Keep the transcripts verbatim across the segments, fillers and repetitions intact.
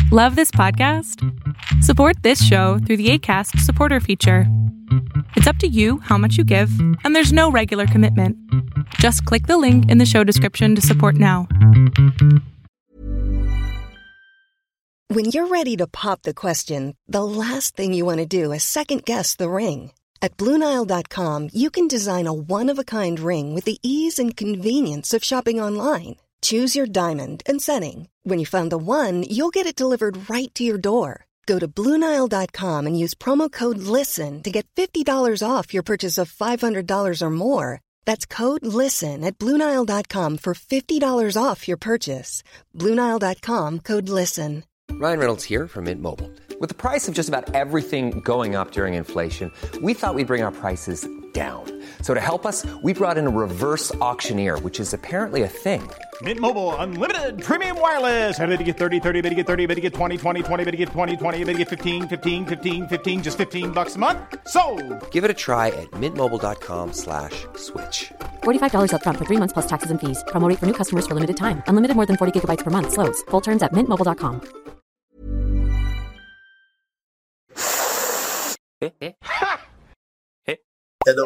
Love this podcast? Support this show through the Acast supporter feature. It's up to you how much you give, and there's no regular commitment. Just click the link in the show description to support now. When you're ready to pop the question, the last thing you want to do is second-guess the ring. At Blue Nile dot com, you can design a one-of-a-kind ring with the ease and convenience of shopping online. Choose your diamond and setting. When you find the one, you'll get it delivered right to your door. Go to Blue Nile dot com and use promo code LISTEN to get fifty dollars off your purchase of five hundred dollars or more. That's code LISTEN at Blue Nile dot com for fifty dollars off your purchase. Blue Nile dot com, code LISTEN. Ryan Reynolds here from Mint Mobile. With the price of just about everything going up during inflation, we thought we'd bring our prices down. So to help us, we brought in a reverse auctioneer, which is apparently a thing. Mint Mobile Unlimited Premium Wireless. How to get thirty, thirty, how to get thirty, how to get twenty, twenty, twenty, how to get twenty, twenty, how to get fifteen, fifteen, fifteen, fifteen, just fifteen bucks a month? Sold! Give it a try at mintmobile.com slash switch. forty-five dollars up front for three months plus taxes and fees. Promo rate for new customers for limited time. Unlimited more than forty gigabytes per month. Slows full terms at mint mobile dot com. Hello.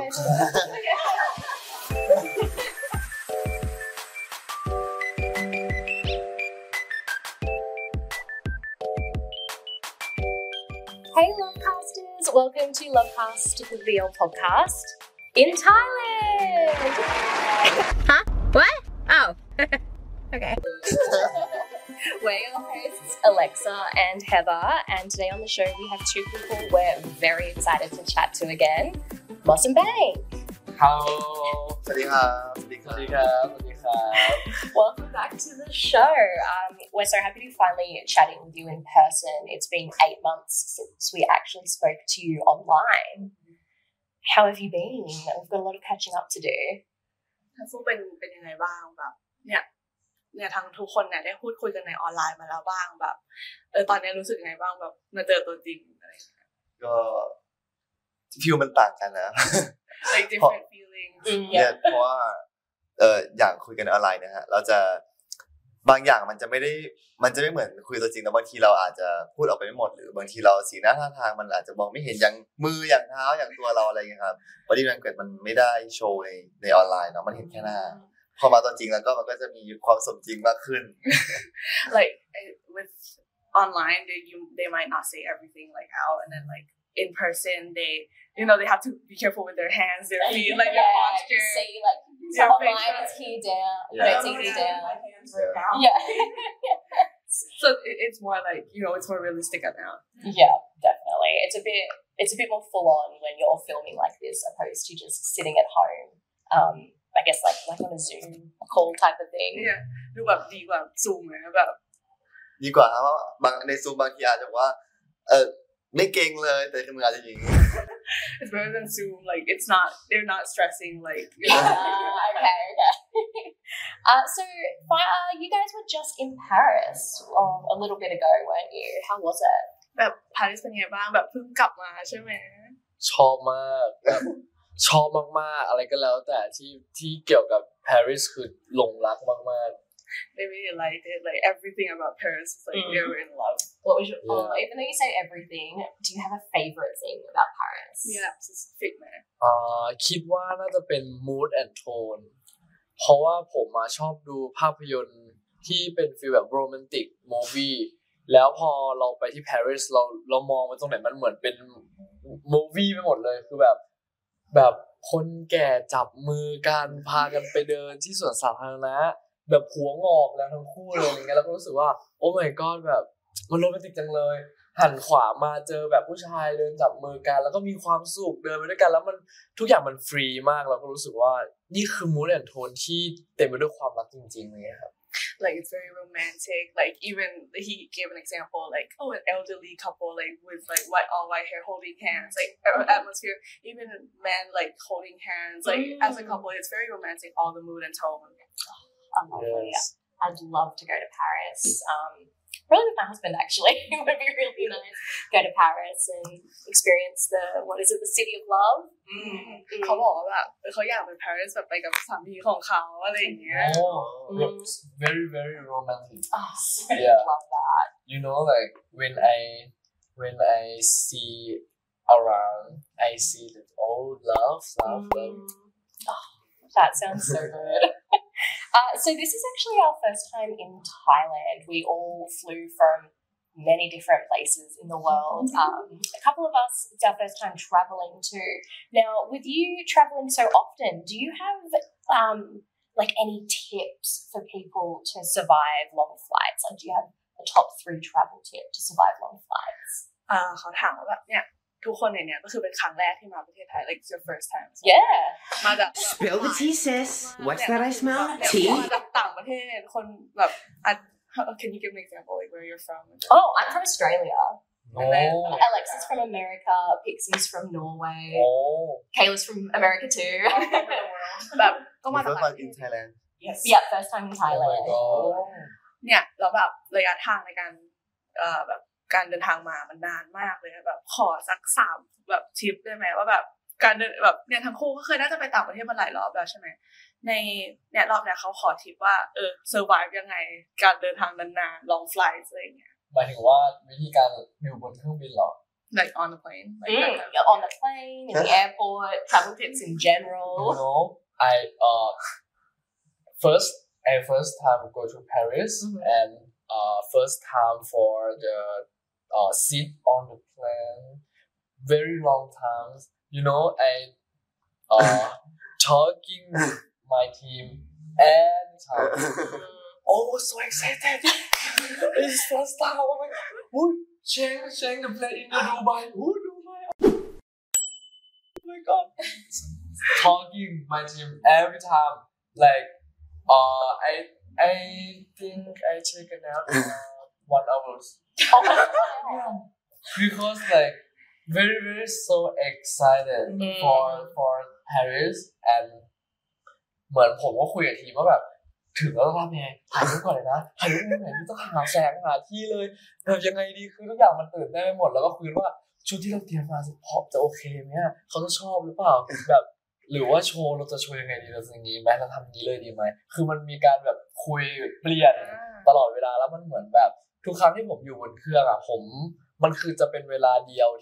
Hey Lovecasters, welcome to Lovecast, the real podcast in Thailand. Huh? What? Oh. Okay. We're your hosts, Alexa and Heather, and today on the show we have two people we're very excited to chat to again, Moss and Bang. Hello. สวัสดีครับสวัสดีครับสวัสดีครับ Welcome back to the show. Um, we're so happy to be finally chatting with you in person. It's been eight months since we actually spoke to you online. How have you been? We've got a lot of catching up to do. ทั้งคู่เป็นเป็นยังไงบ้างแบบเนี่ยเนี่ยทั้งทุกคนเนี่ยได้พูดคุยกันในออนไลน์มาแล้วบ้างแบบเออตอนนี้รู้สึกยังไงบ้างแบบมาเจอตัวจริงอะไรอย่างเงี้ยก็ฟิลมันต่างกันนะ like different feelings เนี่ยเพราะว่าเอออย่างคุยกันออนไลน์นะฮะเราจะบางอย่างมันจะไม่ได้มันจะไม่เหมือนคุยตัวจริงแล้วบางทีเราอาจจะพูดออกไปไม่หมดหรือบางทีเราสีหน้าท่าทางมันอาจจะมองไม่เห็นอย่างมืออย่างเท้าอย่างตัวเราอะไรอย่างเงี้ยครับ body language มันไม่ได้โชว์ในในออนไลน์เนาะมันเห็นแค่หน้าพอมาตัวจริงแล้วก็มันก็จะมีความสมจริงมากขึ้น like with online they you they might not say everything like out and then like in person they you know they have to be careful with their hands their feet like yeah, their posture see like so online it's here down yeah. it's here down my hands are down yeah so it, it's more like you know it's more realistic now yeah definitely it's a bit it's a bit more full on when you're filming like this opposed to just sitting at home um I guess like like on a Zoom call type of thing yeah ดูแบบดีกว่า Zoom เลยแบบดีกว่าเพราะบางใน Zoom บางทีอาจจะว่าเออไม่เก่งเลยแต่คือมันอาจจะอย่างงี้ it's better than Zoom like it's not they're not stressing like uh, okay okay uh, so uh, you guys were just in Paris um, a little bit ago weren't you how was it แบบปารีสเป็นไงบ้างแบบเพิ่งกลับมาใช่ไหมชอบมากแบบชอบมากๆอะไรก็แล้วแต่ที่ที่เกี่ยวกับปารีสคือหลงรักมากๆ they really liked it like everything about Paris is like mm. they were in love what was your yeah. oh, even though you say everything do you have a favorite thing about Paris yeah specific ไหมอ่าคิดว่าน่าจะเป็น mood and tone เพราะว่าผมมาชอบดูภาพยนตร์ที่เป็นฟีลแบบโรแมนติกมูฟวี่แล้วพอเราไปที่ปารีสเราเรามองไปตรงไหนมันเหมือนเป็นมูฟวี่ไปหมดเลยคือแบบแบบคนแก่จับมือกันพากันไปเดินที่สวนสาธารณะแบบหัวงอกแล้วทั้งคู่เลยอย่างเงี้ยแล้วก็รู้สึกว่าโอ้ my god แบบมันโรแมนติกจังเลยหันขวามาเจอแบบผู้ชายเดินจับมือกันแล้วก็มีความสุขเดินไปด้วยกันแล้วมันทุกอย่างมันฟรีมากแล้วก็รู้สึกว่านี่คือ mood and tone ที่เต็มไปด้วยความรักจริงๆเลยครับ like it's very romantic like even he gave an example like oh an elderly couple like with like white all white hair holding hands like atmosphere even men like holding hands like mm. as a couple it's very romantic all the mood and tone oh, lovely yes. I'd love to go to Paris um Probably with my husband, actually. It would be really nice. Go to Paris and experience the, what is it, the city of love? เขาบอกว่าแบบเขาอยากไป Paris แบบไปกับสามีของเขาอะไรอย่างเงี้ย Oh, it's very very romantic. Oh, Yeah. love that. You know, like when I when I see around, I see that oh love, love, love. Oh, that sounds so good. uh, so this is actually our first time in Thailand. We all flew from many different places in the world. Um, a couple of us, it's our first time traveling too. Now, with you traveling so often, do you have um, like any tips for people to survive long flights? Like, do you have a top three travel tip to survive long flights? อ่าเขาถามว่าแบบเนี่ยทุกคนในเนี้ยก็คือเป็นครั้งแรกที่มาประเทศไทย like it's your first time Yeah. มาจาก Spill the tea, sis. What's that I smell? เนี่ย Tea? มาจากต่างประเทศคนแบบอ่ะ can you give an example like where you're from Oh, I'm from Australia. And then Oh, Alex is from America. Pixie's from Norway. oh. Kayla's from America too. แบบก็มามีจากเฟิร์สมาอินไทยแลนด์ Yeah, first time in Oh my Thailand. god. เนี่ยแล้วแบบระยะทางในการเอ่อแบบการเดินทางมามันนานมากเลยแบบขอสักสามแบบทริปได้ไหมว่าแบบการเดินแบบเนี่ยทั้งคู่ก็เคยน่าจะไปต่างประเทศมาหลายรอบแล้วใช่ไหมในเนี่ยรอบเนี่ยเขาขอทริปว่าเออ survive ยังไงการเดินทางนานๆ long flights อะไรอย่างเงี้ยหมายถึงว่าวิธีการอยู่บนเครื่องบินเหรอ like on the plane like Mm, that kind of- on the plane, in the airport, travel tips in You general. know, I uh first I first time go to Paris Mhm. and uh first time for the uh sit on the plane very long times. You know, I uh talking with my team anytime. Oh, so excited! It's first time. Oh my god! Ooh, change change the plane in the Dubai. Ooh, Dubai. Oh my god! Talking with my team every time. Like, uh, I I think I take a nap uh, one hours. Oh, wow. Because like very very so excited Mm. for for Paris and เหมือนผมก็คุยกับทีมว่าแบบถึงแล้วครับไงถ่ายรูปก่อนเลยนะถ่ายรูปไหนที่ต้องหาแสงหาที่เลยแบบยังไงดีคือทุกอย่างมันตื่นได้นไปหมดแล้วก็คุยว่าชุดที่เราเตรียมมาพอจะโอเคไหมอะเขาจะชอบหรือเปล่าแบบหรือว่าโชว์เราจะโชว์ยังไงดีเราจะอย่างนี้ไหมเราทำอย่างนี้เลยดีไหมคือมันมีการแบบคุยเปลี่ยนตลอดเวลาแล้วมันเหมือนแบบทุกครั้งที่ผมอยู่บนเครื่องอะผมมันคือจะเป็นเวลาเดียว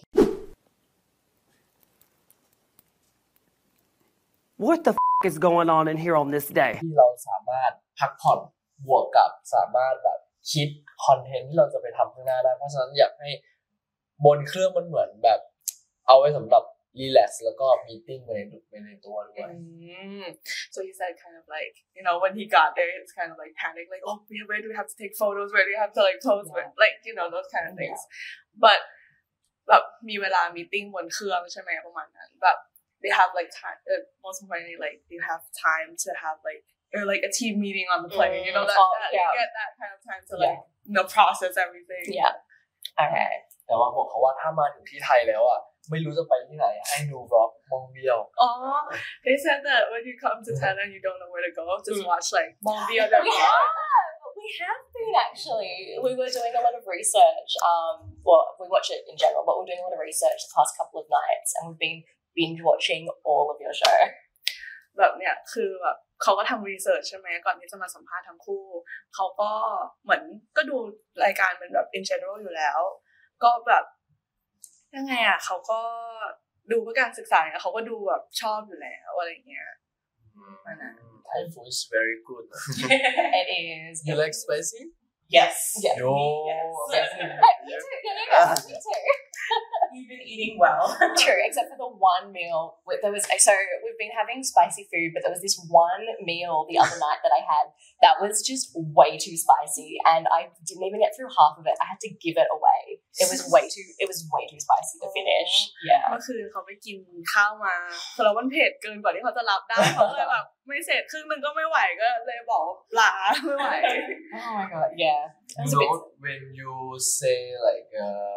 What the f*** is going on in here on this day? ที่เราสามารถพักผ่อนบวกกับสามารถแบบคิดคอนเทนต์ที่เราจะไปทำข้างหน้าได้เพราะฉะนั้นอยากให้บนเครื่องมันเหมือนแบบเอาไว้สำหรับรีแลกซ์แล้วก็มีติ้งไปในไปในตัวด้วย Mm. So he said kind of like, you know, when he got there, it's kind of like panic, like, oh, where do we have to take photos? Where do we have to like pose? Yeah. Where, like, you know, those kind of things. But แบบมีเวลามีติ้งบนเครื่องใช่ไหมประมาณนั้นแบบ they have like time, uh, most importantly, like they have time to have like or like a team meeting on the plane. You know that, Oh, that yeah. you get that kind of time to like you know process everything. Yeah. Okay. แต่ว่าบอกเขาว่าถ้ามาถึงที่ไทยแล้วอ่ะไม่รู้จะไปที่ไหนให้ดูบล็อกมองเดียว Oh, they said that when you come to Thailand, you don't know where to go. Just watch like Mondia. We have. We have been actually. We were doing a lot of research. Um, well, we watch it in general, but we're doing a lot of research the past couple of nights, and we've been binge watching all of your show. แบบเนี้ยคือแบบเขาก็ทำรีเสิร์ชใช่ไหมก่อนที่จะมาสัมภาษณ์ทั้งคู่เขาก็เหมือนก็ดูรายการเป็นแบบ in general อยู่แล้วก็แบบยังไงอ่ะเขาก็ดูเพื่อการศึกษาเนี่ยเขาก็ดูแบบชอบอยู่แล้วอะไรเงี้ยอันนั้น Thai food is very good. It is. You like spicy? Yes. Yes. No. Yes. Hey, me too. Yeah, yeah, yeah. Me too. You've been eating well. True, except for the one meal. There was so we've been having spicy food, but there was this one meal the other night that I had that was just way too spicy, and I didn't even get through half of it. I had to give it away. It was way too. It was way too spicy to finish. Yeah. เมื่อคืนเขาไปกินข้าวมาคือเรามันเผ็ดเกินกว่าที่เขาจะรับได้เขาเลยแบบไม่เสร็จครึ่งนึงก็ไม่ไหวก็เลยบอกลาไม่ไหว Oh my god. Yeah. It was You a bit. know when you say like uh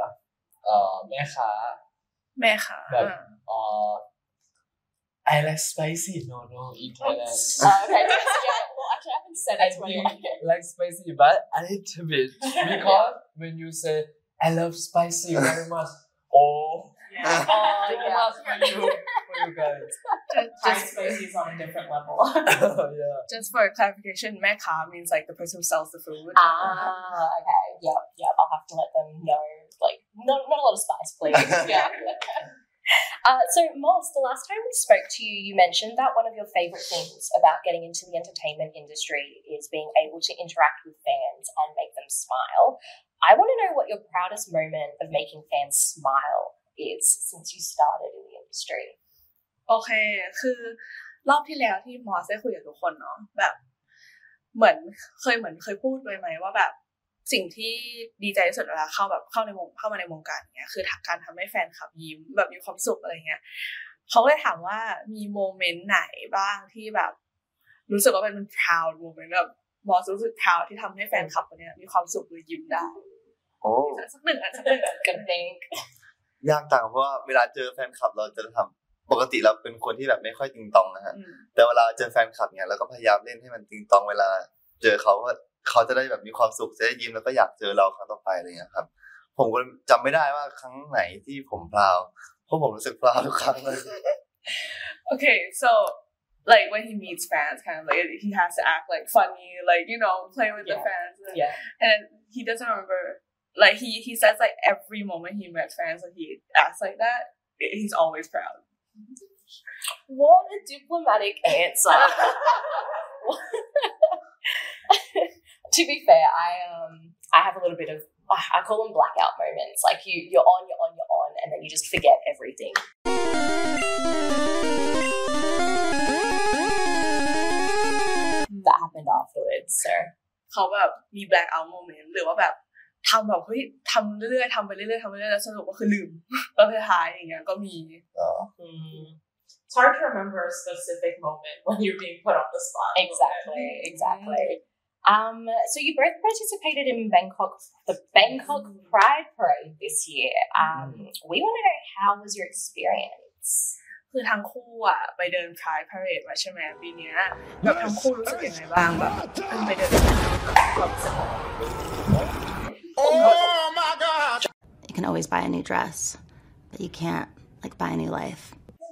uh แม่ค้าแม่ค่ะแบบ uh I like spicy no no in Thailand Oh, okay. Yeah. Well, I Actually, I haven't said it to anyone. Like spicy, but a little bit because when you say I love spicy very much, oh, Yeah. Oh, too yeah. much for you, for you guys. Thai spicy is on a different level. Yeah. Just for clarification แม่ค้า means like the person who sells the food Ah, okay. Yep, yep. I'll have to let them know. Like, not, not a lot of spice, please. Yeah. Uh, so, Moss, the last time we spoke to you, you mentioned that one of your favourite things about getting into the entertainment industry is being able to interact with fans and make them smile. I want to know what your proudest moment of making fans smile is since you started in the industry. โอเคคือรอบที่แล้วที่มอสได้คุยกับทุกคนเนาะแบบเหมือนเคยเหมือนเคยพูดไว้ไหมว่าแบบสิ่งที่ดีใจที่สุดเวลาเข้าแบบเข้าในวงเข้ามาในวงการเนี้ยคือการทำให้แฟนคลับยิ้มแบบมีความสุขอะไรเงี้ยเขาเลยถามว่ามีโมเมนต์ไหนบ้างที่แบบรู้สึกว่าเป็น proud moment แบบมอสรู้สึก proud ที่ทำให้แฟนคลับคนเนี้ยมีความสุขหรือยิ้มได้โอ้สักหนึ่งอันสักหนึ่งอัน Good think. ยากต่างเพราะว่าเวลาเจอแฟนคลับเราจะทำปกติเราเป็นคนที่แบบไม่ค่อยติงตองนะฮะแต่เวลาเจอแฟนคลับเนี่ยเราก็พยายามเล่นให้มันติงตองเวลาเจอเขาว่าเขาจะได้แบบมีความสุขจะได้ยิ้มแล้วก็อยากเจอเราครั้งต่อไปอะไรเงี้ยครับผมก็จำไม่ได้ว่าครั้งไหนที่ผมพลาวเพราะผมรู้สึกพลาวทุกครั้งเลย Okay, so like when he meets fans, kind of like he has to act like funny, like you know, play with Yeah. the fans. Yeah. And he doesn't remember, like he he says like every moment he met fans, and he acts like that. He's always proud. What a diplomatic answer. To be fair, I um I have a little bit of I call them blackout moments. Like you you're on, you're on, you're on, and then you just forget everything. That happened afterwards, so เขาแบบมี black out moment หรือว่าแบบทำแบบเฮ้ยทำเรื่อยๆทำไปเรื่อยๆทำไปเรื่อยๆแล้วสรุปว่าคือลืมแล้วท้ายอย่างเงี้ยก็มี Mm. It's hard to remember a specific moment when you're being put on the spot. exactly, exactly. Um, so you both participated in Bangkok, the Bangkok Pride Parade this year. Um, we want to know, how was your experience? คือทั้งคู่อ่ะไปเดิน Pride Parade มาใช่ไหมปีเนี้ยแบบทั้งคู่รู้สึกยังไงบ้างแบบไปเดินความรู้สึก Oh my God! You can always buy a new dress, but you can't like buy a new life.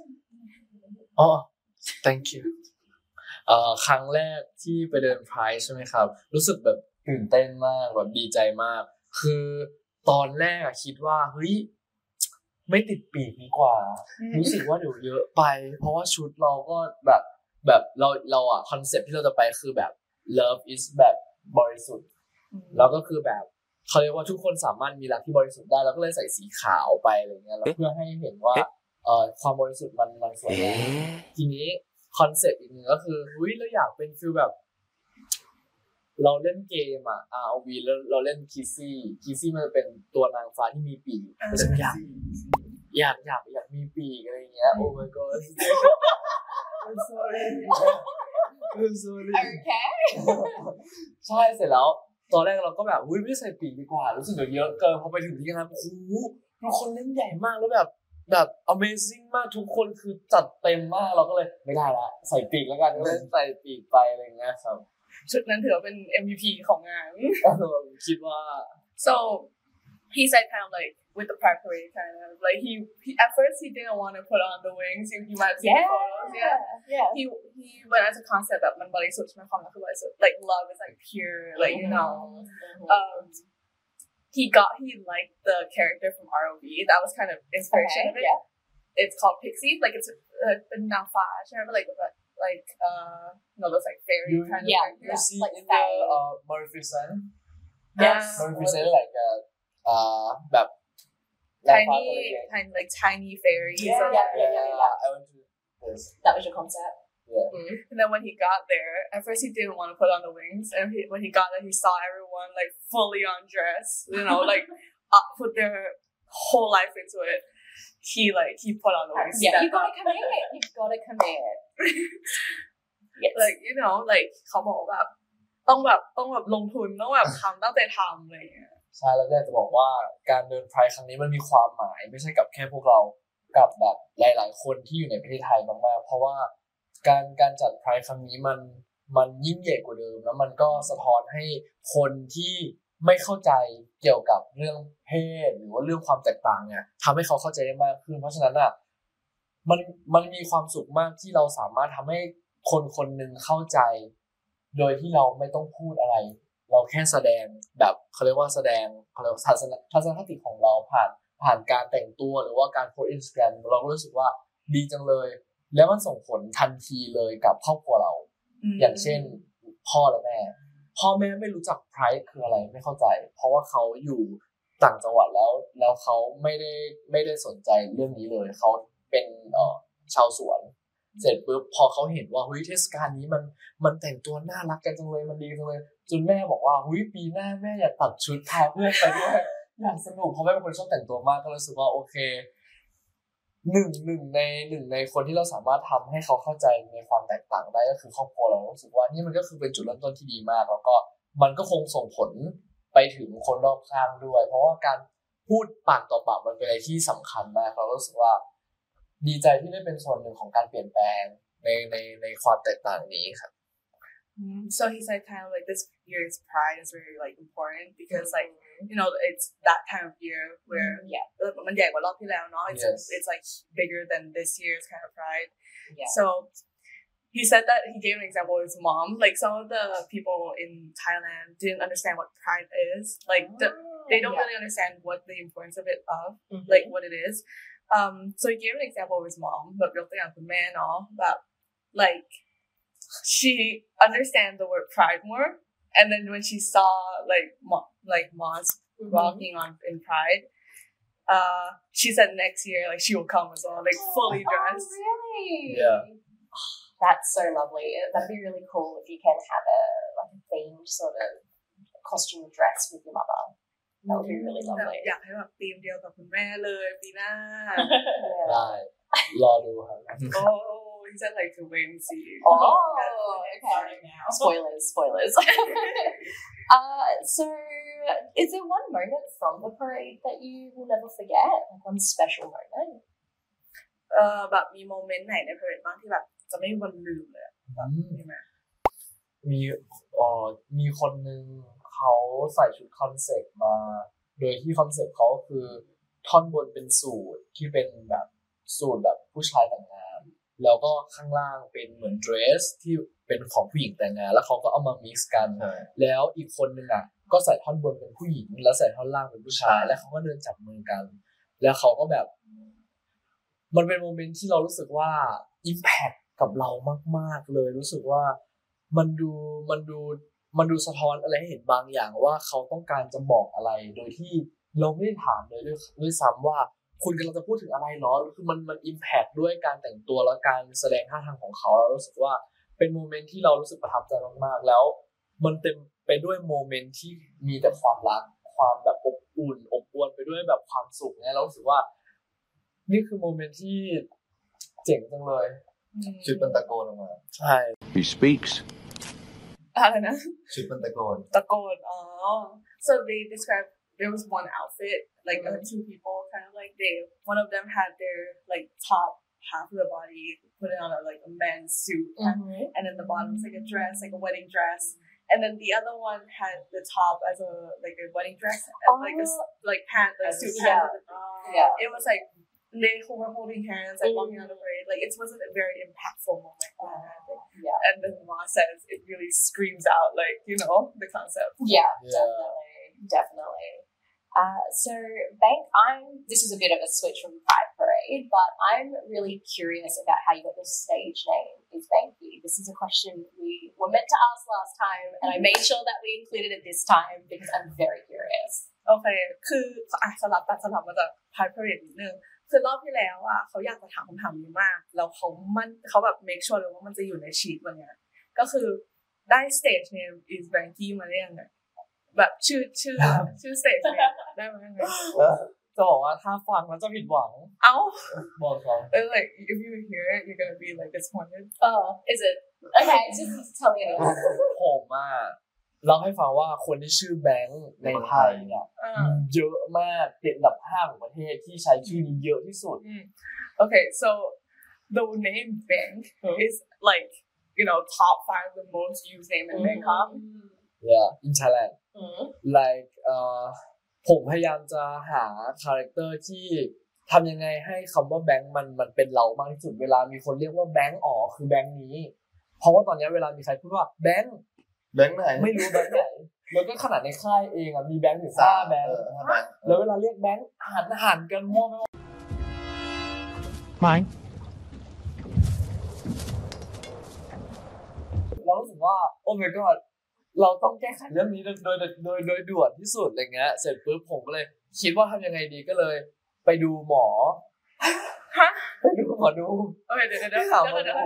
Oh thank you เอ่อครั้งแรกที่ไปเดินไพร์ใช่ไหมครับรู้สึกแบบตื่นเต้นมากแบบดีใจมากคือตอนแรกคิดว่าเฮ้ยไม่ติดปีกดีกว่ารู้สึกว่าเดี๋ยวเยอะไปเพราะว่าชุดเราก็แบบแบบเราเราอ่ะคอนเซ็ปต์ที่เราจะไปคือแบบ love is แบบบริสุทธิ์แล้วก็คือแบบเขาเรียกว่าทุกคนสามารถมีรักที่บริสุทธิ์ได้แล้วก็เลยใส่สีขาวไปอะไรเงี้ยแล้วเพื่อให้เห็นว่าเอ่อความบริสุทธิ์มันมันสวยงามทีนี้คอนเซ็ปต์อีกนึงก็คือเฮ้ยเราอยากเป็นฟีลแบบเราเล่นเกมอ่ะ อาร์ โอ วี แล้วเราเล่นคิซี่คิซี่มันเป็นตัวนางฟ้าที่มีปีกฉันอยากอยากอยากอยากมีปีกอะไรเงี้ย Oh my god I'm sorry I'm sorry Okay. ใช่เสร็จแล้วตอนแรกเราก็แบบอุ้ยไม่ใส่ปีกดีกว่ารู้สึกเดี๋ยวเยอะเกินพอไปถึงที่นั่นโอ้โหทุกคนเล่นใหญ่มากแล้วแบบแบบ amazing มากทุกคนคือจัดเต็มมากเราก็เลยไม่ได้ละใส่ปีกแล้วกันก็เลยใส่ปีกไปอะไรเงี้ยครับชุดนั้นถือว่าเป็น เอ็ม วี พี ของงานคิดว่า so he said kind of like with the Pride Parade kind of like he, he at first he didn't want to put on the wings you, you might have seen Yeah. the photos yeah Yeah. he he went as a concept แบบมันบริสุทธิ์ใช่ไหมความรักคือบริสุทธิ์ like love is like pure like you know um he got he liked the character from อาร์ โอ วี that was kind of inspiration Okay, of it yeah. it's called Pixie like it's uh, เป็นนางฟ้าใช่ไหม but like but like uh no those like fairy You, kind yeah, of you characters. see like in the Faye. uh, Maleficent Yes. Maleficent like a uh แบบ tiny tiny like tiny fairies Yeah, or yeah, something. yeah, yeah, I went to this That was your concept. yeah Mm. And then when he got there, at first he didn't want to put on the wings, and he, when he got there, he saw everyone like fully undressed, you know, like uh, put their whole life into it. He like he put on the wings. Yeah, you stepped gotta up. commit. You gotta commit. Yes. Like you know, like เขาบอกแบบต้องแบบต้องแบบลงทุนต้องแบบทำตั้งใจทำอะไรอย่างเงี้ยใช่แล้วอยากจะบอกว่าการเดินไพร์ครั้งนี้มันมีความหมายไม่ใช่กับแค่พวกเรากับแบบหลายๆคนที่อยู่ในประเทศไทยมากๆเพราะว่าการการจัดไพร์ครั้งนี้มันมันยิ่งใหญ่กว่าเดิมแล้วมันก็สะท้อนให้คนที่ไม่เข้าใจเกี่ยวกับเรื่องเพศหรือว่าเรื่องความแตกต่างเนี่ยทำให้เขาเข้าใจได้มากขึ้นเพราะฉะนั้นอ่ะมันมันมีความสุขมากที่เราสามารถทำให้คนคนหนึ่งเข้าใจโดยที่เราไม่ต้องพูดอะไรเราแค่แสดงแบบเขาเรียกว่าแสดงเขาเรียกว่าทัศนทัศนคติของเราผ่านผ่านการแต่งตัวหรือว่าการโพสต์ Instagram เราก็รู้สึกว่าดีจังเลยแล้วมันส่งผลทันทีเลยกับครอบครัวเราอย่างเช่นพ่อและแม่พ่อแม่ไม่รู้จัก Pride คืออะไรไม่เข้าใจเพราะว่าเขาอยู่ต่างจังหวัดแล้วแล้วเขาไม่ได้ไม่ได้สนใจเรื่องนี้เลยเขาเป็นเอ่อชาวสวนเสร็จปุ๊บพอเขาเห็นว่าเฮ้ยเทศกาลนี้มันมันแต่งตัวน่ารักกันจังเลยมันดีจังเลยจนแม่บอกว่าเฮ้ยปีหน้าแม่อยากตัดชุดพาเพื่อนไปด้วยอยากสนุกเพราะแม่เป็นคนชอบแต่งตัวมากก็รู้สึกว่าโอเคหนึ่งหนึ่งในหนึ่งในคนที่เราสามารถทำให้เขาเข้าใจในความแตกต่างได้ก็คือครอบครัวเรารู้สึกว่านี่มันก็คือเป็นจุดเริ่มต้นที่ดีมากแล้วก็มันก็คงส่งผลไปถึงคนรอบข้างด้วยเพราะว่าการพูดปากต่อปากมันเป็นอะไรที่สำคัญมากเรารู้สึกว่าดีใจที่ได้เป็นส่วนหนึ่งของการเปลี่ยนแปลงในในในความแตกต่างนี้ครับ So he said kind of like this year's Pride is very like important because like you know it's that time of year where yeah มันใหญ่กว่ารอบที่แล้วเนาะ it's yes. it's like bigger than this year's kind of Pride yeah. So he said that he gave an example of his mom like some of the people in Thailand didn't understand what Pride is like the, they don't yeah. really understand what the importance of it of mm-hmm. like what it is um so he gave an example of his mom แบบยกตัวอย่างคุณแม่เนาะแบบ like she understands the word pride more and then when she saw like Mo- like Moss mm-hmm. walking on in Pride uh she said next year like she will come as well like fully dressed oh, really yeah that's so lovely that'd be really cool if you can have a like a themed sort of costume dress with your mother that would be really lovely อยากให้แบบธีมเดียวกับคุณแม่เลยปีหน้าได้รอดูครับ oh he said like to wait and see oh okay now spoilers spoilers uh so is there one moment from the parade that you will never forget like one special moment เอ่อแบบมีโมเมนต์ไหนใน parade บ้างที่แบบจะไม่มีวันลืมเลยแบบมีมั้ยมีอ๋อมีคนนึงเขาใส่ชุดคอนเซ็ปต์มาโดยที่คอนเซ็ปต์เขาคือท่อนบนเป็นสูทที่เป็นแบบสูทแบบผู้ชายแต่งงานแล้วก็ข้างล่างเป็นเหมือนเดรสที่เป็นของผู้หญิงแต่งงานแล้วเขาก็เอามามิกซ์กันแล้วอีกคนนึงอ่ะก็ใส่ท่อนบนเป็นผู้หญิงแล้วใส่ท่อนล่างเป็นผู้ชายแล้วเขาก็เดินจับมือกันแล้วเขาก็แบบมันเป็นโมเมนต์ที่เรารู้สึกว่า impact กับเรามากๆเลยรู้สึกว่ามันดูมันดูมันดูสะท้อนอะไรให้เห็นบางอย่างว่าเขาต้องการจะบอกอะไรโดยที่เราไม่ได้ถามเลยด้วยด้วยซ้ำว่าคุณกำลังจะพูดถึงอะไรเนาะคือมันมัน impact ด้วยการแต่งตัวและการแสดงท่าทางของเขาเรารู้สึกว่าเป็นโมเมนต์ที่เรารู้สึกประทับใจมากๆแล้วมันเต็มไปด้วยโมเมนต์ที่มีแต่ความรักความแบบอบอุ่นอบอวลไปด้วยแบบความสุขเนี่ยเรารู้สึกว่านี่คือโมเมนต์ที่เจ๋งจังเลยชุดมันตะโกนออกมาใช่ He speaks อะไรนะชุดมันตะโกนตะโกนอ๋อ so they described there was one outfit like mm-hmm. uh, two people kind of like they one of them had their like top half of the body put it on a like a men's suit mm-hmm. and then the bottom was like a dress like a wedding dress and then the other one had the top as a like a wedding dress and oh. like a like pants like suit yeah. pants oh. yeah it was like they were holding hands like walking on the parade like it wasn't a very impactful moment oh, yeah and then Ma says it really screams out like you know the concept yeah, yeah. definitely definitely uh so Bank I'm this is a bit of a switch from Pride Parade but I'm really curious about how you got your stage name is Banky this is a question we were meant to ask last time and I made sure that we included it this time because I'm very curious okay คืออ่ะสลับตัดสลับมาจาก Pride Parade นิดนึงคือรอบที่แล้วอ่ะเขาอยากจะถามคำถามนี้มากแล้วเขามันเขาแบบ make sure เลยว่ามันจะอยู่ในชีทวันนี้ก็คือได้ stage name is Banky มาได้ยังไงแบบชื่อชื่อชื่อ stage name ได้มายังไงจะบอกว่าถ้าฟังแล้วจะผิดหวังเอ้าบอกเขา like if you hear it you're gonna be like disappointed oh is it okay just tell me ผมอ่ะเล่าให้ฟังว่าคนที่ชื่อแบงค์ในไทยเนี่ยเยอะมากติดอันดับห้าของประเทศที่ใช้ชื่อนี้เยอะที่สุด Okay so the name Bank is like you know top five the most used name in Bangkok. yeah in Thailand Mm. like เอ่อผมพยายามจะหาคาแรคเตอร์ที่ทำยังไงให้คำว่าแบงค์มันมันเป็นเรามากที่สุดเวลามีคนเรียกว่าแบงค์อ๋อคือแบงค์นี้เพราะว่าตอนนี้เวลามีใครพูดว่าแบงค์แบงค์ไหนไม่รู้แบงค์ไหนแล้วก็ขนาดในค่ายเองอ่ะมีแบงค์ถึงห้าแบงค์แล้วเวลาเรียกแบงค์หันหันกันมั่วไม่ Mine. เรารู้สึกว่าโอ้ my god เราต้องแก้ไขเรื่องนี้โดยโดยโดยโดยด่วนที่สุดอะไรเงี้ยเสร็จปุ๊บผมก็เลยคิดว่าทำยังไงดีก็เลยไปดูหมอไปดูหมอดู Okay, no, no, no, ถาม no, หมอ no, ดู no.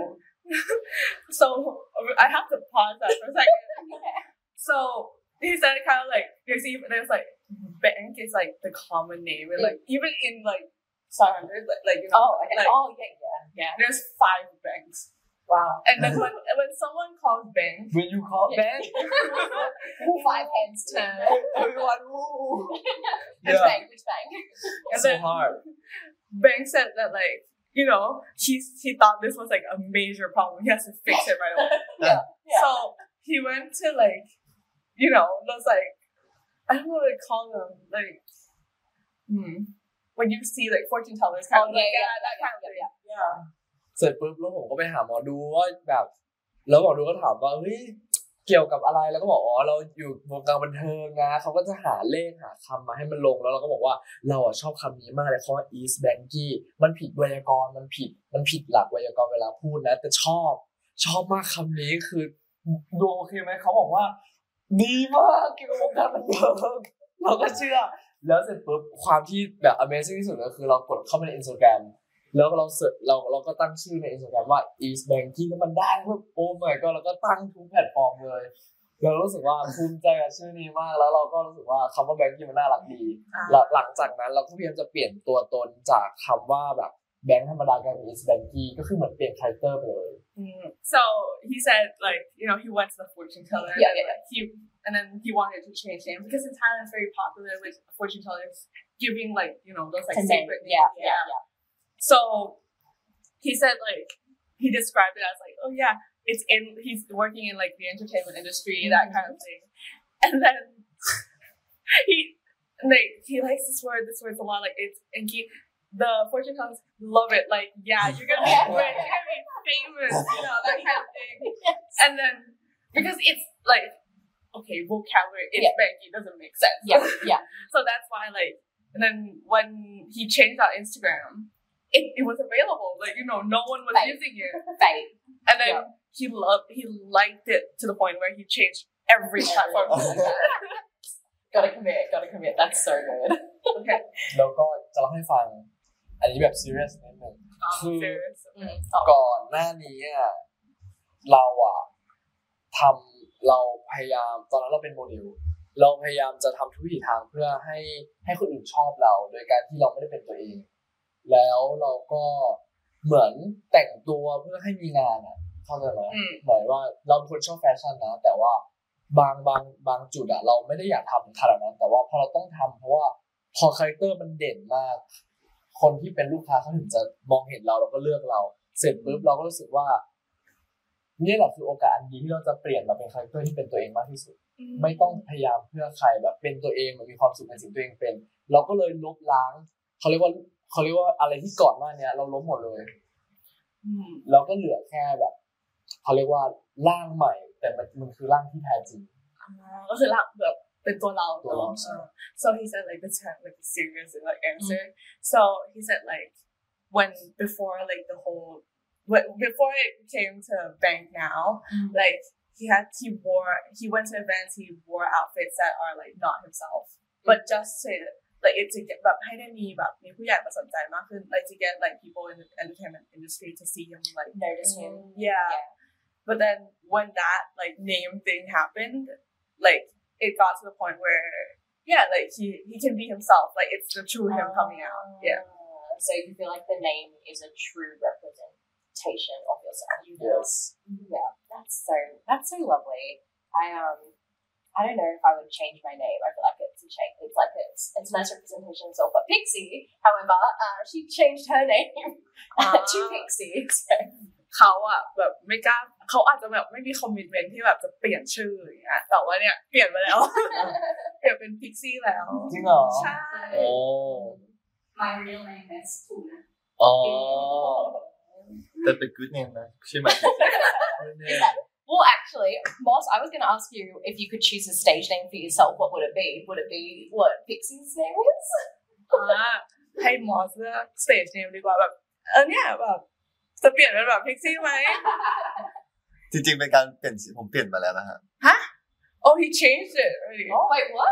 So I have to pause that for a second. So he said kind of like there's even there's like bank is like the common name and like even in like Saranders like, like you know Oh, okay. like Oh, yeah, yeah, yeah. there's five banks. Wow. And then when when someone calls bank, when you call bank Five heads turn. everyone woo Which yeah bank? Which bank? and so then hard bank said that like you know he he thought this was like a major problem. He has to fix it right away. Yeah. Yeah. So he went to like you know those like I don't know what to call them like hmm when you see like fortune tellers kind Oh, of yeah, like, yeah, that yeah, kind of thing. yeah, Yeah. เสร็จปุ๊บแล้วผมก็ไปหาหมอดูว่าแบบแล้วหมอดูก็ถามว่าเฮ้ยเกี่ยวกับอะไรแล้วก็บอกอ๋อเราอยู่วงการบันเทิงนะเขาก็จะหาเลขหาคำมาให้มันลงแล้วเราก็บอกว่าเราอ่ะชอบคำนี้มากเลยเพราะว่า East Banky มันผิดไวยากรณ์มันผิดมันผิดหลักไวยากรณ์เวลาพูดนะแต่ชอบชอบมากคำนี้คือดูโอเคไหมเขาบอกว่าดีมากเกี่ยวกับวงการบันเทิงเราก็เชื่อแล้วเสร็จปุ๊บความที่แบบ Amazing ที่สุดก็คือเรากดเข้าไปใน Instagramแล้วเราเสิร์ชเราเราก็ตั้งชื่อใน Instagram ว่า East Banky แล้วมันได้แบบโอ้ my god แล้วก็ตั้งทุกแพลตฟอร์มเลยเรารู้สึกว่าภูมิใจกับชื่อนี้มากแล้วเราก็รู้สึกว่าคำว่า Banky มันน่ารักดีแล้วหลังจากนั้นเราก็พยายามจะเปลี่ยนตัวตนจากคำว่าแบบแบงค์ธรรมดากลายเป็น East Banky ก็คือเหมือนเปลี่ยนคาแรคเตอร์ไปเลย Mm. So he said like you know he went to the fortune teller Yeah, and yeah, like, he and then he wanted to change name because in Thailand it's very popular with fortune tellers giving like you know those like To name. sacred names. Yeah, yeah, yeah. So he said like he described it as like oh yeah it's in he's working in like the entertainment industry that kind of thing and then he like he likes this word this word's a lot like it's and he the fortune tellers love it like yeah you're gonna be rich you're gonna be famous you know that kind of thing and then because it's like okay vocabulary it's Yeah. banky doesn't make sense Yeah, yeah. so that's why like and then when he changed out Instagram it, it was available like you know no one was Fake. using it Fake. and then Yeah. he loved he liked it to the point where he changed every platform Gotta commit. Gotta commit. That's so good. okay แล้วก็จะเล่าให้ฟังอันนี้แบบ serious นิดนึง um, คือ serious. ก่อนหน้านี้อ่ะเราอ่ะทำเราพยายามตอนนั้นเราเป็นโมเดลเราพยายามจะทำทุกวิถีทางเพื่อให้ให้คนอื่นชอบเราโดยการที่เราไม่ได้เป็นตัวเองแล้วเราก็เหมือนแต่งตัวเพื่อให้มีงานอ่ะเข้าใจไหมอืมหมายว่าเราเป็นคนชอบแฟชั่นนะแต่ว่าบางบางบางจุดอ่ะเราไม่ได้อยากทำขนาดนั้นแต่ว่าพอเราต้องทำเพราะว่าพอคาแรคเตอร์มันเด่นมากคนที่เป็นลูกค้าเขาถึงจะมองเห็นเราแล้วก็เลือกเราเสร็จปุ๊บเราก็รู้สึกว่านี่แหละคือโอกาสอันดีที่เราจะเปลี่ยนมาเป็นคาแรคเตอร์ที่เป็นตัวเองมากที่สุดไม่ต้องพยายามเพื่อใครแบบเป็นตัวเองมันมีความสุขในสิ่งตัวเองเป็นเราก็เลยลบล้างเขาเรียกว่าเขาเรียกว่าอะไรที่ก่อนหน้านี้เราลบหมดเลย Mm. เราก็เหลือแค่แบบเขาเรียกว่าร่างใหม่แต่มันมันคือร่างที่แท้จริงก็คือเราแบบเป็นตัวเราตัวเราเนอะ so he said like this kind of like serious like answer so he said like when before like the whole when, before it came to bank now like he had he wore he went to events he wore outfits that are like not himself but just to like it to get แบบให้ได้มีแบบมีผู้ใหญ่มาสนใจมากขึ้น like to get like people in the entertainment industry to see him like Notice him. yeah. yeah but then when that like name thing happened like it got to the point where yeah like he he can be himself like it's the true him coming out yeah So you feel like the name is a true representation of yourself. yes Yeah, that's so that's so lovely. I um I don't know if I would change my name. I feel like it's a change. It's like it's it's a nice representation of self. But Pixie, however, uh, she changed her name uh, to Pixie. So เขาอะแบบไม่กล้าเขาอาจจะแบบไม่มีคอมมิตเมนต์ที่แบบจะเปลี่ยนชื่ออย่างเงี้ยแต่ว่าเนี่ยเปลี่ยนไปแล้วเปลี่ยนเป็นพิกซี่แล้วจริงเหรอใช่โอ้ My real name is Tuna อ๋อแต่เป็น good name นะใช่ไหม Well, actually, Moss, I was going to ask you if you could choose a stage name for yourself, what would it be? Would it be what Pixie's name is? อ่าให้มอสเลือกสเตจเนมดีกว่าแบบเออเนี่ยแบบจะเปลี่ยนเป็นแบบพิกซี่ไหมจริงๆเป็นการเปลี่ยนผมเปลี่ยนมาแล้วนะฮะฮะ Oh he changed it already Oh wait what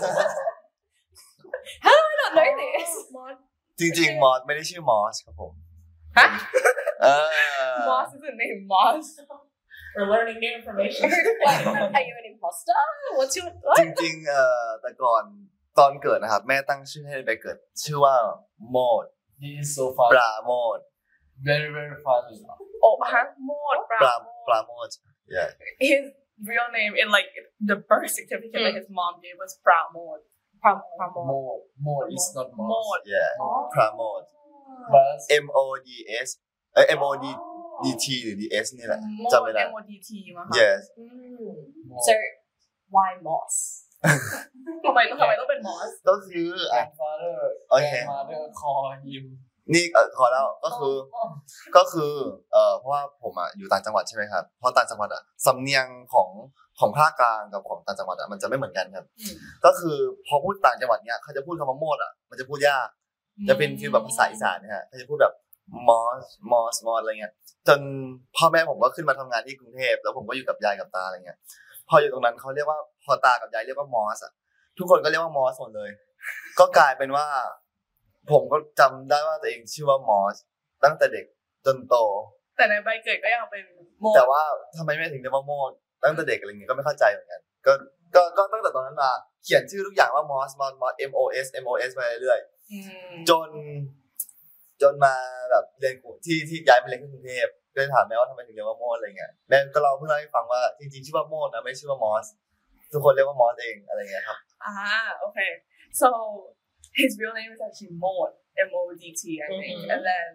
How do I not know this จริงๆมอสไม่ได้ชื่อมอสครับผมฮะเออ Moss is the name Moss We're learning new information Wait, are you an imposter? What's your what? จริงๆเอ่อแต่ก่อนตอนเกิดนะครับแม่ตั้งชื่อให้ไปเกิดชื่อว่าโมด He is so funny ปราโมด very very funny โอ้ฮะโมดปราปราปราโมด yeah His real name in like the birth certificate that his mom gave was Pramod Pramod Mod Mod is not Mod yeah ปราโมด but M O D S เอ้ย M O D D T หรือ D S นี่แหละจำไม่ได้ M O D T มั้ง yes So why Moss ทำไมทำไมต้องเป็น Moss ก็คืออ่ะ grandfather โอเค grandmother call him นี่เออขอเล่าก็คือก็คือเอ่อเพราะว่าผมอ่ะอยู่ต่างจังหวัดใช่ไหมครับเพราะต่างจังหวัดอ่ะสำเนียงของของภาคกลางกับของต่างจังหวัดอ่ะมันจะไม่เหมือนกันครับก็คือพอพูดต่างจังหวัดเนี้ยเขาจะพูดคำว่าโมดอ่ะมันจะพูดยากจะเป็นฟีลแบบภาษาอีสานนะฮะเขาจะพูดแบบมอสมอสมอสอะไรเงี้ยจนพ่อแม่ผมก็ขึ้นมาทำงานที่กรุงเทพแล้วผมก็อยู่กับยายกับตาอะไรเงี้ยพออยู่ตรงนั้นเขาเรียกว่าพอตากับยายเรียกว่ามอสอ่ะทุกคนก็เรียกว่ามอสหมดเลยก็กลายเป็นว่าผมก็จำได้ว่าตัวเองชื่อว่ามอสตั้งแต่เด็กจนโตแต่ในใบเกิดก็ยังเป็นโมดแต่ว่าทำไมแม่ถึงเรียกว่าโมดตั้งแต่เด็กอะไรเงี้ยก็ไม่เข้าใจเหมือนกันก็ก็ก็ตั้งแต่ตอนนั้นมาเขียนชื่อทุกอย่างว่ามอสมอสมอส M O S M O S ไปเรื่อยๆจนจนมาแบบเรียนที่ที่ย้ายมาเรียนที่กรุงเทพก็เลยถามแม่ว่าทำไมถึงเรียกว่าโมดอะไรเงี้ยแม่ก็เราเพิ่งเล่าให้ฟังว่าจริงๆชื่อว่าโมดนะไม่ชื่อว่ามอสทุกคนเรียกว่ามอสเองอะไรเงี้ยครับอ่าโอเค so his real name is actually Mod M O D T I think and then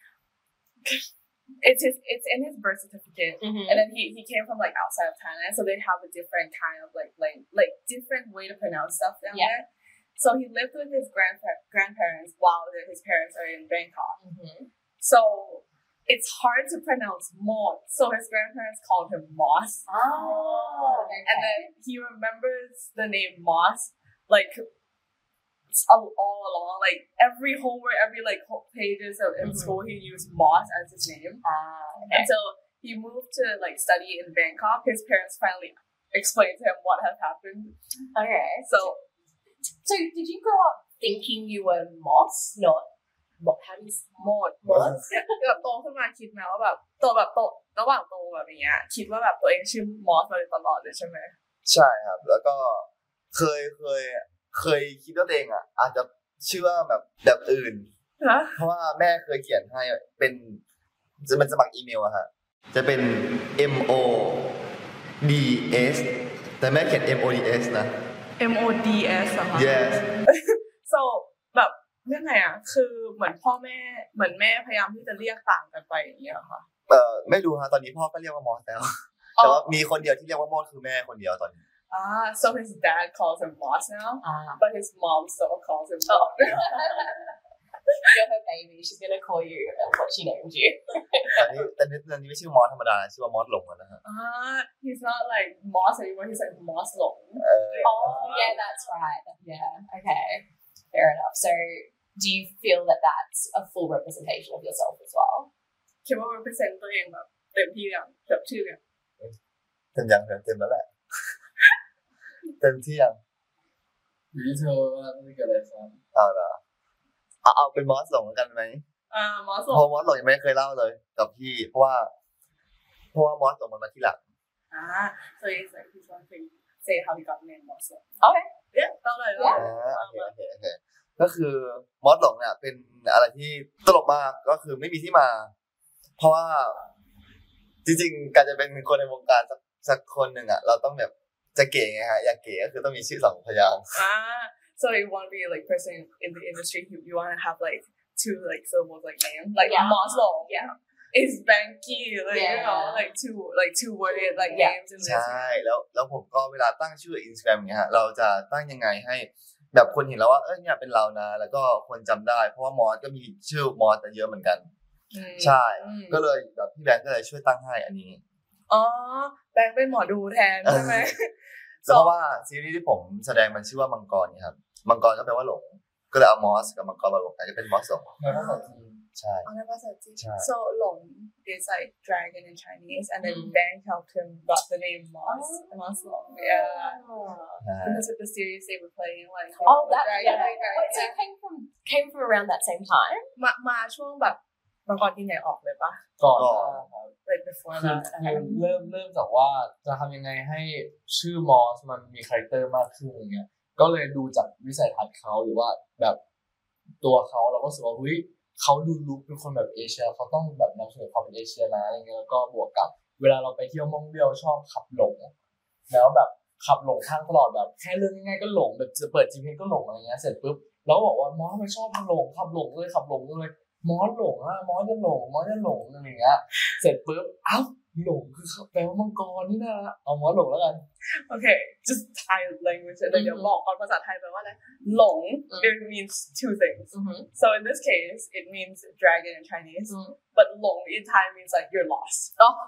it's his it's in his birth certificate and then he he came from like outside of Thailand so they have a different kind of like like like different way to pronounce stuff down there so he lived with his grandpa- grandparents while his parents are in Bangkok so it's hard to pronounce Mod so his grandparents called him Moss oh okay. and then he remembers the name Moss like all, all along like every homework every like pages of in school he used Moss as his name ah, okay. until he moved to like study in Bangkok his parents finally explained to him what had happened okay so so did you grow up thinking you were Moss not how do you Mod Mod แบบโตขึ้นมาคิดไหมว่าแบบโตแบบโตระหว่างโตแบบอย่างเงี้ยคิดว่าแบบตัวเองชื่อ Moss มาตลอดเลยใช่ไหมใช่ครับแล้วก็เคยเคยเคยคิดว่าตัวเองอ่ะอาจจะชื่อว่าแบบแบบอื่นเพราะว่าแม่เคยเขียนให้เป็นจะเป็นสมัครอีเมลอะฮะจะเป็น M O D S แต่แม่เขียน M O D S นะ M O D S เหรอคะ yes so แบบยังไงอ่ะคือเหมือนพ่อแม่เหมือนแม่พยายามที่จะเรียกต่างกันไปอย่างเงี้ยค่ะเออไม่รู้ฮะตอนนี้พ่อก็เรียกว่ามอสแล้วแต่ว่ามีคนเดียวที่เรียกว่ามอสคือแม่คนเดียวตอนนี้ Ah, so his dad calls him Moss now, ah. but his mom still calls him Mod. You're her baby. She's gonna call you what she named you. แต่นี่แต่นี่แต่นี่ไม่ชื่อมอสธรรมดาชื่อว่ามอสหลงนะฮะ Ah, he's not like Moss anymore. He's like Moss Long. Uh, oh, yeah, that's right. Yeah, okay, fair enough. So, do you feel that that's a full representation of yourself as well? คิดว่า represent ตัวเองแบบเต็มที่อย่างแบบชื่อเนี่ยเต็มยังเต็มแล้วแหละเต็มที่ยังอยู่ที่เธอว่าต้องเกิดอะไรครับเอาล่ะเอาเอาเป็นมอสหลงกันไหมอ่ามอสหลงเพราะมอสหลงยังไม่เคยเล่าเลยกับพี่เพราะว่าเพราะว่ามอสหลงมันมาที่หลังอ่า so it's like he's one thing say how he got the name มอสหลง okay yeah เล่าเลยเล่าโอเคโอเคโอเคก็คือมอสหลงเนี่ยเป็นอะไรที่ตลกมากก็คือไม่มีที่มาเพราะว่าจริงๆการจะเป็นคนในวงการสักสักคนหนึ่งอ่ะเราต้องแบบจะเก๋ไงฮะอยากเก๋ก็คือต้องมีชื่อสองพยางค์ ah so you want to be like person in the industry you, you want to have like two like syllables like name like yeah. Moss Long yeah is Banky like you know like two like two worded like names in this ใช่แล้วแล้วผมก็เวลาตั้งชื่อ Instagram อย่างเงี้ยฮะเราจะตั้งยังไงให้แบบคนเห็นแล้วว่าเออเนี่ยเป็นเรานะแล้วก็คนจำได้เพราะว่ามอสก็มีชื่อมอสเยอะเหมือนกันใช่ก็เลยแบบพี่แบงค์ก็เลยช่วยตั้งให้อันนี้อ๋อแบงค์เป็นหมอดูแทนใช่ไหมเพราะว่าซีรีส์ที่ผมแสดงมันชื่อว่ามังกรนี่ครับมังกรก็แปลว่าหลงก็เลยเอามอสกับมังกรมาบวกกันจะเป็นมอสหลงในภาษาจีนใช่ในภาษาจีน so หลง is like dragon in Chinese and then Bang helped him got the name Moss Moss Long yeah because of the series they were playing like oh that yeah wait so it came from came from around that same time มามาช่วงแบบมังกรที่ไหนออกเลยปะก่อน like before that เริ่มเริ่มจากว่าจะทำยังไงให้ชื่อมอสมันมีคาแรคเตอร์มากขึ้นอย่างเงี้ยก็เลยดูจากวิสัยทัศน์เขาหรือว่าแบบตัวเขาเราก็รู้สึกว่าเฮ้ยเขาดูลุคเป็นคนแบบเอเชียเขาต้องแบบนำเสนอความเป็นเอเชียนะอะไรเงี้ยแล้วก็บวกกับเวลาเราไปเที่ยวม่องเบี้ยวชอบขับหลงแล้วแบบขับหลงทางตลอดแบบแค่เรื่องง่ายๆก็หลงแบบจะเปิด จี พี เอส ก็หลงอะไรเงี้ยเสร็จปุ๊บเราก็บอกว่ามอสทำไมชอบหลงขับหลงเลยขับหลงเลยมอสหลงอ่ะมอสจะหลงมอสจะหลงอะไรเงี้ยเสร็จปุ๊บเอ้าหลงคือแปลว่ามังกรนี่นะเอามอสหลงแล้วกันโอเค just Thai language เดี๋ยวบอกก่อนภาษาไทยแปลว่าอะไรหลง it means two things so in this case it means dragon in Chinese but หลง in Thai means like you're lost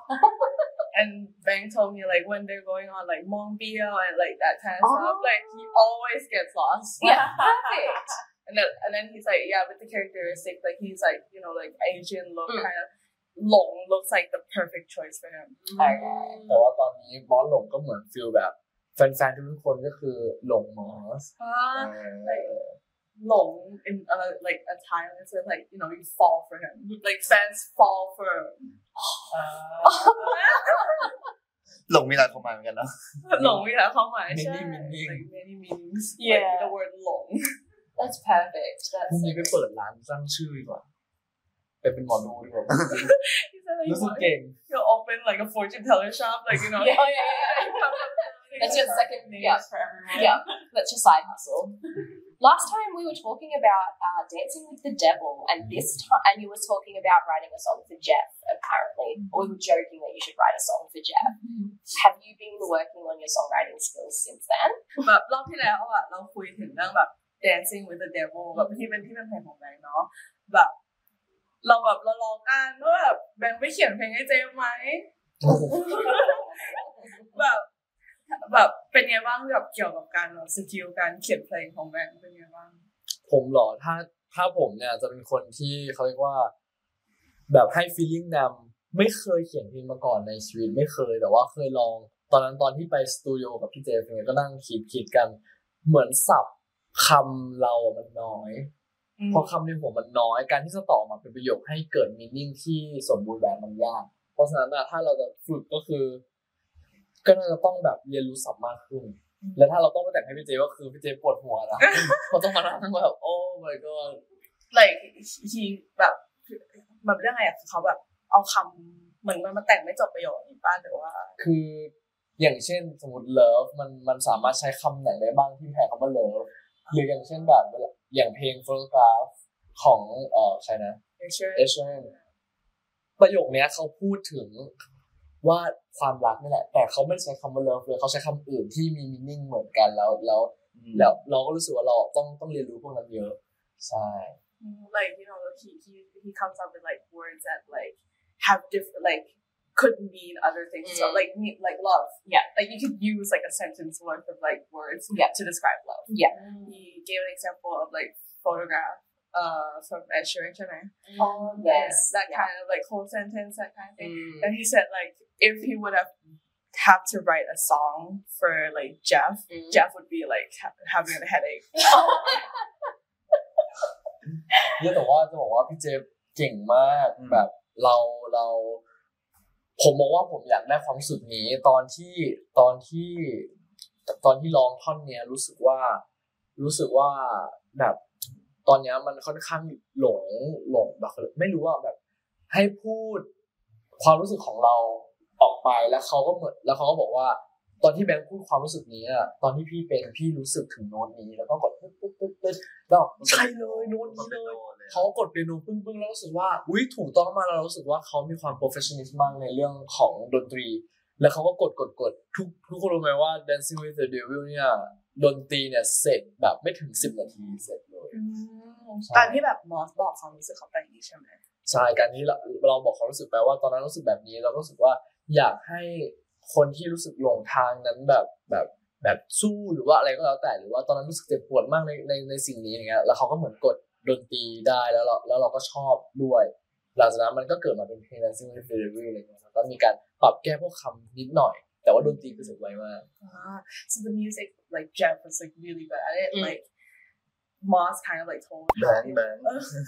and Bang told me like when they're going on like Mong Biao and like that kind of stuff like he always gets lost yeah perfect and then and then he's like yeah with the characteristic like he's like you know like Asian look kind ofหลง looks like the perfect choice for him แต่ว่าตอนนี้มอสหลงก็เหมือนฟีลแบบแฟนๆทุกคนก็คือหลงมอส like หลง in uh, like a time it's like you know you fall for him like fans fall for him หลงมีหลายความหมายเหมือนกันเนาะหลงมีหลายความหมายใช่ many meanings like many meanings yeah like the word หลง that's perfect พรุ่งนี้ไปเปิดร้านสร้างชื่อดีกว่าไปเป็นหมอดูดีกว่ารู้สึกเก่ง you open like a fortune teller shop like you know yeah oh yeah yeah that's your second name yeah. for everyone yeah that's your side hustle last time we were talking about uh, dancing with the devil and this time and you were talking about writing a song for Jeff apparently or we were joking that you should write a song for Jeff have you been working on your songwriting skills since then แบบรอบที่แล้วอ่ะเราคุยถึงเรื่องแบบ dancing with the devil แบบที่เป็นที่เป็นเพลงของแบงค์เนาะแบบเราแบบเราลองกันว่าแบบแบงค์ไปเขียนเพลงให้เจมไหมแบบแบบเป็นไงบ้างแบบเกี่ยวกับการแบบสกิลการเขียนเพลงของแบงค์เป็นไงบ้างผมหรอถ้าถ้าผมเนี่ยจะเป็นคนที่เขาเรียกว่าแบบให้ feeling นำไม่เคยเขียนเพลงมาก่อนในชีวิตไม่เคยแต่ว่าเคยลองตอนนั้นตอนที่ไปสตูดิโอกับพี่เจฟเนี่ยก็นั่งคิดคิดกันเหมือนศัพท์คำเรามันน้อยพอคำในหัวมันน้อยการที่จะต่อมาเป็นประโยคให้เกิดมีนิ่งที่สมบูรณ์แบบมันยากเพราะฉะนั้นถ้าเราจะฝึกก็คือก็น่าจะต้องแบบเรียนรู้ศัพท์มากขึ้นและถ้าเราต้องไปแต่งให้พี่เจก็คือพี่เจปวดหัวนะเพราะต้องมานั่งแบบโอ้ my god like he แบบแบบเรื่องอะไรอ่ะเขาแบบเอาคำเหมือนมันมาแต่งไม่จบประโยคนี้ป่ะหรือว่าคืออย่างเช่นสมมติ love มันมันสามารถใช้คำไหนได้บ้างที่แทนคำว่า love หรืออย่างเช่นแบบอย่างเพลง photograph ของเอ่อใครนะ เอช เอ็น ประโยคนี้เขาพูดถึงว่าความรักนี่แหละแต่เขาไม่ใช้คำว่า love เลยเขาใช้คำอื่นที่มี meaning เหมือนกันแล้วแล้วแล้วเราก็รู้สึกว่าเราต้องต้องเรียนรู้พวกนั้นเยอะใช่ like you know he he he comes up with like words that like have different like could mean other things mm. so like like love yeah like you could use like a sentence worth of like words yeah. to describe love yeah he gave an example of like photograph uh from Ed Sheeran oh yes that yeah. kind of like whole sentence that kind of thing mm. and he said like if he would have have to write a song for like Jeff mm. Jeff would be like ha- having a headache เนี่ยแต่ว่าจะบอกว่าพี่เจฟเก่งมากแบบเราเราผมบอกว่าผมอยากได้ความรู้สึกนี้ตอนที่ตอนที่ตอนที่ร้องท่อนเนี้ยรู้สึกว่ารู้สึกว่าแบบตอนเนี้ยมันค่อนข้างหลงหลงแบบไม่รู้ว่าแบบให้พูดความรู้สึกของเราออกไปแล้วเขาก็เหมือนแล้วเขาก็บอกว่าตอนที่แบงค์พูดความรู้สึกนี้อ่ะตอนที่พี่เป็นพี่รู้สึกถึงโน้ตนี้แล้วก็กดปึ๊บปึ๊บปึ๊บปึ๊บแล้วใช่เลยโน้ตนี้เลยเขากดเปียโนปึ้งปึ้งแล้วรู้สึกว่าอุ้ยถูกต้องมากแล้วรู้สึกว่าเขามีความ professional มากในเรื่องของดนตรีแล้วเขาก็กดกดกดทุกทุกคนรู้ไหมว่า Dancing with the Devil เนี่ยดนตรีเนี่ยเสร็จแบบไม่ถึงสิบนาทีเสร็จเลยการที่แบบมอสบอกความรู้สึกเขาไปอย่างนี้ใช่ไหมใช่การที่เราเราบอกความรู้สึกไปว่าตอนนั้นรู้สึกแบบนี้เราก็รู้สึกว่าอยากให้คนที่รู้สึกหลงทางนั้นแบบแบบแบบสู้หรือว่าอะไรก็แล้วแต่หรือว่าตอนนั้นรู้สึกเจ็บปวดมากในในในสิ่งนี้อย่างเงี้ยแล้วเขาก็เหมือนกดดนตรีได้แล้วเราแล้วเราก็ชอบด้วยหลังจากนั้นมันก็เกิดมาเป็นเพลง Dancing with the Devil อะไรเงี้ยแล้วก็มีการปรับแก้พวกคำนิดหน่อยแต่ว่าดนตรีคือสุดไวมาก ah so the music like Jeff was like really good at it like Moss kind of like told bang bang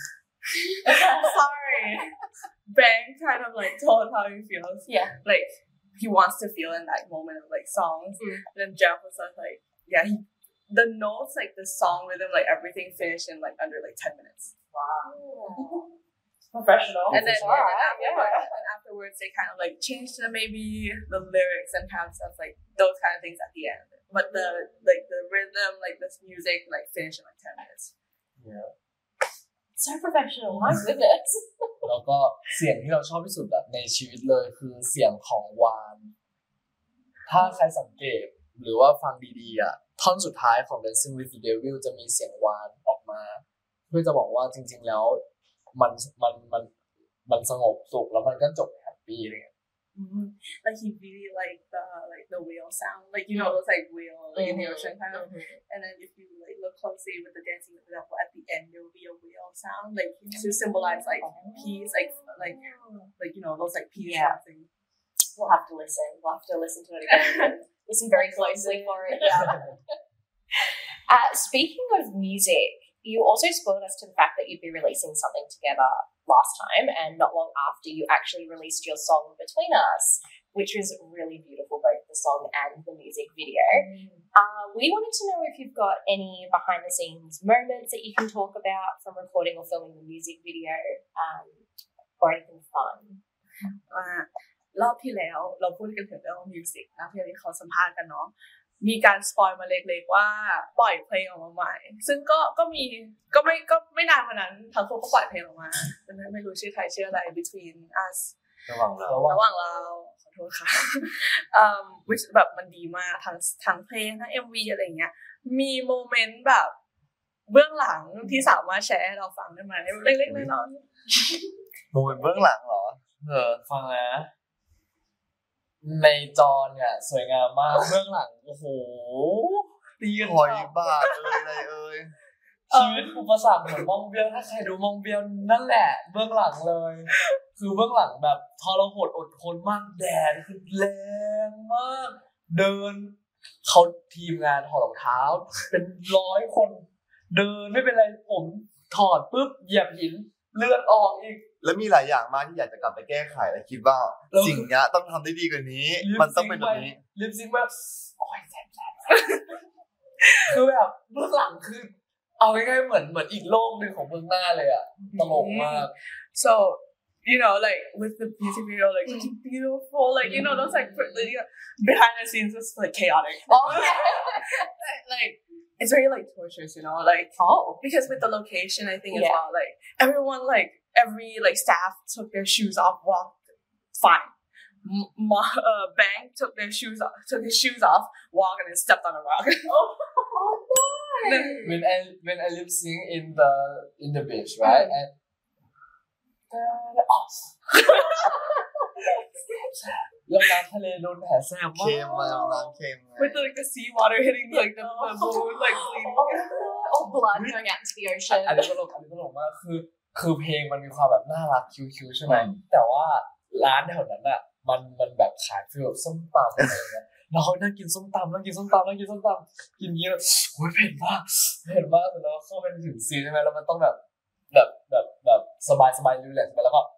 sorry Bang kind of like told how he feels yeah like he wants to feel in that moment of like songs mm. and then Jeff was like yeah he the notes like the song rhythm like everything finished in like under like ten minutes wow professional and then, right, and, then yeah. afterwards, and afterwards they kind of like changed the, maybe the lyrics and kind of stuff like those kind of things at the end but the like the rhythm like this music like finished in like ten minutes yeah so professional my goodness แล้วก็เสียงที่เราชอบที่สุดแบบในชีวิตเลยคือเสียงของวานถ้าใครสังเกตหรือว่าฟังดีๆอ่ะท่อนสุดท้ายของ Dancing with the Devil จะมีเสียงวานออกมาเพื่อจะบอกว่าจริงๆแล้วมันมันมันมันสงบสุขแล้วมันก็จบแฮปปี้เลย mm-hmm. like he really like the like the whale sound like you know those like whale like mm-hmm. in the ocean kind of mm-hmm. and then if you like look closely with the Dancing with the Devil at the end there will be a whale sound like to symbolize like peace like like like you know those like peace yeah. things we'll have to listen we'll have to listen to it again listen very closely for it yeah. uh, speaking of music you also spoiled us to the fact that you'd be releasing something together last time and not long after you actually released your song Between Us, which was really beautiful, both the song and the music video. Mm. Uh, we wanted to know if you've got any behind the scenes moments that you can talk about from recording or filming the music video um, or anything fun. รอบที่แล้วเราพูดกันถึงเรื่องมิวสิกนะที่เขาสัมภาษณ์กันเนาะมีการสปอยล์มาเล็กๆว่าปล่อยเพลงออกมาใหม่ซึ่งก็ก็มีก็ไม่ก็ไม่นานกว่านั้นทั้งคู่ก็ปล่อยเพลงออกมาไม่ไม่รู้ชื่อไทยชื่ออะไร Between Us ระหว่างเราระหว่างเราขอโทษค่ะอืมแบบมันดีมากทั้งทั้งเพลงทั้ง เอ็ม วี อะไรเงี้ยมีโมเมนต์แบบเบื้องหลังที่สามารถแชร์ให้เราฟังได้ไหมเล็กๆน้อยๆโมเมนต์เบื้องหลังเหรอเออฟังนะในจอเนี่ยสวยงามมากเบื้องหลังโอ้โหตีหอยบาทเอ้ยอะไรเอ้ยชีวิตอุปสรรคเหมือนมองเบี้ยวถ้าใครดูมองเบี้ยวนั่นแหละเบื้องหลังเลยคือเบื้องหลังแบบทรหดอดทนมากแดดคือแรงมากเดินเขาทีมงานถอดรองเท้าเป็นร้อยคนเดินไม่เป็นไรผมถอดปุ๊บเหยียบหินเลือดออกอีกแล้วมีหลายอย่างมากที่อยากจะกลับไปแก้ไขและคิดว่าสิ่งนี้ต้องทำได้ดีกว่านี้มันต้องเป็นแบบนี้ลิปซิงค์แบบโอ้ยแสบๆคือแบบเบื้องหลังคือเอาง่ายๆเหมือนเหมือนอีกโลกนึงของเบื้องหน้าเลยอ่ะตลกมาก so you know like with the music video like mm. it's beautiful like you know those like behind the scenes is like chaotic oh like it's very like torturous you know like oh because with the location I think yeah. as well like everyone like every like staff took their shoes off walked fine M- uh, Bang took their shoes off took his shoes off walked and then stepped on a rock oh, oh no when I when I lip sync in the in the beach right mm. and the off แล้วน้ำทะเลโดนแผลแสบมากเค็มมากน้ำเค็ม with the, like the sea water hitting like the, the balloon like bleeding oh blood going out to the ocean อันนี้ก็ตลกอันนี้ก็ตลกมากคือคือเพลงมันมีความแบบน่ารักคิวๆใช่ไหมแต่ว่าร้านแถวนั้นอ่ะมันมันแบบขายฟีลแบบส้มตำอะไรเงี้ยเรานั่งกินส้มตำนั่งกินส้มตำนั่งกินส้มตำกินเยอะโอ้ยเผ็ดมากเผ็ดมากแล้วเข้าไปถึงซีนใช่ไหมแล้วมันต้องแบบแบบแบบแบบสบายสบายรีแลกซ์ไปแล้วก็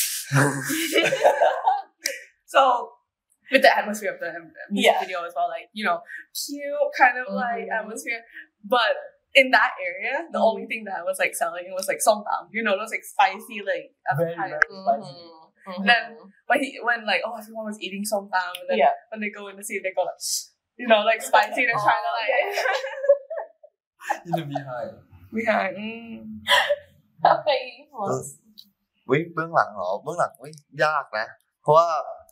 so with the atmosphere of the music yeah. video as well like you know cute kind of mm-hmm. like atmosphere but in that area the only thing that was like selling was like somtam you know those like spicy like very, very spicy mm-hmm. Mm-hmm. Then when he when like oh everyone was eating somtam and then yeah. when they go in the scene they go like you know like spicy they're trying to like in the behind behind mm. วิ่งเบื้องหลังเหรอเบื้องหลังวิ่งยากนะเพราะว่า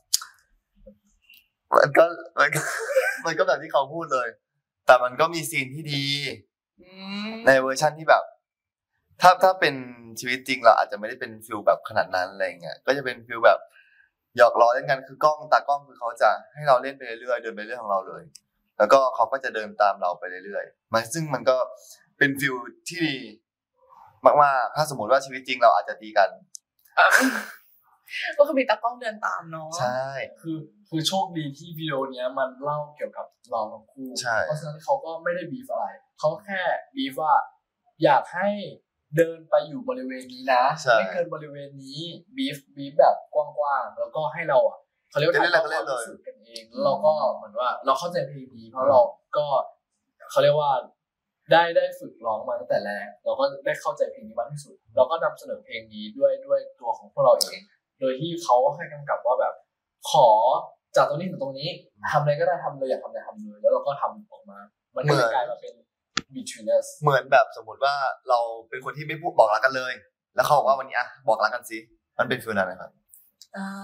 มันก็มันก็มันก็แบบที่เขาพูดเลยแต่มันก็มีซีนที่ดีในเวอร์ชันที่แบบถ้าถ้าเป็นชีวิตจริงเราอาจจะไม่ได้เป็นฟิลแบบขนาดนั้นอะไรเงี้ยก็จะเป็นฟิลแบบหยอกล้อเล่นกันคือกล้องตากล้องคือเขาจะให้เราเล่นไปเรื่อยๆเดินไปเรื่อยของเราเลยแล้วก็เขาก็จะเดินตามเราไปเรื่อยๆมันซึ่งมันก็เป็นฟิลที่ดีมากๆถ้าสมมติว่าชีวิตจริงเราอาจจะตีกันก็คือมีตากล้องเดินตามเนาะใช่คือคือโชคดีที่วิดีโอเนี้ยมันเล่าเกี่ยวกับเราทั้งคู่เพราะฉะนั้นเขาก็ไม่ได้บีฟอะไรเขาแค่บีฟว่าอยากให้เดินไปอยู่บริเวณนี้นะไม่เกินบริเวณนี้บีฟบีฟแบบกว้างๆแล้วก็ให้เราอ่ะเขาเรียกว่าถ่ายทอดความรู้สึกกันเองแล้วเราก็เหมือนว่าเราเข้าใจเพลงนี้เพราะเราก็เขาเรียกว่าได้ได้ฝึกร้องมาตั้งแต่แรกเราก็ได้เข้าใจเพลงนี้มากที่สุดเราก็นำเสนอเพลงนี้ด้วยด้วยตัวของพวกเราเองโดยที่เขาให้กำกับว่าแบบขอจากตรงนี้ถึงตรงนี้ทำอะไรก็ได้ทำเลยอยากทำอะไรทำเลยแล้วเราก็ทำออกมามันก็เลยกลายมาเป็น between us เหมือนแบบสมมติว่าเราเป็นคนที่ไม่พูดบอกรักกันเลยแล้วเขาบอกว่าวันนี้อ่ะบอกรักกันสิมันเป็นฟีลนั้นนะครับอ่า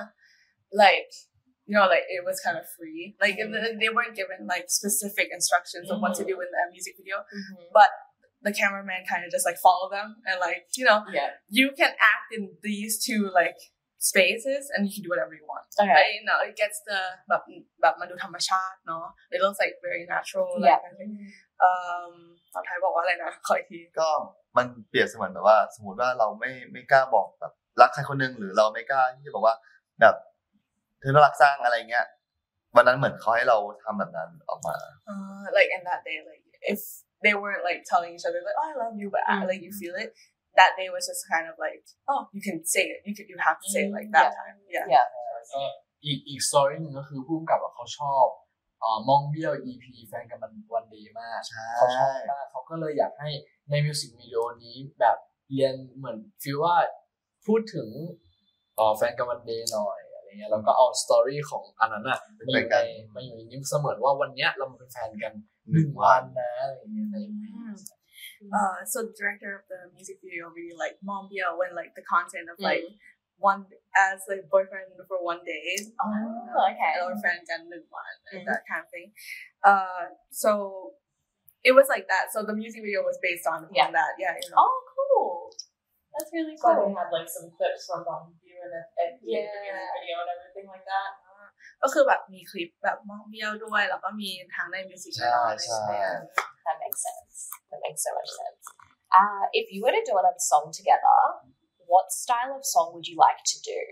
like you know like it was kind of free like mm-hmm. they weren't given like specific instructions mm-hmm. of what to do in the music video mm-hmm. but the cameraman kind of just like follow them and like you know yeah. you can act in these two like spaces and you can do whatever you want okay. right? You know it gets the แบบแบบมันดูธรรมชาติเนาะ it looks like very natural yeah. like I think um ภาษาไทยบอกว่าอะไรนะขออีกทีก็มันเปรียบเสมือนแบบว่าสมมติว่าเราไม่ไม่กล้าบอกแบบรักใครคนนึงหรือเราไม่กล้าที่จะบอกว่าแบบเธอน่ารักสร้างอะไรเงี้ยวันนั้นเหมือนเขาให้เราทำแบบนั้นออกมา uh, like in that day like if they weren't like telling each other like oh I love you but mm-hmm. like you feel it that day was just kind of like oh you can say it you can you have to say it like that yeah. time yeah yeah อีกอีกสตอรี่นึงก็คือผู้กำกับเขาชอบอ่ามองเบี้ยว อี พี แฟนกันมันวันดีมากเขาชอบมากเขาก็เลยอยากให้ในมิวสิกวิดีโอนี้แบบเรียนเหมือนฟีลว่าพูดถึงอ่อแฟนกันวันดีหน่อยแล้วก็เอาสตอรี่ของอันนั้นน่ะมาอยู่ในมาอยู่ในนี้เสมือนว่าวันเนี้ยเรามาเป็นแฟนกันหนึ่งวันนะอะไรอย่างเงี้ย Uh, so the director of the music video really like Mom Bio when like the content of like mm. one as like boyfriend for one day oh okay or friend and one and that kind of thing uh so it was like that so the music video was based on, yeah. on that yeah you know. oh cool that's really cool so they had like some clips from Mom Bio and and yeah. the music video and everything like that ก็คือแบบมีคลิปแบบมองเบี้ยวด้วยแล้วก็มีทางในมิวสิกวิดีโอ That makes sense. That makes so much sense. Uh, if you were to do another song together, what style of song would you like to do?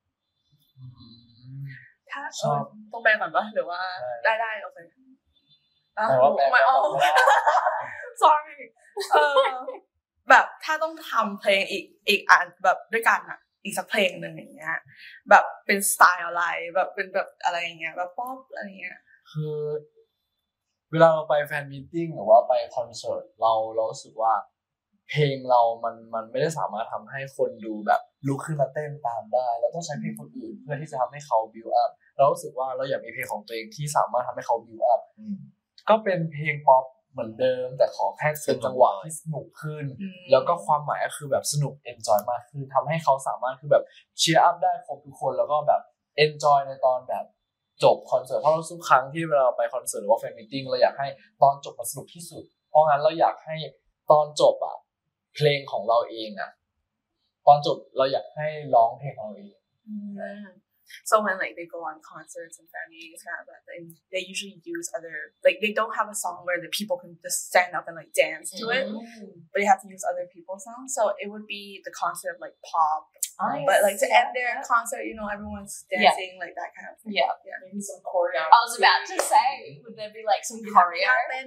ถ้าต้องแปลก่อนปะหรือว่าได้ได้โอเคอ่ะไม่เอา sorry เออแบบถ้าต้องทำเพลงอีกอีกอันแบบด้วยกันอะอีกสักเพลงหนึ่งอย่างเงี้ยแบบเป็นสไตล์อะไรแบบเป็นแบบอะไรอย่างเงี้ยแบบป๊อปอะไรเงี้ยคือเวลาเราไปแฟนมีตติ้งหรือว่าไปคอนเสิร์ตเราเรารู้สึกว่าเพลงเรามันมันไม่ได้สามารถทำให้คนดูแบบลุกขึ้นมาเต้นตามได้เราต้องใช้เพลงคนอื่นเพื่อที่จะทำให้เขาบิวอัพเรารู้สึกว่าเราอยากมีเพลงของตัวเองที่สามารถทำให้เขาบิวอัพก็เป็นเพลงป๊อปเหมือนเดิมแต่ขอแค่เป็นจังหวะที่สนุกขึ้นแล้วก็ความหมายก็คือแบบสนุกเอนจอยมากขึ้นทำให้เขาสามารถคือแบบเชียร์อัพได้ครบทุกคนแล้วก็แบบเอนจอยในตอนแบบจบคอนเสิร์ตเพราะทุกครั้งที่เวลาไปคอนเสิร์ตหรือว่าแฟนมีตติ้งเราอยากให้ตอนจบมันสนุกที่สุดเพราะงั้นเราอยากให้ตอนจบอ่ะเพลงของเราเองอ่ะตอนจบเราอยากให้ร้องเพลงของเราเอง So when like they go on concerts and fan meetings kind of that thing, they usually use other like they don't have a song where the people can just stand up and like dance to it, mm-hmm. but you have to use other people's songs. So it would be the concept of like pop, nice. but like to yeah, end their yeah. concert, you know, everyone's dancing yeah. like that kind of thing. Yeah, yeah. Maybe some choreo. I was about to say, would there be like some choreo?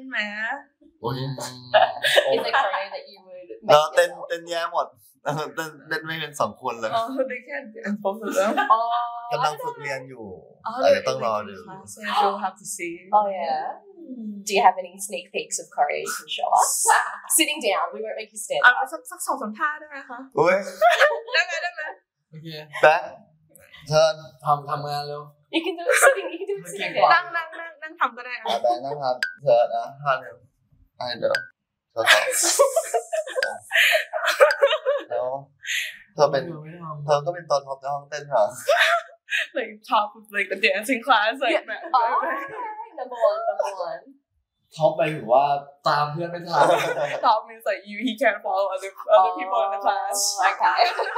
Is there choreo that you would make? เราเต้นเต้นแย่หมดเต้นเต้นไม่เป็นสองคนเลย Oh, they can't dance both of them. กำลังฝึกเรียนอยู่อาจจะต้องรอดู You'll have to see. Oh yeah. Do you have any sneak peeks of choreo you can show us? Sitting down, we won't make you stand up. สักสักสองสามท่าได้ไหมคะโอ้ยได้ไหมได้ไหมโอเคเคแบงค์เชิญทำทำงานเร็ว You can do it sitting. You can do it sitting. นั่งนั่งนั่งนั่งทำก็ได้อ่ะแบงค์นั่งทำเชิญนะห้าหนึ่งไอ้เดี๋ยวเธอขอแล้วเธอเป็นเธอก็เป็นตอนท็อปในห้องเต้นเหรอ like top of like the dancing class like Yeah. Oh, number one, number one. ท็อปไปถึงว่าตามเพื่อนไม่ทัน top means like you he can't follow other other people in the class Okay.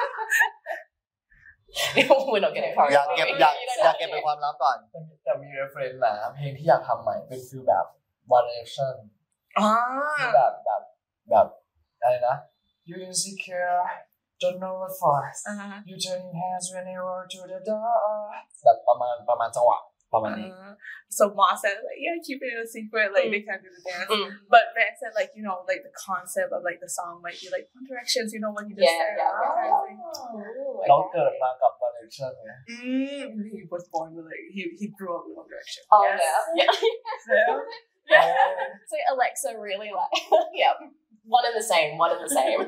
We're not getting choreographed. อยากเก็บอยากอยากเก็บเป็นความลับก่อนแต่มี reference นะเพลงที่อยากทำใหม่เป็นฟีลแบบ One Direction อ่าแบบแบบแบบอะไรนะ You insecure don't know what for you turning hands when you roll to the door แบบประมาณประมาณจังหวะประมาณนี้ so Ma said like yeah keep it a secret like they can't do the dance but Van said like you know like the concept of like the song might be like One Directions you know what you just Yeah, said yeah, that kind of thing. Oh, เราเกิดมากับ One Direction ไง Mm, he was born with like he he grew up with One Direction. Oh yes. yeah. Yeah. yeah. So Alexa really like yeah, one and the same, one and the same.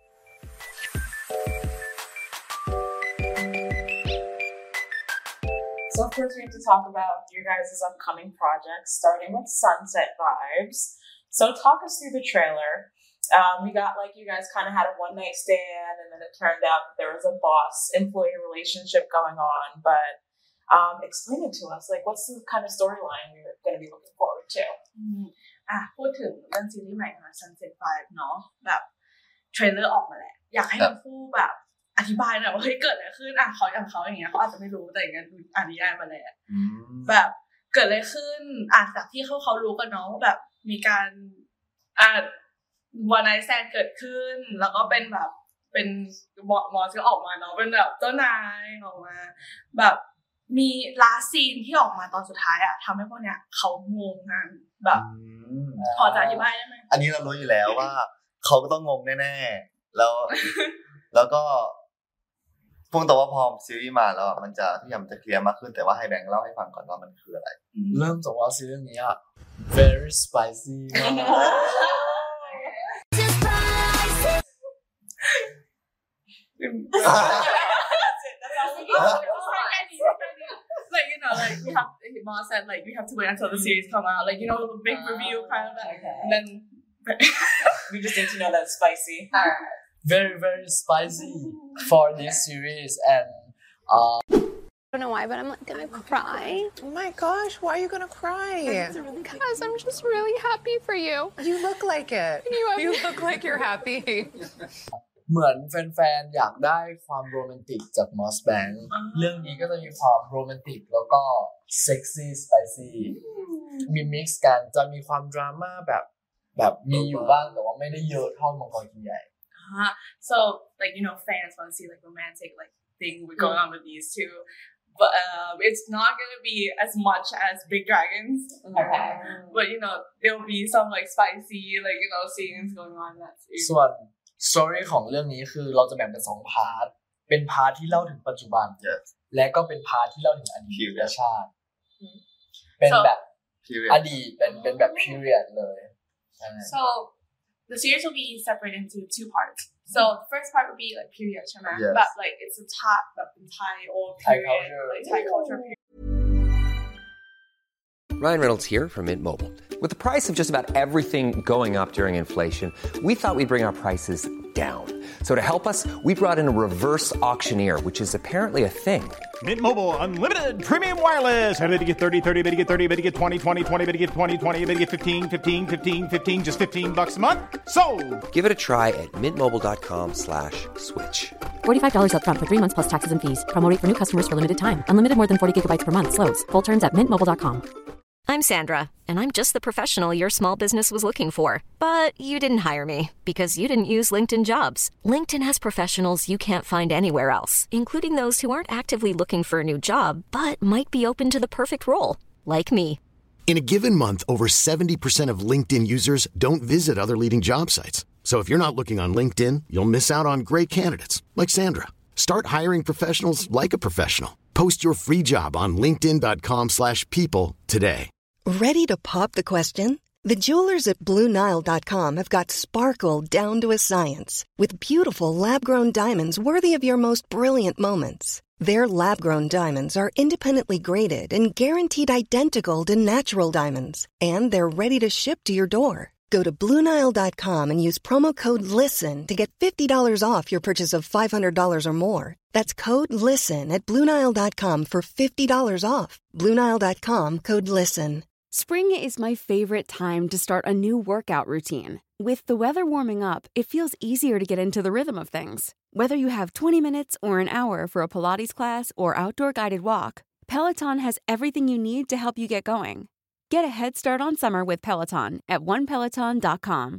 So of course we have to talk about your guys' upcoming projects, starting with Sunset Vibes. So talk us through the trailer. Um, we got like you guys kind of had a one night stand, and then it turned out that there was a boss-employee relationship going on. But um, explain it to us. Like, what's the kind of storyline you're going to be looking forward to? อ่ะพูดถึงเรื่องซีรีส์ใหม่ของ Sunset Five เนาะแบบเทรลเลอร์ออกมาแล้วอยากให้ทั้งคู่แบบอธิบายหน่อยว่าเฮ้ยเกิดอะไรขึ้นอ่ะเขาอย่างเขาอย่างเงี้ยเขาอาจจะไม่รู้แต่อย่างเงี้ยอ่านนิยายมาแล้วแบบเกิดอะไรขึ้นอ่ะจากที่เขาเขารู้กันเนาะว่าแบบมีการอ่ะวันไนท์แซนเกิดขึ้นแล้วก็เป็นแบบเป็นมอมอสก็ออกมาเนาะเป็นแบบเจ้านายออกมาแบบมีลาซีนที่ออกมาตอนสุดท้ายอะทำให้พวกเนี้ยเขางงกันแบบพอจะอธิบายได้ไหมอันนี้เรารู้อยู่แล้วว่าเขาก็ต้องงงแน่ๆแล้วแล้วก็พูดตรงว่าพอซีรีส์มาแล้วมันจะทุกอย่างมันจะเคลียร์มากขึ้นแต่ว่าให้แบงค์เล่าให้ฟังก่อนว่ามันคืออะไรเริ่มจากว่าซีรีส์นี้อ่ะ very spicy มาก like you know like we have Ma said like we have to wait until the series come out like you know the big review kind of that okay. and then we just need to know that it's spicy. Alright. very very spicy for this series and uh I don't know why, but I'm like gonna cry. Oh my gosh, why are you gonna cry? Because I'm just really happy for you. You look like it. You, you look like you're happy. เหมือนแฟนๆอยากได้ความโรแมนติกจาก Moss Bank เรื่องนี้ก็จะมีความโรแมนติกแล้วก็เซ็กซี่สไปซี่มีมิกซ์กันจะมีความดราม่าแบบแบบมีอยู่บ้างแต่ว่าไม่ได้เยอะเท่ามังกรกินใหญ่ uh, so like you know fans want to see like romantic like thing going on with these two but um, it's not gonna be as much as Big Dragons okay but you know there'll be some like spicy like you know scenes going on that too ส่วนสตอรี่ของเรื่องนี้คือเราจะแบ่งเป็นสองพาร์ทเป็นพาร์ทที่เล่าถึงปัจจุบัน yes. และก็เป็นพาร์ทที่เล่าถึงอดีตชาติเป็นแบบอดีตเป็นเป็นแบบ period เลย so the series will be separated into two parts so the first part will be like period ใช่ไหม yes. but like it's a Thai แบบเป็น Thai old period like Thai culture period Ryan Reynolds here from Mint Mobile. With the price of just about everything going up during inflation, we thought we'd bring our prices down. So to help us, we brought in a reverse auctioneer, which is apparently a thing. Mint Mobile Unlimited Premium Wireless. How to get thirty, thirty, how to get thirty, how to get twenty, twenty, twenty, how to get twenty, twenty, how to get fifteen, fifteen, fifteen, fifteen, just fifteen bucks a month? Sold! Give it a try at mintmobile.com slash switch. forty-five dollars up front for three months plus taxes and fees. Promo rate for new customers for limited time. Unlimited more than forty gigabytes per month. Slows full terms at mint mobile dot com. I'm Sandra, and I'm just the professional your small business was looking for. But you didn't hire me because you didn't use LinkedIn Jobs. LinkedIn has professionals you can't find anywhere else, including those who aren't actively looking for a new job, but might be open to the perfect role, like me. In a given month, over seventy percent of LinkedIn users don't visit other leading job sites. So if you're not looking on LinkedIn, you'll miss out on great candidates like Sandra. Start hiring professionals like a professional. Post your free job on linkedin dot com slash people today. Ready to pop the question? The jewelers at Blue Nile dot com have got sparkle down to a science with beautiful lab-grown diamonds worthy of your most brilliant moments. Their lab-grown diamonds are independently graded and guaranteed identical to natural diamonds, and they're ready to ship to your door. Go to Blue Nile dot com and use promo code LISTEN to get fifty dollars off your purchase of five hundred dollars or more. That's code LISTEN at Blue Nile dot com for fifty dollars off. Blue Nile dot com, code LISTEN. Spring is my favorite time to start a new workout routine. With the weather warming up, it feels easier to get into the rhythm of things. Whether you have twenty minutes or an hour for a Pilates class or outdoor guided walk, Peloton has everything you need to help you get going. Get a head start on summer with Peloton at one peloton dot com.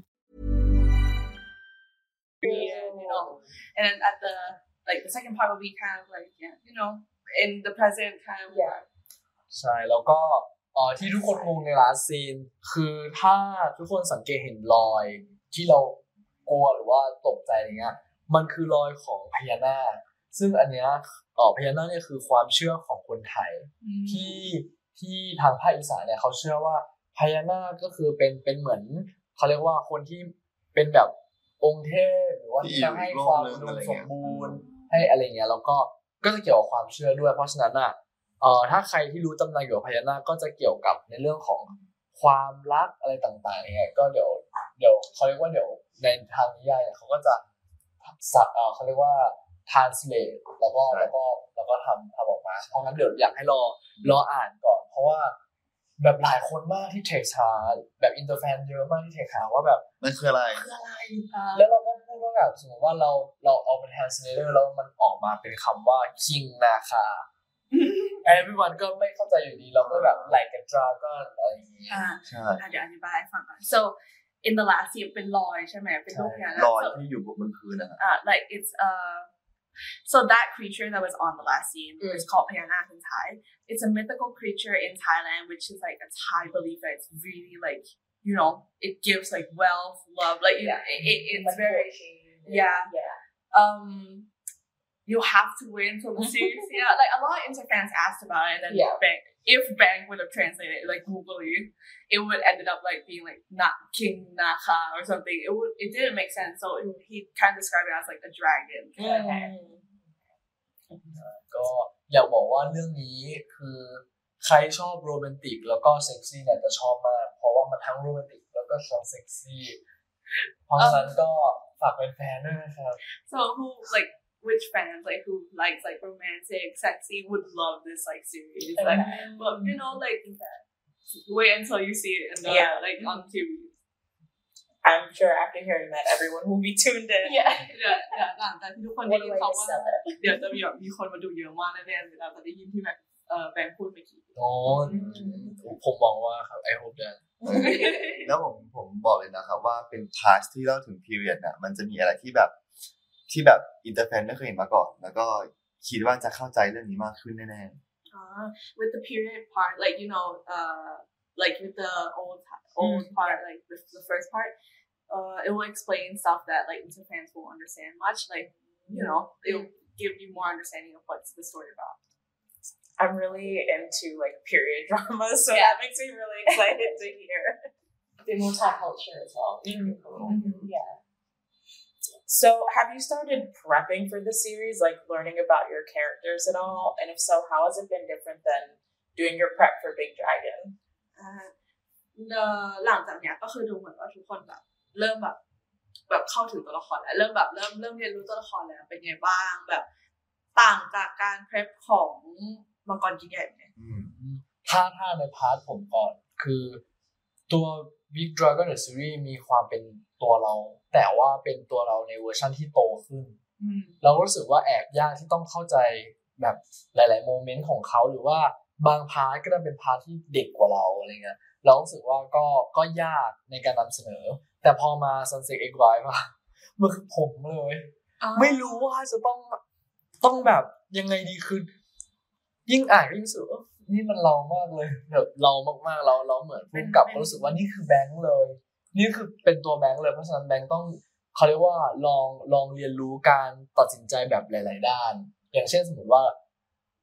You know, and then at the like the second part will be kind of like yeah, you know, in the present kind of yeah. ใช่แล้วก็เอ่อที่ทุกคนงงใน last scene คือถ้าทุกคนสังเกตเห็นรอยที่เรากลัวหรือว่าตกใจอะไรเงี้ยมันคือรอยของพญานาคซึ่งอันเนี้ยเอ่อพญานาคเนี่ยคือความเชื่อของคนไทยที่ที่ทางภาคอีสานเนี่ยเขาเชื่อว่าพญานาคก็คือเป็นเป็นเหมือนเขาเรียกว่าคนที่เป็นแบบองค์เทพหรือว่าที่จะให้ความอุดมสมบูรณ์ให้อะไรเงี้ยแล้วก็ก็จะเกี่ยวกับความเชื่อด้วยเพราะฉะนั้นน่ะเอ่อถ้าใครที่รู้ตำนานเกี่ยวกับพญานาคก็จะเกี่ยวกับในเรื่องของความรักอะไรต่างๆเนี่ยก็เดี๋ยวเดี๋ยวเขาเรียกว่าเดี๋ยวในทางนิยายเนี่ยเขาก็จะสับเอ่อเขาเรียกว่า translate แล้วก็แล้วก็แล้วก็ทำทำออกมาเพราะงั้นเดี๋ยวอยากให้รอรออ่านก่อนเพราะว่าแบบหลายคนมากที่เทคหาแบบอินเตอร์แฟนเยอะมากที่เทคหาว่าแบบมันคืออะไรคืออะไรแล้วเราก็พูดว่าแบบสมมติว่าเราเราเอาเป็น translator แล้วมันออกมาเป็นคำว่า king นาคาeveryone ก็ไม่เข้าใจอยู่ดีเราก็แบบ like a dragon อะไรอย่างงี้ใช่เดี๋ยวอธิบายให้ฟังก่อน so in the last scene เป็นรอยใช่ไหมเป็นรูปพญานาครอยที่อยู่บนพื้นนะ uh like it's uh so that creature that was on the last scene mm. is called Payanak in Thai. It's a mythical creature in Thailand, which is like a Thai belief that it's really like, you know, it gives like wealth, love, like yeah. it, it, it's like very yeah. yeah. Um you have to wait until the series. Yeah, like a lot of inter fans asked about it, and then yeah. Bang, if Bang would have translated it like googly, it would ended up like being like not King Naka or something. It would it didn't make sense. So it, he kind of described it as like a dragon. Mm. ก็อยากบอกว่าเรื่องนี้คือใครชอบโรแมนติกแล้วก็เซ็กซี่เนี่ยจะชอบมากเพราะว่ามันทั้งโรแมนติกแล้วก็ทั้งเซ็กซี่เพราะฉะนั้นก็ฝากเป็นแฟนด้วยนะครับ So who like which fans like who likes like romantic sexy would love this like series like um, but you know like wait until you see it in the yeah. like on T V. I'm sure after hearing that everyone will be tuned in. Yeah yeah yeah หลังจากที่ทุกคนได้ยินเขาว่าเดี๋ยวจะมีแบบมีคนมาดูเยอะมากแน่ๆเวลาจะได้ยินที่แบบเอ่อแบงค์พูดเมื่อกี้โอ้ผมมองว่าครับ I hope that แล้วผมผมบอกเลยนะครับว่าเป็นพาร์ทที่เล่าถึง period น่ะมันจะมีอะไรที่แบบที่แบบอินเตอร์แฟนไม่เคยเห็นมาก่อนแล้วก็คิดว่าจะเข้าใจเรื่องนี้มากขึ้นแน่ๆ uh, with the period part like you know uh like with the old old mm. part like the, the first part uh it will explain stuff that like inter fans won't understand much like you know it will give you more understanding of what's the story about. I'm really into like period drama so yeah. that makes me really excited to hear the multi-culture as well. Mm-hmm. Mm-hmm. Yeah. So, have you started prepping for the series, like learning about your characters at all? And if so, how has it been different than doing your prep for Big Dragon? หลังจากเนี้ยก็คือดูเหมือนว่าทุกคนแบบเริ่มแบบแบบเข้าถึงตัวละครแล้วเริ่มแบบเริ่มเริ่มเรียนรู้ตัวละครแล้วเป็นไงบ้างแบบต่างจากการเพรพของมังกรกินใหญ่ไหมถ้าถ้าในพาร์ทผมก่อนคือตัว Big Dragon The Series มีความเป็นตัวเราแต่ว่าเป็นตัวเราในเวอร์ชันที่โตขึ้นเราก็รู้สึกว่าแอบยากที่ต้องเข้าใจแบบหลายๆโมเมนต์ของเขาหรือว่าบางพาร์ทก็จะเป็นพาร์ทที่เด็กกว่าเราอะไรเงี้ยเรารู้สึกว่าก็ก็ยากในการนำเสนอแต่พอมา Sunset X Y ป่ะมันคือผมเลยไม่รู้ว่าจะต้องต้องแบบยังไงดีคือยิ่งอ่านยิ่งรู้สึกนี่มันเรามากเลยแบบเรามากๆเราเราเหมือนพุ่งกลับก็รู้สึกว่านี่คือแบงค์เลยนี่คือเป็นตัวแบงค์เลยเพราะฉะนั้นแบงค์ต้องเขาเรียกว่าลองลองเรียนรู้การตัดสินใจแบบหลายๆด้านอย่างเช่นสมมติว่า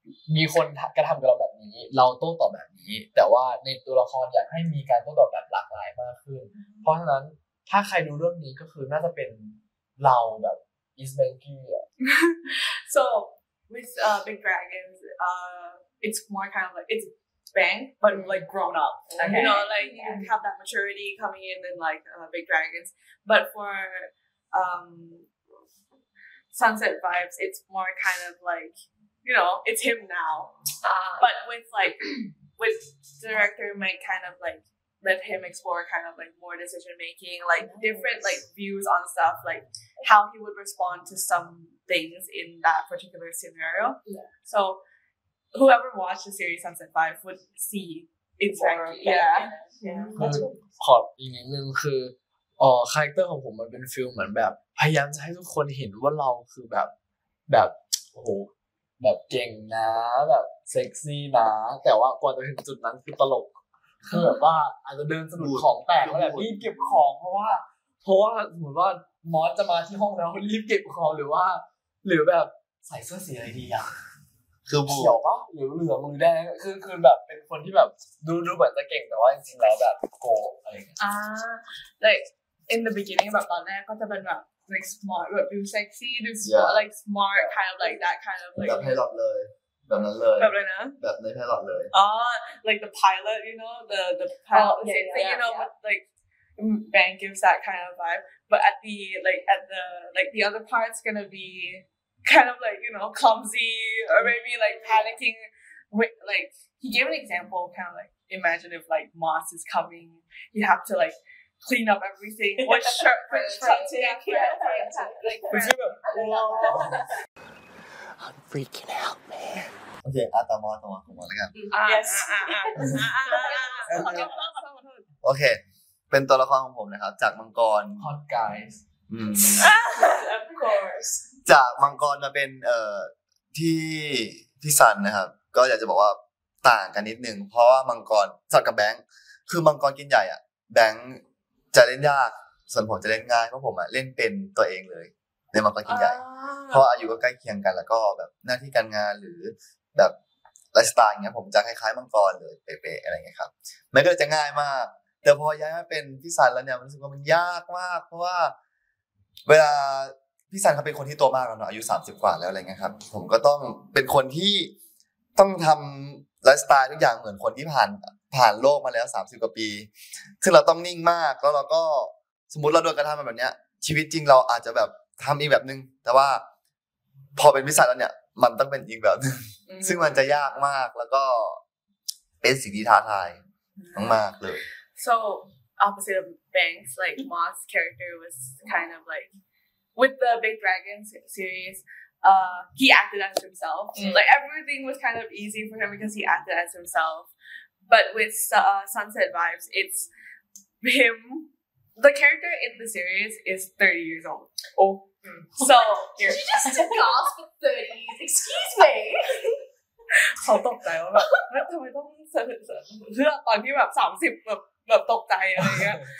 มีคนกระทำกับเราแบบนี้เราโต้ตอบแบบนี้แต่ว่าในตัวละครอยากให้มีการโต้ตอบแบบหลากหลายมากขึ้นเพราะฉะนั้นถ้าใครดูเรื่องนี้ก็คือน่าจะเป็นเราแบบ East Banky อ่ะ so with uh, Big Dragons uh, it's more kind of like it's Bank but like grown up okay. you know like yeah. you have that maturity coming in in like uh, Big Dragons but for um, Sunset Vibes it's more kind of like you know it's him now uh, but with like with director might kind of like let him explore kind of like more decision making like different like views on stuff like how he would respond to some things in that particular scenario yeah. so whoever watched the series Sunset Five would see exactly yeah yeah ขออีกนิดนึงคืออ๋อคาแรคเตอร์ของผมมันเป็นฟีลเหมือนแบบพยายามจะให้ทุกคนเห็นว่าเราคือแบบแบบโอ้โหแบบเก่งนะแบบเซ็กซี่นะแต่ว่ากว่าจะถึงจุดนั้นคือตลกคือแบบว่าอาจจะเดินสะดุดของแตกแล้วแบบรีบเก็บของเพราะว่าเพราะว่าสมมติว่ามอสจะมาที่ห้องแล้วรีบเก็บของหรือว่าหรือแบบใส่เสื้อสีอะไรดีอ่ะคือเขียวปะหรือเหลืองหรือแดงคือคือแบบเป็นคนที่แบบดูดูเหมือนจะเก่งแต่ว่าจริงๆแล้วแบบโกอะไรอย่างเงี้ยอ่า like in the beginning แบบตอนแรกก็จะเป็นแบบ like smart แบบดู sexy ดู smart like smart kind of like that kind of like แบบให้หลอดเลยแบบนั้นเลยแบบเลยนะแบบในให้หลอดเลยอ๋อ like the pilot you know the the pilot oh, yeah, yeah, you know yeah. like Bang gives that kind of vibe but at the like at the like the other part's gonna be kind of like you know clumsy or maybe like panicking with like he gave an example kind of like imagine if like Moss is coming you have to like clean up everything what shirt French fronting like I'm freaking out man โอเคอ่ะต่อมาต่อมาต่อมาแล้วกัน yes โอเคเป็นตัวละครของผมนะครับจากมังกร hot guys อืม of course จากมังกรมาเป็นเอ่อที่พี่ซันนะครับก็อยากจะบอกว่าต่างกันนิดนึงเพราะว่ามังกรสัตว์กับแบงค์คือมังกรกินใหญ่อ่ะแบงค์จะเล่นยากส่วนผมจะเล่นง่ายเพราะผมอ่ะเล่นเป็นตัวเองเลยในมังกรกินใหญ่เพราะอายุก็ใกล้เคียงกันแล้วก็แบบหน้าที่การงานหรือแบบไลฟ์สไตล์อย่างเงี้ยผมจะคล้ายๆมังกรเลยเป๊ะๆอะไรเงี้ยครับมันก็จะง่ายมากแต่พอย้ายมาเป็นพี่ซันแล้วเนี่ยรู้สึกว่ามันยากมากเพราะว่าเวลาพี่ซันเขาเป็นคนที่โตมากแล้วเนาะอายุสามสิบกว่าแล้วอะไรเงี้ยครับผมก็ต้องเป็นคนที่ต้องทำไลฟ์สไตล์ทุกอย่างเหมือนคนที่ผ่านผ่านโลกมาแล้วสามสิบกว่าปีซึ่งเราต้องนิ่งมากแล้วเราก็สมมุติเราโดนกระทำแบบเนี้ยชีวิตจริงเราอาจจะแบบทำอีกแบบนึงแต่ว่าพอเป็นพี่ซันแล้วเนี่ยมันต้องเป็นอีกแบบนึงซึ่งมันจะยากมากแล้วก็เป็นสิ่งที่ท้าทายมากๆเลย so opposite of Banks like Moss character was kind of like with the Big Dragon series uh he acted as himself mm. like everything was kind of easy for him because he acted as himself but with uh, Sunset Vibes it's him the character in the series is thirty years old oh so here you just gasp for thirty excuse me เขาตกใจว่าแบบทำไมต้องเลือกตอนที่แบบสามสิบแบบแบบตกใจอะไรเงี้ย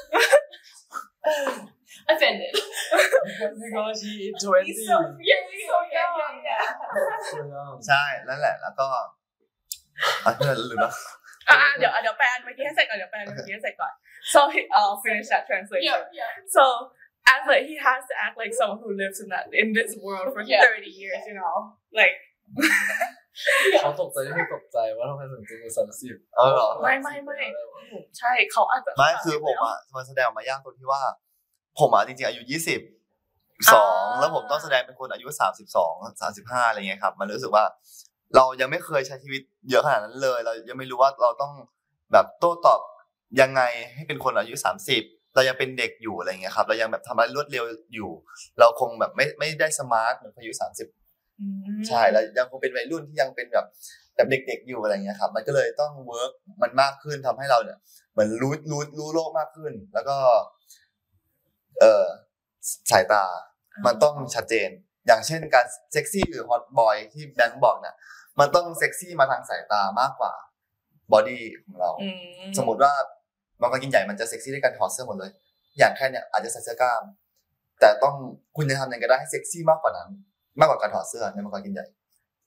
offended because he is twenty he's so yeah he's so young yeah ใช่นั่นแหละแล้วก็อ่ะเพื่อนลืมแล้วอ่ะเดี๋ยวเดี๋ยวแปลเมื่อกี้ให้เสร็จก่อนเดี๋ยวแปลเมื่อกี้ให้เสร็จก่อน so he uh finish that translation yeah, yeah. so as like he has to act like someone who lives in that in this world for yeah. thirty years you know like เขาตกใจไม่ตกใจว่าทำไมถึงจะสามสิบเออเหรอไม่ไม่ไม่ใช่เขาอาจจะไม่คือผมอ่ะมันแสดงมายากตรงที่ว่าผมอ่ะจริงๆอายุยี่สิบสองแล้วผมต้องแสดงเป็นคนอายุสามสิบสอง สามสิบห้าอะไรเงี้ยครับมันรู้สึกว่าเรายังไม่เคยใช้ชีวิตเยอะขนาดนั้นเลยเรายังไม่รู้ว่าเราต้องแบบโต้ตอบยังไงให้เป็นคนอายุสามสิบเรายังเป็นเด็กอยู่อะไรเงี้ยครับเรายังแบบทำอะไรรวดเร็วอยู่เราคงแบบไม่ไม่ได้สมาร์ทเหมือนอายุสามสิบใช่แล้วยังคงเป็นวัยรุ่นที่ยังเป็นแบบแบบเด็กๆอยู่อะไรเงี้ยครับมันก็เลยต้องเวิร์กมันมากขึ้นทำให้เราเนี่ยเหมือนรู้รู้รู้โลกมากขึ้นแล้วก็เอ่อสายตามันต้องชัดเจนอย่างเช่นการเซ็กซี่หรือฮอตบอยที่แบงค์บอกเนี่ยมันต้องเซ็กซี่มาทางสายตามากกว่าบอดี้ของเราสมมติว่าบางคนกินใหญ่มันจะเซ็กซี่ด้วยการถอดเสื้อหมดเลยอย่างแค่เนี่ยอาจจะใส่เสื้อกล้ามแต่ต้องคุณจะทำยังไงก็ได้ให้เซ็กซี่มากกว่านั้นมากกว่าการถอดเสื้อในมังกรกินใหญ่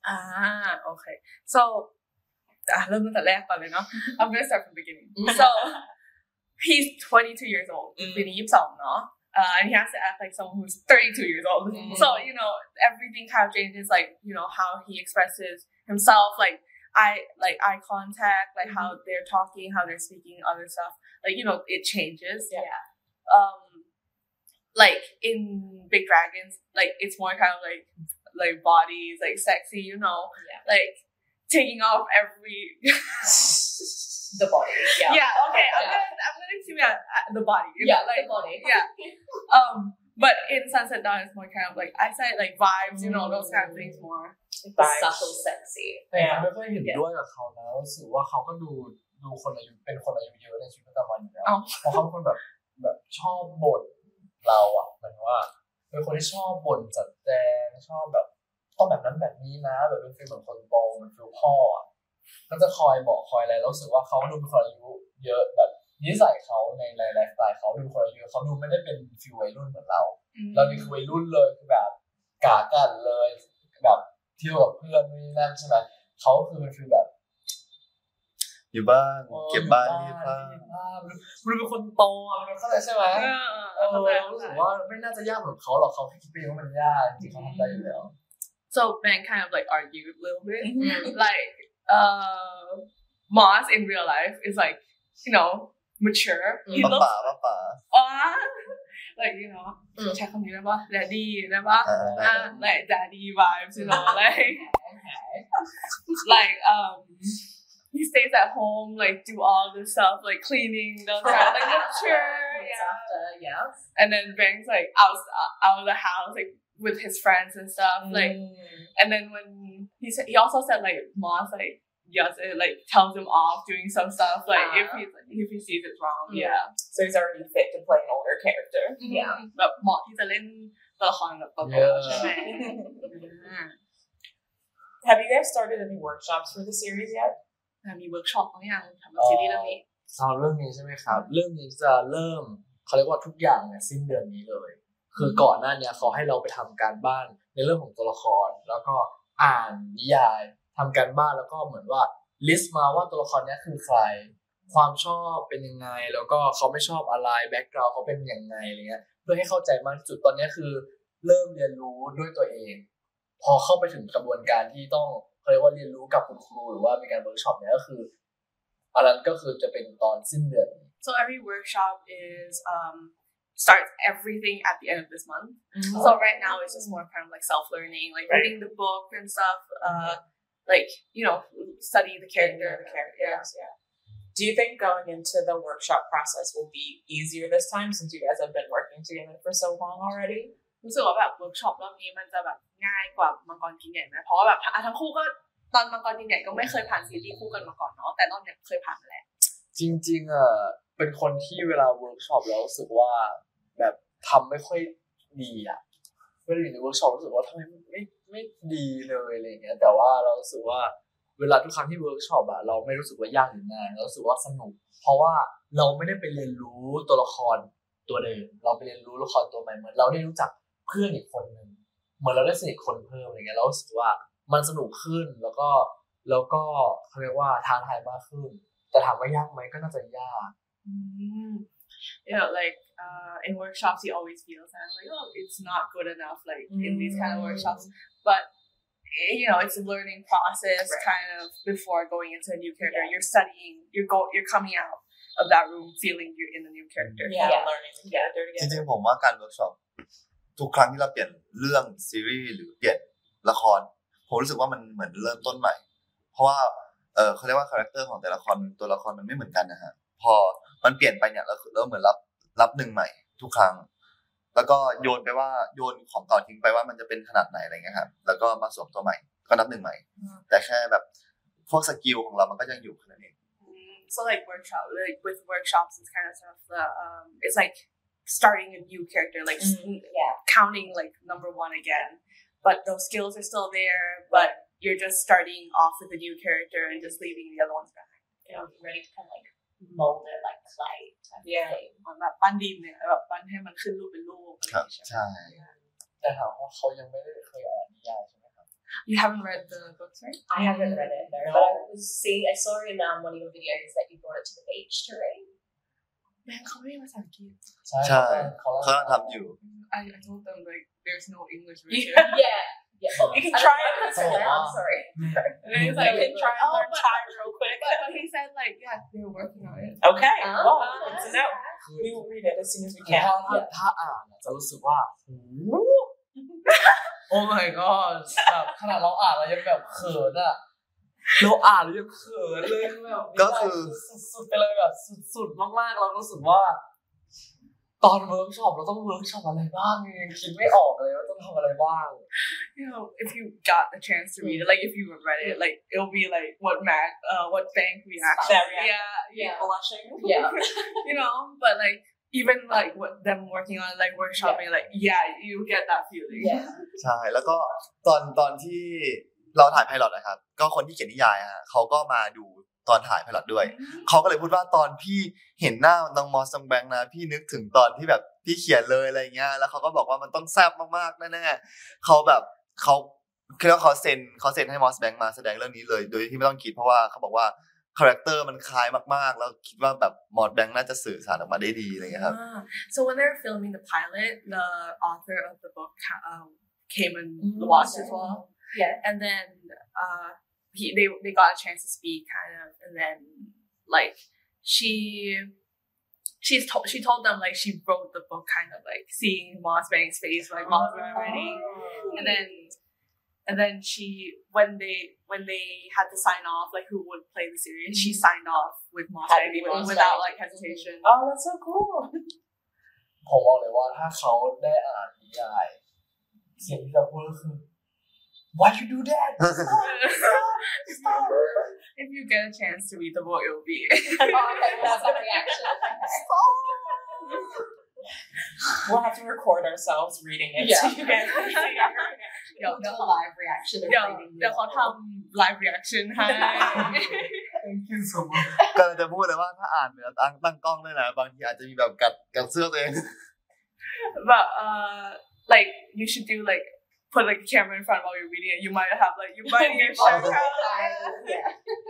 อ่าโอเค so อ่ะเริ่มตั้งแต่แรกก่อนเลยเนาะ I'm gonna start from the beginning so he's twenty-two years old ปีนี้ยี่สิบสองเนาะUh, and he has to act like someone who's thirty-two years old. Mm-hmm. So, you know, everything kind of changes, like, you know, how he expresses himself, like, eye, like eye contact, like mm-hmm. how they're talking, how they're speaking, other stuff. Like, you know, it changes. Yeah. yeah. Um, like, in Big Dragons, like, it's more kind of like, like, bodies, like, sexy, you know, yeah. like, taking off every... the body. Yeah. Yeah. Okay. I'm yeah. gonna I'm gonna assume yeah, the body. Yeah, know, like the body. Yeah. Um, but in Sunset Dawn, it's more kind of like I said, like vibes. You know, those kind of things more. Vibes. Subtle, sexy. แต่ยังไม่ค่อยเห็นด้วยกับเขานะรู้สึกว่าเขาก็ดูดูคนอายุเป็นคนอายุเยอะในชีวิตประจำวันอยู่แล้วเพราะเขาเป็นคนแบบแบบชอบบ่นเราอ่ะเหมือนว่าเป็นคนที่ชอบบ่นจัดแจงชอบแบบต้องแบบนั้นแบบนี้นะแบบเป็นฟีลเหมือนคนโตเป็นฟีลพ่ออ่ะก็จะคอยบอกคอยอะไรแล้วรู้สึกว่าเขาดูเป็นคนอายุเยอะแบบนิสัยเขาในไลฟ์สไตล์เขาดูคนอายุเขาดูไม่ได้เป็นฟิลวัยรุ่นเหมือนเราเรานี่คือวัยรุ่นเลยคือแบบกากันเลยแบบเที่ยวกับเพื่อนนี่นั่นใช่ไหมเขาคือเป็นฟิลแบบอยู่บ้านเก็บบ้านรีดผ้าดูเป็นคนโตอ่ะเข้าใจใช่ไหมเออรู้สึกว่าไม่น่าจะยากเหมือนเขาหรอกเขาแค่คิดไปเองว่ามันยากจริงๆเขาทำได้อยู่แล้ว so Ben kind of like argued a little bit like uh Moss in real life is like you know mature he looks ป้าป้าป้า ah like you know ใช้คำนี้ได้ป่ะ daddy ได้ป่ะ uh, like daddy vibes you know like like um he stays at home like do all this stuff like cleaning those kind of like mature yeah after, yes and then Bang's like out out of the house like with his friends and stuff mm. like and then when he said he also said like Moss like yes it like tells him off doing some stuff like uh, if he if he sees it's wrong yeah. yeah so he's already fit to play an older character mm. yeah แบบเหมาะที่จะเล่นตัวละครแบบโตๆใช่ไหม Have you guys started any workshops for the series yet มีเวิร์กช็อปบ้างยังทำซีรีส์เรื่องนี้เอาเรื่องนี้ใช่ไหมครับเรื่องนี้จะเริ่มเขาเรียกว่าทุกอย่างเนี่ยสิ้นเดือนนี้เลยคือก่อนหน้านี้เขาให้เราไปทำการบ้านในเรื่องของตัวละครแล้วก็อ่านนิยายทำการบ้านแล้วก็เหมือนว่าลิสต์มาว่าตัวละครนี้คือใครความชอบเป็นยังไงแล้วก็เขาไม่ชอบอะไรแบ็คกราวด์เขาเป็นยังไงอะไรเงี้ยเพื่อให้เข้าใจมากที่สุดตอนนี้คือเริ่มเรียนรู้ด้วยตัวเองพอเข้าไปถึงกระบวนการที่ต้องเขาเรียกว่าเรียนรู้กับคุณครูหรือว่ามีการเวิร์กช็อปเนี่ยก็คืออันนั้นก็คือจะเป็นตอนสิ้นเดือน so every workshop is um starts everything at the end of this month. Mm-hmm. So right now it's just more kind of like self-learning, like right. reading the book and stuff, uh, like, you know, study the character. The characters, yeah. yeah. Do you think going into the workshop process will be easier this time since you guys have been working together for so long already? รู้สึกว่าแบบเวิร์กช็อปรอบนี้มันจะแบบง่ายกว่ามังกรกินใหญ่ไหมเพราะว่าแบบทั้งคู่ก็ตอนมังกรกินใหญ่ก็ไม่เคยผ่านซีรีส์คู่กันมาก่อนเนาะแต่รอบนี้เคยผ่านมาแล้วจริงๆอ่ะเป็นคนที่เวลาเวิร์กช็อปแล้วรู้สึกว่าแบบทำไม่ค่อยดีอ่ะเวลาอยู่ในเวิร์กช็อปรู้สึกว่าทำไมไม่ไม่ดีเลยอะไรอย่างเงี้ยแต่ว่าเรารู้สึกว่าเวลาทุกครั้งที่เวิร์กช็อปอ่ะเราไม่รู้สึกว่ายากหรือนานเรารู้สึกว่าสนุกเพราะว่าเราไม่ได้ไปเรียนรู้ตัวละครตัวเดิมเราไปเรียนรู้ละครตัวใหม่เหมือนเราได้รู้จักเพื่อนอีกคนนึงเหมือนเราได้สนิทคนเพิ่มอะไรเงี้ยเรารู้สึกว่ามันสนุกขึ้นแล้วก็แล้วก็เขาเรียกว่าท้าทายมากขึ้นแต่ถามว่ายากไหมก็น่าจะยาก you know like uh in workshops you always feel that like oh it's not good enough like mm. in these kind of workshops but you know it's a learning process right. kind of before going into a new character yeah. you're studying you're go you're coming out of that room feeling you're in a new character yeah, yeah. learning the character together จริงๆผมว่าการเวิร์กช็อปทุกครั้งที่เราเปลี่ยนเรื่องซีรีส์หรือเปลี่ยนละครผมรู้สึกว่ามันเหมือนเริ่มต้นใหม่เพราะว่าเออเขาเรียกว่าคาแรคเตอร์ของแต่ละครตัวละครมันไม่เหมือนกันนะฮะพอมันเปลี่ยนไปเนี่ยเราเราเหมือนรับรับหนึ่งใหม่ทุกครั้งแล้วก็โยนไปว่าโยนของเก่าทิ้งไปว่ามันจะเป็นขนาดไหนอะไรเงี้ยครับแล้วก็มาสวมตัวใหม่ก็นับหนึ่งใหม่แต่แค่แบบพวกสกิลของเรามันก็ยังอยู่แค่นั้นเอง so like workshop like with workshops it's kind of stuff that um it's like starting a new character like mm, yeah counting like number one again but those skills are still there but you're just starting off with a new character and just leaving the other ones behind you know ready to kind of like mold it like clay yeah แบบปั้นดินเนี่ยแบบปั้นให้มันขึ้นรูปเป็นรูปใช่ใช่แต่ถามว่าเขายังไม่ได้เคยอ่านนิยายใช่ไหมครับ You haven't read the books, right? I haven't read it though, but I was seeing, I saw in um, one of your videos that you brought it to the beach to read. แม่เขาไม่มีภาษาอังกฤษใช่เขาทำอยู่ I I told them like there's no English version. Yeah. Yeah. Oh, you can try it. I'm sorry. And he's like, you can try and learn Thai real quick. But, but he said like, yeah, they're working on it. Okay. Oh, well, that's good to know. We will read it as soon as we can. ถ้าถ้าถ้าอ่านอะจะรู้สึกว่าโอ้ my god แบบขนาดเราอ่านเรายังแบบเขินอะเราอ่านเรายังเขินเลยแบบก็คือสุดๆไปเลยแบบสุดๆมากๆเรารู้สึกว่าตอนเวิร์กช็อปเราต้องเวิร์กช็อปอะไรบ้างยังคิดไม่ออกเลยว่าต้องทำอะไรบ้าง You know, if you got the chance to read it, like if you read it, like it'll be like what Mac, uh, what Bank reaction. That reaction. Yeah, yeah, blushing. Yeah, you know, but like even like what them working on like workshopping, like yeah, you get that feeling. Yeah. ใช่แล้วก็ตอนตอนที่เราถ่ายไพลอตนะครับก็คนที่เขียนนิยายฮะเขาก็มาดูตอนถ่ายไพลอตด้วยเขาก็เลยพูดว่าตอนพี่เห็นหน้าน้องมอสซังแบงค์นะพี่นึกถึงตอนที่แบบพี่เขียนเลยอะไรเงี้ยแล้วเขาก็บอกว่ามันต้องแซ่บมากๆแน่ๆเขาแบบเขาคือเขาเซ็นเขาเซ็นให้มอสแบงค์มาแสดงเรื่องนี้เลยโดยที่ไม่ต้องคิดเพราะว่าเขาบอกว่าคาแรคเตอร์มันคล้ายมากๆแล้วคิดว่าแบบมอสแบงค์น่าจะสื่อสารออกมาได้ดีอะไรเงี้ยครับ Ah, so when they were filming the pilot, the author of the book um, came and Mm, watched as well. Yeah. And then uh, he they they got a chance to speak, kind of, and then like she she's told she told them like she wrote the book kind of like seeing Moss Bank's face like Moss Bank writing, and then and then she when they when they had to sign off like who would play the series, she signed off with Moss Had Bank to be Moss without Bank. like hesitation. Oh, that's so cool. ผมบอกเลยว่าถ้าเขาได้อ่านนิยายสิ่งที่จะพูดก็คือ Why you do that? If you get a chance to read the book, it will be. Oh, okay, that's that reaction. We'll have to record ourselves reading it. Yeah. So you guys can see our reaction. Yo, the live reaction of เดี๋ยว reading. เดี๋ยวเขาทำ live reaction ให้ Thank you so much ก็เลยจะพูดเลยว่าถ้าอ่านเนี่ยตั้งตั้งกล้องด้วยนะบางทีอาจจะมีแบบกัดกัดเสื้อตัวเอง But uh, like you should do like put like a camera in front while you're reading it. You might have like you might get shocked. Yeah.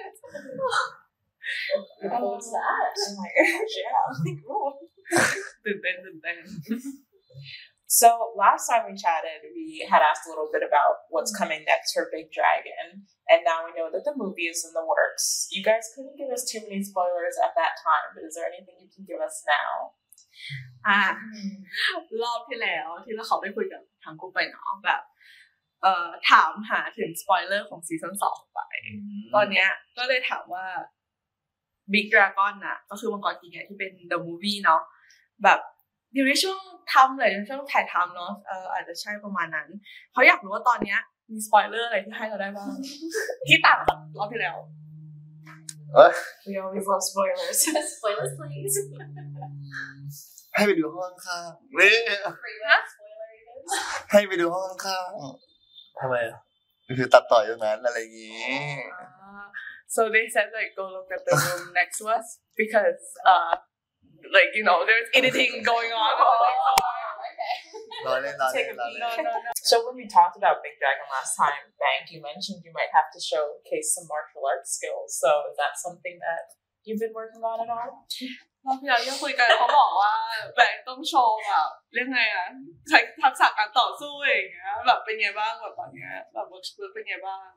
Look forward to that. Oh my gosh, yeah. Cool. Then, then, then, then. So last time we chatted, we had asked a little bit about what's coming next for Big Dragon, and now we know that the movie is in the works. You guys couldn't give us too many spoilers at that time, but is there anything you can give us now? อ่ารอบที่แล้วที่เราเขาได้คุยกับทางกูไปเนาะแบบเอ่อถามหาถึงสปอยเลอร์ของซีซั่นสองไปตอนเนี้ยก็เลยถามว่า Big Dragon น่ะก็คือมังกรกินไงที่เป็น The Movie เนาะแบบอยู่ในช่วงทำเลยในช่วงถ่ายทำเนาะเอออาจจะใช่ประมาณนั้นเขาอยากรู้ว่าตอนเนี้ยมีสปอยเลอร์อะไรที่ให้เราได้บ้างที่ต่างจากรอบที่แล้ว We always love spoilers. Spoilers, please. ให้ไปดูห้องข้างๆนี่ Free web spoiler even. ให้ไปดูห้องข้างๆทำไมอ่ะคือตัดต่ออย่างนั้นอะไรอย่างงี้ Uh, so they said like go look at the room next to us because uh like you know there's editing going on. No, no, no, Take a no, peek. no. no, no. So when we talked about Big Dragon last time, Bank, you mentioned you might have to showcase some martial arts skills. So is that something that you've been working on at all? รอบที่เราที่คุยกันเขาบอกว่าแบงค์ต้องโชว์แบบเรื่องไงอ่ะใช้ทักษะการต่อสู้อย่างเงี้ยแบบเป็นไงบ้างแบบตอนเนี้ยแบบเวิร์กช็อปเป็นไงบ้าง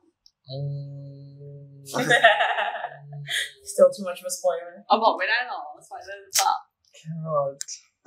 Still too much of a spoiler. เอาบอกไม่ได้หรอสปอยเลอร์หรือเปล่า Cannot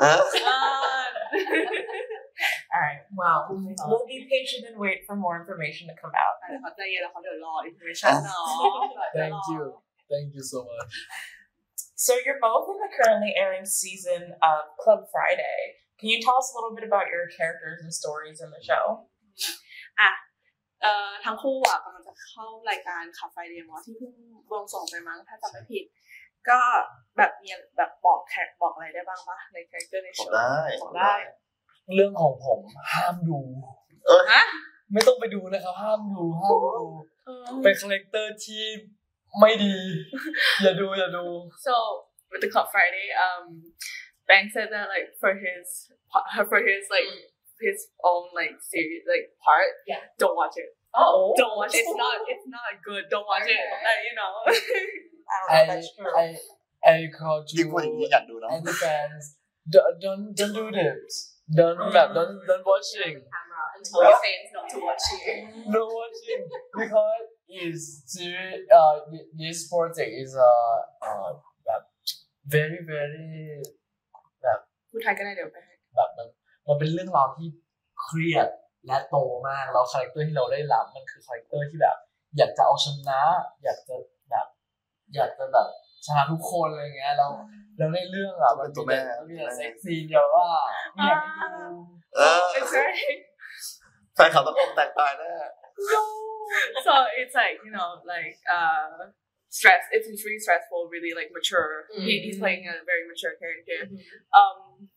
All right. Well, we'll be patient and wait for more information to come out. เขาใจเย็นแล้วเขาเดี๋ยวรออินโฟเมชั่นเนาะ Thank you Thank you so much So you're both in the currently airing season of Club Friday. Can you tell us a little bit about your characters and stories in the show? อ่ะเอ่อทั้งคู่อ่ะกำลังจะเข้ารายการขับไฟเดมอที่เพิ่งวงส่งไปมั้งถ้าจำไม่ผิดก็แบบมีแบบบอกแขกบอกอะไรได้บ้างปะในคาแรคเตอร์ในโชว์บอกได้เรื่องของผมห้ามดูฮะไม่ต้องไปดูนะครับห้ามดูห้ามดูเป็นคาแรคเตอร์ที่ไม่ดีอย่าดูอย่าดู So with the Club Friday um Bang said that like for his for his like his own like series like part. Yeah. Don't watch it. Oh. Don't watch it. It's not. It's not good. Don't watch it. Like, you know. I I I call to ยิ่งพูดอย่างนี้อยากดูเนาะ and the fans don't don't don't do this don't แบบ don't don't watching and tell your fans not to watch you. no watching because is series uh this project is uh uh แบบ very very แบบพูดไทยก็ได้เดี๋ยวไปให้แบบมันมันเป็นเรื่องราวที่เครียดและโตมากแล้วคาแรคเตอร์ที่เราได้รับมันคือคาแรคเตอร์ที่แบบอยากจะเอาชนะอยากจะแบบอยากจะแบบชนะทุกคนอะไรเงี้ยแล้วแล้วในเรื่องอ่ะมันมีแต่มันมีแต่เซ็กซี่เดียวว่าไม่อยากให้ดูเออ It's very แฟนคลับต้องอกแตกตายแน่ so it's like you know like uh stress it's really stressful really like mature mm-hmm. he, he's playing a very mature character mm-hmm. um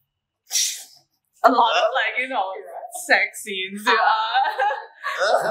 a lot of like you know sex scenes uh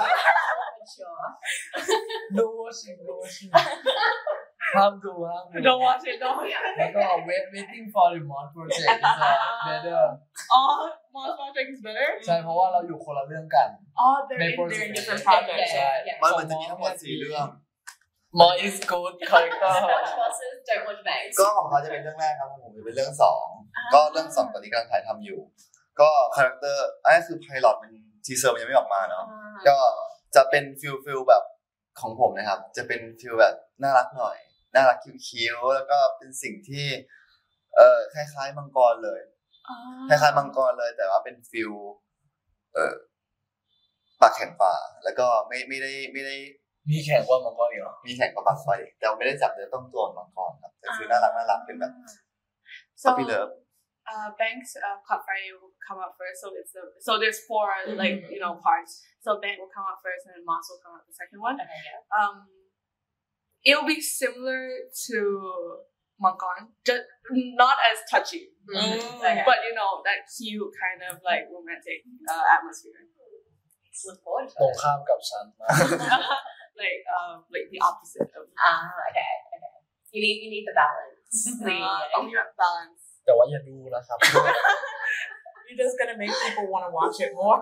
no watching no watching ห้ามดูห้ามดู don't watch it don't watch it แล้วก็ waiting for the Mod project is better oh Mod project is better ใช่เพราะว่าเราอยู่คนละเรื่องกัน oh they're in they're in different projects ใช่มันเหมือนจะมีทั้งหมดสี่เรื่อง Mod is good ใครก็ don't watch Banks ก็ของเขาจะเป็นเรื่องแรกครับของผมจะเป็นเรื่องสองก็เรื่องสองตอนนี้กำลังถ่ายทำอยู่ก็คาแรคเตอร์อันนี้คือไพลอตมันทีเซอร์มันยังไม่ออกมาเนาะก็จะเป็นฟิลฟิลแบบของผมนะครับจะเป็นฟิลแบบน่ารักหน่อยน่ารักคิ้วๆแล้วก็เป็นสิ่งที่เอ่อคล้ายๆมังกรเลยคล้ายๆมังกรเลยแต่ว่าเป็นฟิลเอ่อปากแข็งฝ่าแล้วก็ไม่ไม่ได้ไม่ได้มีแข่งว่ามังกรอีกเหรอมีแข่งกับปากฝ่าอีกแต่ไม่ได้จับเนื้อต้องตัวมังกรครับแต่คือน่ารักน่ารักเป็นแบบ Puppy Love Uh, Banks uh, Club Friday will come out first, so it's the so there's four like you know parts. So Bank will come out first, and then Moss will come out the second one. Okay, yeah. Um, it'll be similar to Mangon, just not as touchy, mm-hmm. okay. but you know that cute kind of like romantic uh, atmosphere. Look forward to it. ตรงข้ามกับฉัน like um like the opposite of. Ah, okay, okay. You need you need the balance. uh, oh, you have balance. แต่ว่าอย่าดูนะครับ You're just gonna make people want to watch it more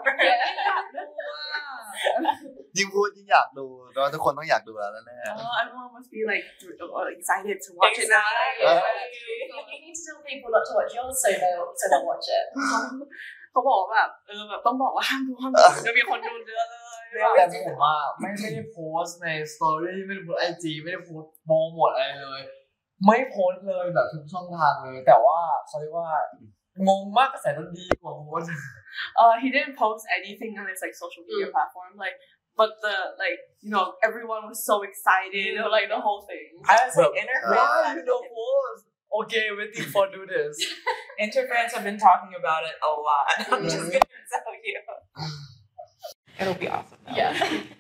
ยิ่งพูดยิ่งอยากดูแล้วทุกคนต้องอยากดูแล้วแน่ oh everyone must be like excited to watch exactly. it now you need to tell people not to watch yours so they'll so they'll watch it เขาบอกแบบเออแบบต้องบอกว่าห้ามดูห้ามดูจะมีคนดูเยอะเลยแต่ผมอ่ะไม่ไม่ได้โพสในสตอรี่ไม่ได้โพสไอจีไม่ได้โพสโปรโมทอะไรเลยไม่โพสเลยแบบทุกช่องทางเลยแต่ว่าเขาเรียกว่างงมากกระแสมันดีกว่าโพส uh he didn't post anything on his like social media mm. platform like but the like you know everyone was so excited mm. like the whole thing I was like interfans why you don't post okay waiting for do this interfans have been talking about it a lot I'm just gonna tell you it'll be awesome though. yeah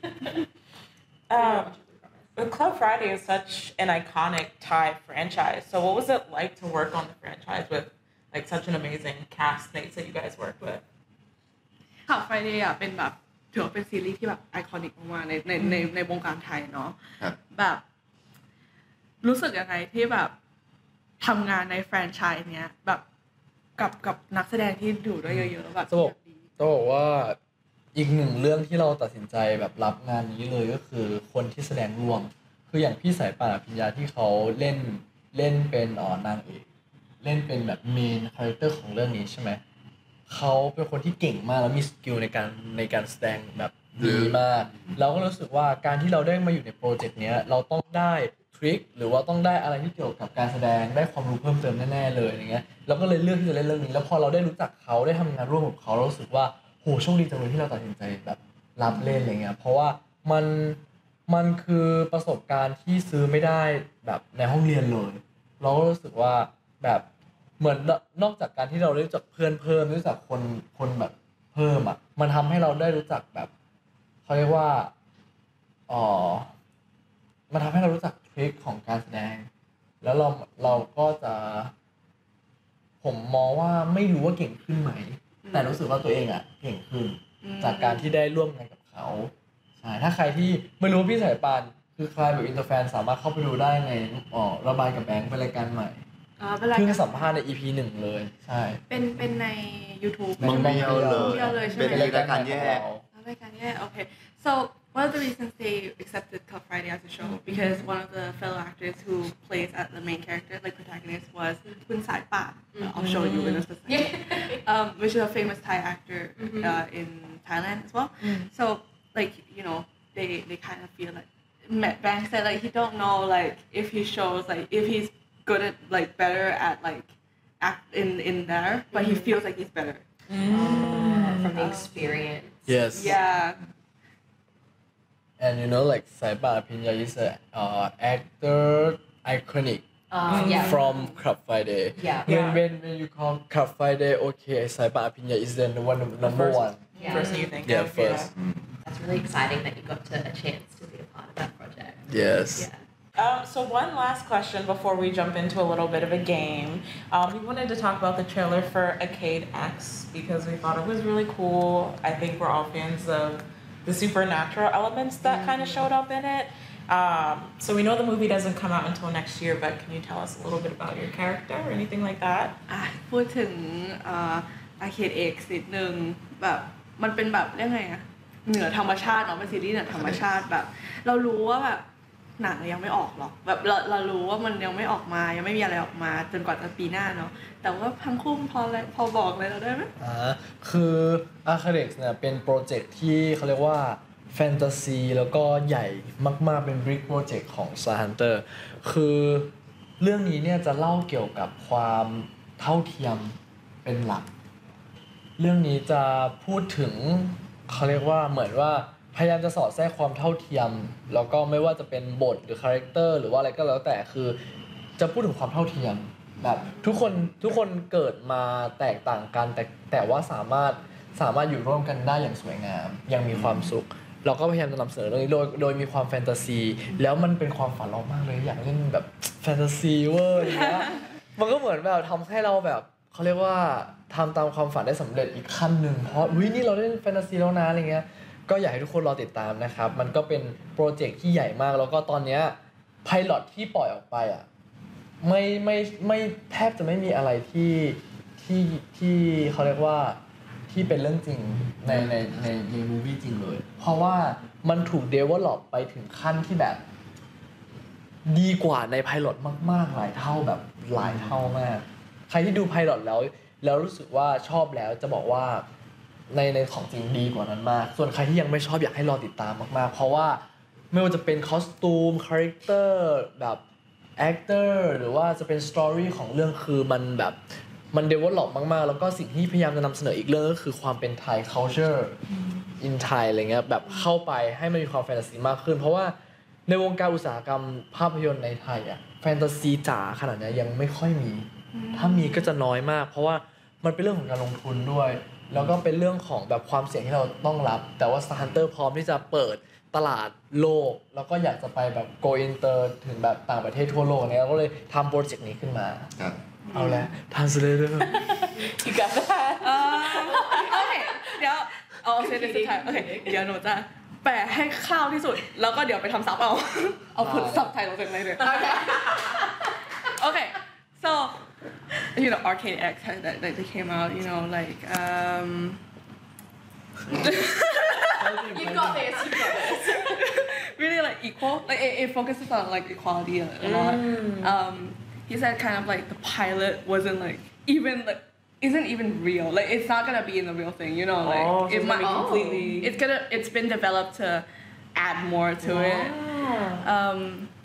um But Club Friday is such an iconic Thai franchise. So what was it like to work on the franchise with like such an amazing cast mates that you guys worked with? Club Friday อ่ะเป็นแบบถือว่าเป็นซีรีส์ที่แบบไอคอนิกมากๆในในในในวงการไทยเนาะแบบรู้สึกยังไงที่แบบทำงานในแฟรนไชส์เนี้ยแบบกับกับนักแสดงที่อยู่ด้วยเยอะๆแบบต้องบอกต้องบอกว่าอีกหนึ่งเรื่องที่เราตัดสินใจแบบรับงานนี้เลยก็คือคนที่แสดงร่วมคืออย่างพี่สายป่านอภิญญาที่เขาเล่นเล่นเป็นอ๋อนางเอกเล่นเป็นแบบเมนคาแรคเตอร์ของเรื่องนี้ใช่ไหมเขาเป็นคนที่เก่งมากแล้วมีสกิลในการในการแสดงแบบดีมากเราก็รู้สึกว่าการที่เราได้มาอยู่ในโปรเจกต์เนี้ยเราต้องได้ทริคหรือว่าต้องได้อะไรที่เกี่ยวกับการแสดงได้ความรู้เพิ่มเติมแน่ๆเลยอย่างเงี้ยเราก็เลยเลือกที่จะเล่นเรื่องนี้แล้วพอเราได้รู้จักเขาได้ทำงานร่วมกับเขาเรารู้สึกว่าโหโชคดีจังเลยที่เราตัดสินใจแบบรับเล่นอะไรเงี้ยเพราะว่ามันมันคือประสบการณ์ที่ซื้อไม่ได้แบบในห้องเรียนเลยเราก็รู้สึกว่าแบบเหมือนนอกจากการที่เราได้รู้จักเพื่อนเพิ่มรู้จักคนคนแบบเพิ่มอ่ะมันทำให้เราได้รู้จักแบบเขาเรียกว่าอ๋อมันทำให้เรารู้จักทริคของการแสดงแล้วเราเราก็จะผมมองว่าไม่รู้ว่าเก่งขึ้นไหมแต่รู้สึกว่าตัวเองอ่ะเก่งขึ้นจากการที่ได้ร่วมงานกับเขาใช่ถ้าใครที่ไม่รู้พี่สายปานคือใครแบบอินเตอร์แฟนสามารถเข้าไปดูได้ในอ๋อระบายกับแบงค์เป็นรายการใหม่อ๋อเป็นรายเพิ่งการสัมภาษณ์ใน อี พี หนึ่งเลยใช่เป็นเป็นใน YouTube มองเดียวเลยเดียวเลยใช่ไหมเป็นรายการแยกรายการแยก okay so one of the reasons they accepted Club Friday as a show because one of the fellow actors who plays at the main character like protagonist was Kun Sai Pa I'll show you in a second um, which is a famous Thai actor uh, in Thailand as well so like you know they they kind of feel like Bang said like he don't know like if he shows like if he's good at like better at like act in in there but he feels like he's better mm. from the experience yes yeah and you know like Sai Pa Pinya is a uh, actor iconic uh, yeah. from Club Friday yeah. when yeah. when when you call Club Friday okay Sai Pa Pinya is the one number first, one yeah. first you think yeah of, first yeah. That's really exciting that you got to a chance to be a part of that project yes yeah Um, so one last question before we jump into a little bit of a game. Um, we wanted to talk about the trailer for Arcade X because we thought it was really cool. I think we're all fans of the supernatural elements that kind of showed up in it. Um, so we know the movie doesn't come out until next year, but can you tell us a little bit about your character or anything like that? อ่ะพูดถึงเอ่อ Arcade X นิดนึงแบบมันเป็นแบบเรียกไงอะเหนือธรรมชาติเนาะเป็นซีรีส์เหนือธรรมชาติแบบเรารู้ว่าแบบหนังยังไม่ออกหรอกแบบเราเรารู้ว่ามันยังไม่ออกมายังไม่มีอะไรออกมาจนกว่าจะปีหน้าเนาะแต่ว่าทั้งคู่พอเลยพอบอกเลยเราได้ไหมอ่าคือ Arcade X เนี่ยเป็นโปรเจกต์ที่เขาเรียกว่าแฟนตาซีแล้วก็ใหญ่มากๆเป็น Big Project ของ Star Hunter คือเรื่องนี้เนี่ยจะเล่าเกี่ยวกับความเท่าเทียมเป็นหลักเรื่องนี้จะพูดถึงเขาเรียกว่าเหมือนว่าพยายามจะสอดแทรกความเท่าเทียมแล้วก็ไม่ว่าจะเป็นบทหรือคาแรคเตอร์หรือว่าอะไรก็แล้วแต่คือจะพูดถึงความเท่าเทียมแบบทุกคนทุกคนเกิดมาแตกต่างกันแต่แต่ว่าสามารถสามารถอยู่ร่วมกันได้อย่างสวยงามยังมีความสุขเราก็พยายามจะนำเสนอเรื่องนี้โดยโดยมีความแฟนตาซีแล้วมันเป็นความฝันเรามากเลยอยากเล่นแบบแฟนตาซีเวอร์อย่างเงี้ยมันก็เหมือนแบบทำให้เราแบบเขาเรียกว่าทำตามความฝันได้สำเร็จอีกขั้นหนึ่งเพราะอุ้ยนี่เราเล่นแฟนตาซีแล้วนะอะไรเงี้ยก็อยากให้ทุกคนรอติดตามนะครับมันก็เป็นโปรเจกต์ที่ใหญ่มากแล้วก็ตอนเนี้ยไพลอตที่ปล่อยออกไปอ่ะไม่ไม่ไม่แทบจะไม่มีอะไรที่ที่ที่เขาเรียกว่าที่เป็นเรื่องจริงในในในในมูวี่จริงเลยเพราะว่ามันถูกเดเวลลอปไปถึงขั้นที่แบบดีกว่าในไพลอตมากๆหลายเท่าแบบหลายเท่ามากใครที่ดูไพลอตแล้วแล้วรู้สึกว่าชอบแล้วจะบอกว่าในในของจริงดีกว่านั้นมากส่วนใครที่ยังไม่ชอบอยากให้รอติดตามมากๆเพราะว่าไม่ว่าจะเป็นคอสตูมคาแรคเตอร์แบบแอคเตอร์หรือว่าจะเป็นสตอรี่ของเรื่องคือมันแบบมันเดเวลลอปมากๆแล้วก็สิ่งที่พยายามจะนำเสนออีกเรื่องก็คือความเป็นไทย culture in Thai อะไรเงี้ยแบบเข้าไปให้มันมีความแฟนตาซีมากขึ้นเพราะว่าในวงการอุตสาหกรรมภาพยนตร์ในไทยอะแฟนตาซีจ๋าขนาดนี้ยังไม่ค่อยมีถ้ามีก็จะน้อยมากเพราะว่ามันเป็นเรื่องของการลงทุนด้วยแล้วก็เป็นเรื่องของแบบความเสี่ยงที่เราต้องรับแต่ว่า Star Hunter พร้อมที่จะเปิดตลาดโลกแล้วก็อยากจะไปแบบ go inter ถึงแบบต่างประเทศทั่วโลกเนี่ยก็เลยทำโปรเจกต์นี้ขึ้นมาเอาละ translator you got that เออโอเคเดี๋ยวเอาเซตในสุดท้ายโอเคเดี๋ยวหนูจะแปลให้คร่าวที่สุดแล้วก็เดี๋ยวไปทำซับเอาเอาผลซับไทยลงเต็มเลยเลยโอเค so you know Arcade X that that they came out you know like um you got this you got this really like equal like it, it focuses on like equality a, a lot mm. um he said kind of like the pilot wasn't like even like isn't even real like it's not gonna be in the real thing you know like oh, so it might be completely it's gonna it's been developed to add more to wow. it um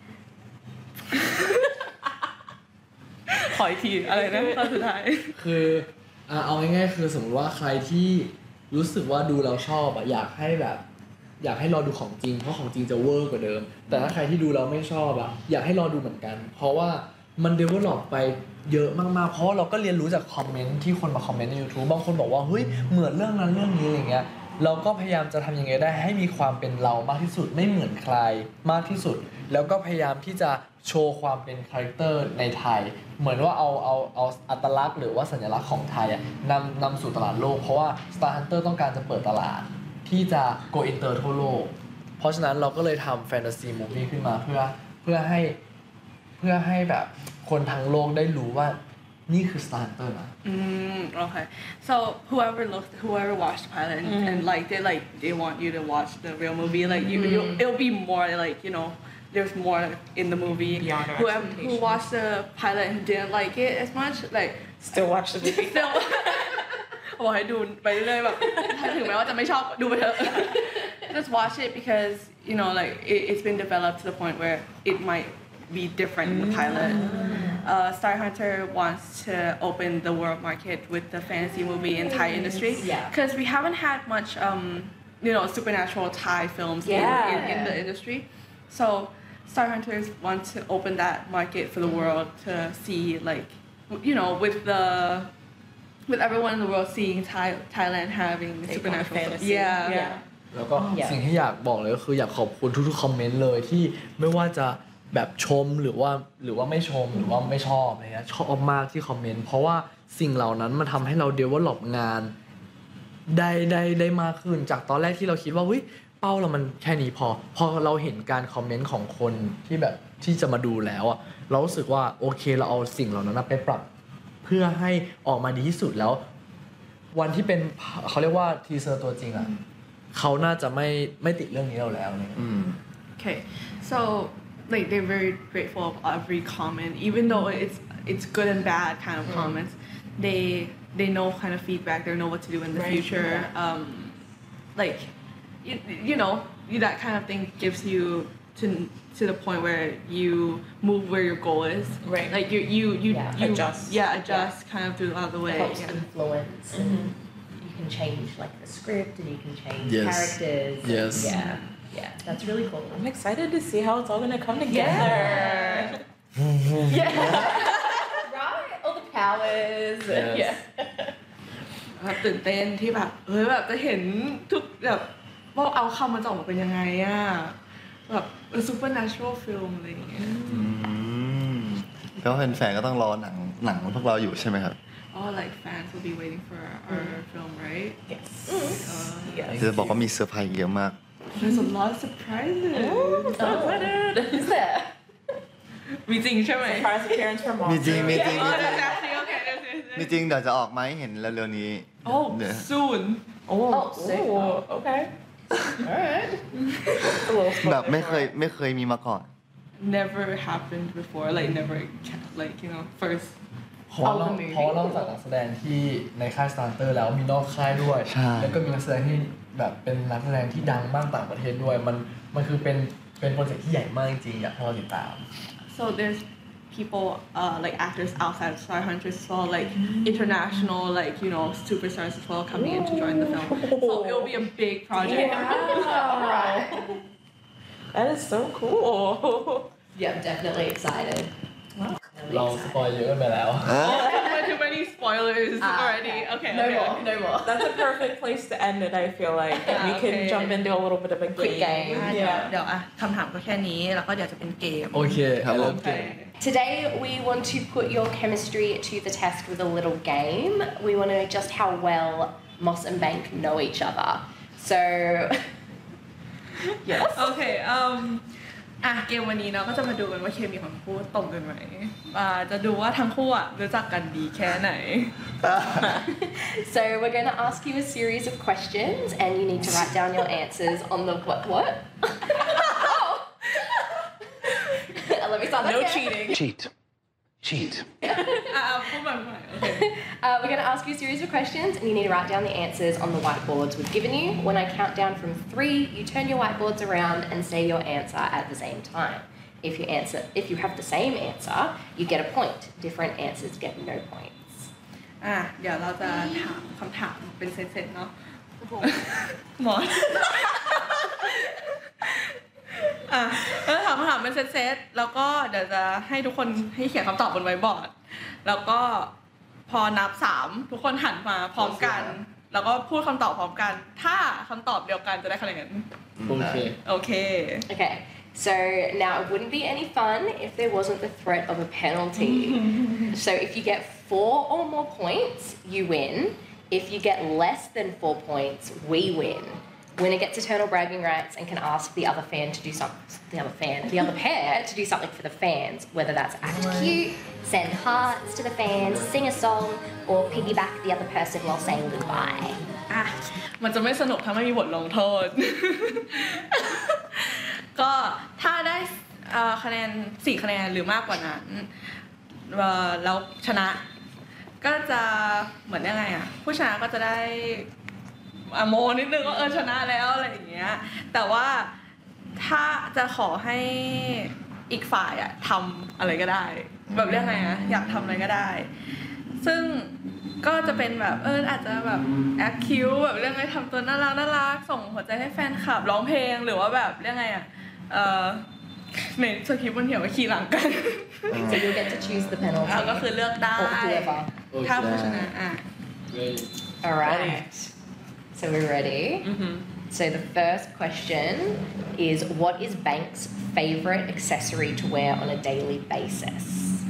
ขออีกทีอะไรนะตอนสุดท้ายคือเอาง่ายๆคือสมมติว่าใครที่รู้สึกว่าดูแล้วชอบอ่ะอยากให้แบบอยากให้รอดูของจริงเพราะของจริงจะเวอร์กว่าเดิมแต่ถ้าใครที่ดูแล้วไม่ชอบอ่ะอยากให้รอดูเหมือนกันเพราะว่ามันเดเวลลอปไปเยอะมากๆเพราะว่าเราก็เรียนรู้จากคอมเมนต์ที่คนมาคอมเมนต์ใน YouTube บางคนบอกว่าเฮ้ยเหมือนเรื่องนั้นเรื่องนี้อะไรเงี้ยเราก็พยายามจะทำยังไงได้ให้มีความเป็นเรามากที่สุดไม่เหมือนใครมากที่สุดแล้วก็พยายามที่จะโชว์ความเป็นคาแรคเตอร์ในไทยเหมือนว่าเอาเอาเอาอัตลักษณ์หรือว่าสัญลักษณ์ของไทยอ่ะนำนำสู่ตลาดโลกเพราะว่า Star Hunter ต้องการจะเปิดตลาดที่จะ go inter ทั่วโลกเพราะฉะนั้นเราก็เลยทำแฟนตาซีมูฟวี่ขึ้นมาเพื่อเพื่อให้เพื่อให้แบบคนทั้งโลกได้รู้ว่านี่คือ Star Hunter นะ Mm, okay. So whoever looked, whoever watched the pilot and, Mm. and liked it, like they want you to watch the real movie. Like you, Mm. you'll, it'll be more like you know, there's more in the movie. Beyond our Whoever who expectations. watched the pilot and didn't like it as much, like Still watch the movie. still. บอกให้ดูไปเรื่อยๆแบบถึงแม้ว่าจะไม่ชอบดูไปเถอะ Just watch it because you know like it, it's been developed to the point where it might be different in the pilot. Uh, Star Hunter wants to open the world market with the fantasy movie and Thai industry because we haven't had much um, you know supernatural Thai films in, Yeah. in, in the industry. So Star Hunters want to open that market for the world to see like you know with the with everyone in the world seeing Thai Thailand having They supernatural want fantasy. yeah Yeah. แล้วก็สิ่งที่อยากบอกเลยก็คืออยากขอบคุณทุกๆคอมเมนต์เลยที่ไม่ว่าจะแบบชมหรือว่าหรือว่าไม่ชมหรือว่าไม่ชอบอะไรเงี้ยชอบมากที่คอมเมนต์เพราะว่าสิ่งเหล่านั้นมันทำให้เรา develop งานได้ได้ได้มากขึ้นจากตอนแรกที่เราคิดว่าเฮ้ยเป้าเรามันแค่นี้พอพอเราเห็นการคอมเมนต์ของคนที่แบบที่จะมาดูแล้วอ่ะเรารู้สึกว่าโอเคเราเอาสิ่งเหล่านั้นไปปรับเพื่อให้ออกมาดีที่สุดแล้ววันที่เป็นเขาเรียกว่าทีเซอร์ตัวจริงอ่ะเขาน่าจะไม่ไม่ติดเรื่องนี้เราแล้วเนี่ย Okay, so like they're very grateful of every comment, even though it's it's good and bad kind of Mm. comments. They they know kind of feedback. They know what to do in the Right. future. Um, like you, you know you, that kind of thing gives you to to the point where you move where your goal is. Right. Like you you you, Yeah. you Adjust. Yeah, adjust kind of throughout the way. helps Yeah. influence and you can change like the script and you can change Yes. characters. Yes. Yeah. Yeah. That's really cool. I'm excited to see how it's all gonna come together. Yeah. Right? All the powers. and- Yes. Yeah. แบบตื่นเต้นที่แบบเฮ้ยแบบจะเห็นทุกแบบว่าเอาคำมันจะออกมาเป็นยังไงอะแบบซูเปอร์นัชชัลฟิลมอะไรอย่างเงี้ยอืมแปลว่าแฟนๆก็ต้องรอหนังหนังของพวกเราอยู่ใช่ไหมครับ Oh, like fans will be waiting for our film, right? Yes. Uh, จะบอกว่ามีเซอร์ไพรส์เยอะมาก There's a lot of surprises. So excited. Is there? มีจริงใช่ไหม Surprise appearance from มีจริง Monster. มีจริง Oh, มีจริง that's actually okay. That's it. มีจริงเดี๋ยวจะออกมาให้เห็นเร็วๆนี้ Oh, เดี๋ยว soon. Oh, Oh, sick. ooh, okay. Alright. A little แบบไม่เคย spoiler. ไม่เคยมีมาก่อน Never happened before. Like never, like you know, first. เพราะว่า of the เพราะว่านอก movie. จากนักแสดงที่ในค่าย Star Hunter แล้วมีนอกค่ายด้วยใช่แล้วก็มีนักแสดงที่แบบเป็นนักแสดงที่ดังมากต่างประเทศด้วยมันมันคือเป็นเป็นโปรเจกต์ที่ใหญ่มากจริงๆอยากให้เราติดตาม So there's people uh, like actors outside of Star Hunters as well, like international, like you know, superstars as well coming in to join the film. So it'll be a big project. Wow. That is so cool. Yeah, I'm definitely excited. เราสปอยเยอะไปแล้ว Too many spoilers Ah, already. okay. Okay, No okay. more, no more. That's a perfect place to end it, I feel like. And we can Okay. jump into a little bit of a Quick game. game. เดี๋ยว Yeah. เดี๋ยวอะคำถามก็แค่นี้แล้วก็เดี๋ยวจะเป็นเกมโอเคครับผมโอเค Today, we want to put your chemistry to the test with a little game. We want to know just how well Moss and Bank know each other. So, yes. โอเคเอ่มอ่ะเกมวันนี้เนาะก็จะมาดูกันว่าเคมีของทั้งคู่ตรงกันไหมอ่าจะดูว่าทั้งคู่อ่ะรู้จักกันดีแค่ไหน So, we're going to ask you a series of questions, and you need to write down your answers on the what? What? Let me start No again. cheating. Cheat. Cheat. อ่ะอ่ะพูดใหม่พูดใหม่โอเค Uh, we're going to ask you a series of questions, and you need to write down the answers on the whiteboards we've given you. When I count down from three, you turn your whiteboards around and say your answer at the same time. If you answer, if you have the same answer, you get a point. Different answers get no points. อ่ะเดี๋ยวเราจะถามคำถามเป็นเซตๆเนาะหมอนอ่ะเราจะถามคำถามเป็นเซตๆแล้วก็เดี๋ยวจะให้ทุกคนให้เขียนคำตอบบนไวท์บอร์ดแล้วก็พอนับสามทุกคนหันมาพร้อมกัน แล้วก็พูดคำตอบพร้อมกัน ถ้าคำตอบเดียวกันจะได้คะแนนโอเคโอเค Okay, so now it wouldn't be any fun if there wasn't the threat of a penalty. So if you get four or more points, you win. If you get less than four points, we win. Winner gets eternal bragging rights and can ask the other fan to do something. The other fan, the other pair, to do something for the fans, whether that's act cute, send hearts to the fans, sing a song, or piggyback the other person while saying goodbye. อ่ะมันจะไม่สนุกถ้าไม่มีบทลงโทษ ก็ถ้าได้คะแนนสี่คะแนนหรือมากกว่านั้นแล้วชนะก็จะเหมือนยังไงอ่ะผู้ชนะก็จะได้อโมนิดนึงก็เออชนะแล้วอะไรอย่างเงี้ยแต่ว่าถ้าจะขอให้อีกฝ่ายอ่ะทำอะไรก็ได้แบบเรื่องไงอ่ะอยากทำอะไรก็ได้ซึ่งก็จะเป็นแบบเอออาจจะแบบแอคคิวแบบเรื่องไงทำตัวน่ารักน่ารักส่งหัวใจให้แฟนคลับร้องเพลงหรือว่าแบบเรื่องไงอ่ะเออในสคริปต์มันเขียนว่าขี่หลังกัน So you get to choose the penalty ก็คือเลือกได้ถ้าผู้ชนะอ่ะ Alright so we're ready so the first question is what is Banks' favorite accessory to wear on a daily basis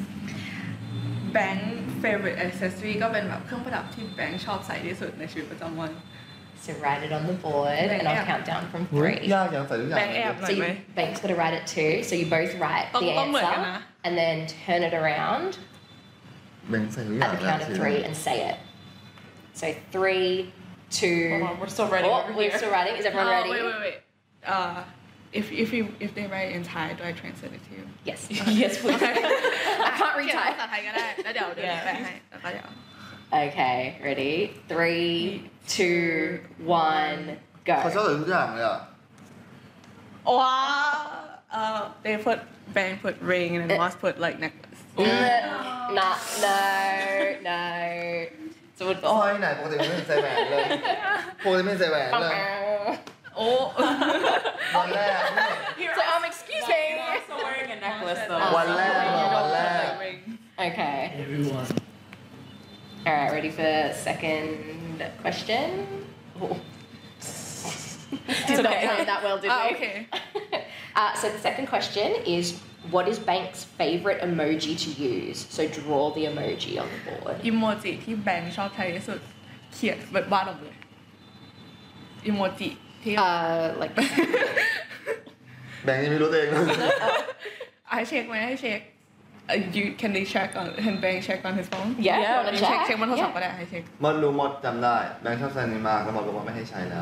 Bank favorite accessory ก็เป็นแบบเครื่องประดับที่แบงค์ชอบใส่ที่สุดในชีวิตประจำวัน So write it on the board and I'll count down from three. ยากอย่างใส่ทุกอย่าง Bank แอบหน่อย So ไหม you, Bank's got to write it too. So you both write the answer and then turn it around แบงค์ใส่ทุกอย่าง at the count of three and say it. So three, two. Hold on, we're still writing oh, over we're here. still writing. Is everyone oh, ready? Wait, wait, wait. Uh, if if you if they write in Thai, do I translate it to you? Yes. Yes, please. I can't read Thai. ภาษาไทยก็ได้แล้วเดี๋ยวเดี๋ยวแปลให้แล้วก็เดี๋ยว Okay, ready? Three, two, one, go. เขาชอบใส่ทุกอย่างเลยอ่ะว้าว uh they put Bang put ring and then Moss put like necklace no no no so อ๋อไหนปกติไม่ใส่แหวนเลยปกติไม่ใส่แหวนเลยโอ้วันแรก so um excuse me also wearing a necklace though วันแรกวันแรก okay everyone alright ready for second question oh. Did not plan that well, did we? Oh, okay. uh, so the second question is, what is Bank's favorite emoji to use? So draw the emoji on the board. อีโมจิที่แบงค์ชอบใช้ที่สุดเขียนแบบวาดออกเลยอีโมจิที่ uh like แบงค์ยังไม่รู้ตัวเองเลยให้เช็คไหมให้เช็ค you can they check on can Bang check on his phone yeah, yeah wanna check เช็คบนโทรศัพท์ก็ได้ให้เช็คมดรู้มดจำได้แบงค์ชอบใส่นี้มากแล้วมดบอกว่าไม่ให้ใช้แล้ว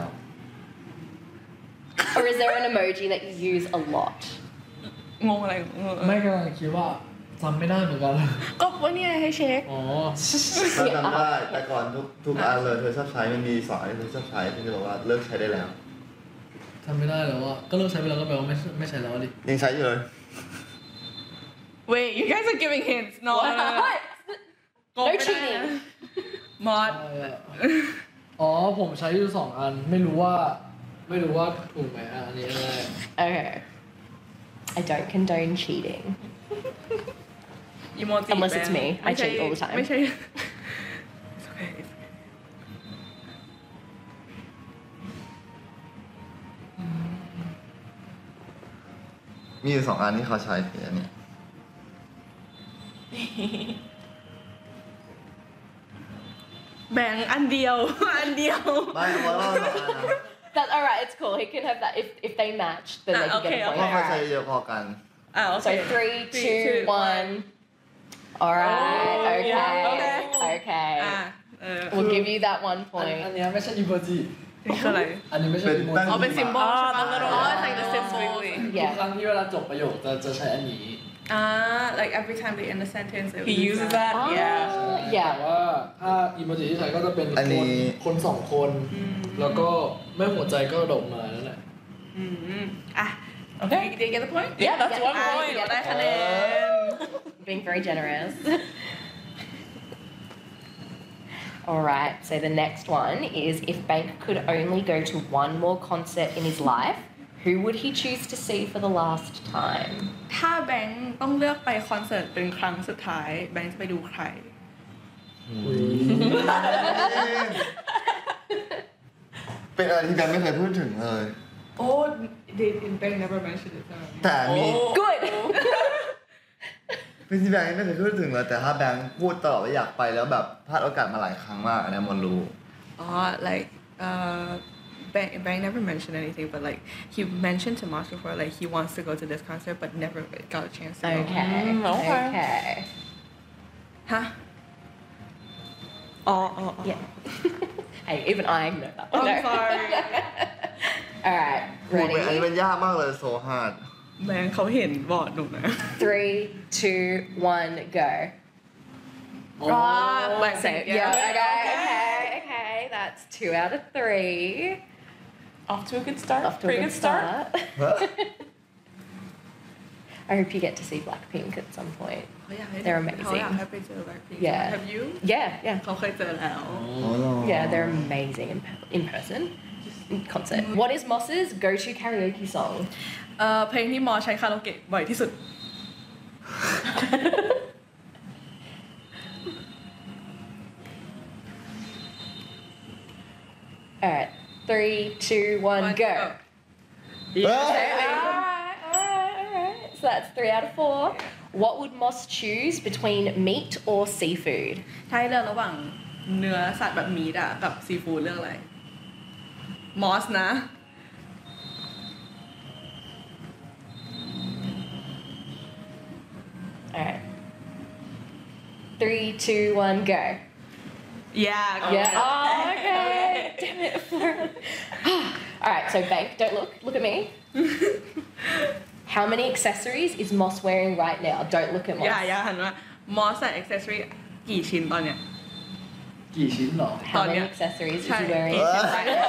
or is there an emoji that you use a lot งงอะไรไม่กำลังคิดว่าจำไม่ได้เหมือนกันก็ว่าเนี่ยให้เช็คอ๋อเราจำได้แต่ก่อนทุกทุกอันเลยเธอชอบใช้มันมีสอนที่เธอชอบใช้ที่เธอบอกว่าเลิกใช้ได้แล้วจำไม่ได้แล้วว่าก็เลิกใช้ไปแล้วก็แปลว่าไม่ไม่ใช้แล้วดิยังใช้อยู่เลย Wait you guys are giving hints no no cheating มอดอ๋อผมใช้อยู่สองอันไม่รู้ว่าไม่รู้ว่าถูกไหมอันนี้อะไร okay I don't condone cheating unless it's me I cheat all the time ไม่ใช่มีอยู่สองอันที่เขาใช้คืออันนี้แบ่งอันเดียวอันเดียวไม่ว่าเราสองอันนะ That's alright it's cool he can have that if if they match then they can get a point เพราะเขาใช้เยอะพอกัน so three two one alright okay okay we'll give you that one point อันนี้ไม่ใช่อีโมจินี่คืออะไรอันนี้ไม่ใช่อีโมจิอ๋อเป็น symbol ใช่ปะอ๋อ it's like the symbol ทุกครั้งที่เวลาจบประโยคจะจะใช้อันนี้อ่า like every time they end a sentence he uses that yeah yeah แต่ว่าถ้าอีโมจิที่ใช้ก็จะเป็นคนคนสองคนแล้วก็ไม่หัวใจก็ดอกไม้นั่นแหละอืมอ่ะ okay did you get the point yeah that's one point ได้คะแนน being very generous alright so the next one is if Bank could only go to one more concert in his life who would he choose to see for the last time ถ้าแบงค์ต้องเลือกไปคอนเสิร์ตเป็นครั้งสุดท้ายแบงค์จะไปดูใครเป็นอะไรที่แบงค์ไม่เคยพูดถึงเลยโอ้ they in Bank never mentioned it แต่มี good เป็นที่แบงค์ไม่เคยพูดถึงเลยแต่ถ้าแบงค์พูดตลอดว่าอยากไปแล้วแบบพลาดโอกาสมาหลายครั้งมากอันนี้มันรู้อ๋อ like เอ่อ Bang, Bang never mentioned anything, but like he mentioned to Moss before, like he wants to go to this concert, but never got a chance to Okay. go. Mm, okay. Okay. Huh? Oh, oh, oh. Yeah. Hey, even I know that one. I'm No. sorry. All right. พูดไปอันนี้ Ready? มันยากมากเลยโซฮาร์ดแบงค์เขาเห็นบอร์ดหนูนะ Three, two, one, go. Oh, like so, that, yeah. yeah. Okay, okay, okay. That's two out of three. Off to a good start. Off to a Pretty good good start. I hope you get to see Blackpink at some point. เขาอยากให้ They're เขาอยาก amazing. ให้ไปเจอ Blackpink Yeah. Have you Yeah, yeah. เขาเคยเจอแล้ว Yeah, they're amazing in, in person. In concert. What is Moss's go-to karaoke song? เอ่อเพลงที่มอใช้คาราโอเกะบ่อยที่สุด All right. Three, two, one, One, go. go. Yeah. Okay, all right, all right, all right. So that's three out of four. What would Moss choose between meat or seafood? ถ้าให้เลือกระหว่างเนื้อสัตว์แบบมีดอะกับซีฟู้ดเลือกอะไร มอสนะ All right. Three, two, one, go. Yeah. Yeah. Oh, okay. Damn it. All right. So Bank, don't look. Look at me. How many accessories is Moss wearing right now? Don't look at Moss. อย่าอย่าหันมามอสใส่อ็อกเซสซอรี่กี่ชิ้นตอนเนี้ยกี่ชิ้นหรอ How many accessories is he Sorry. wearing Uh. right now?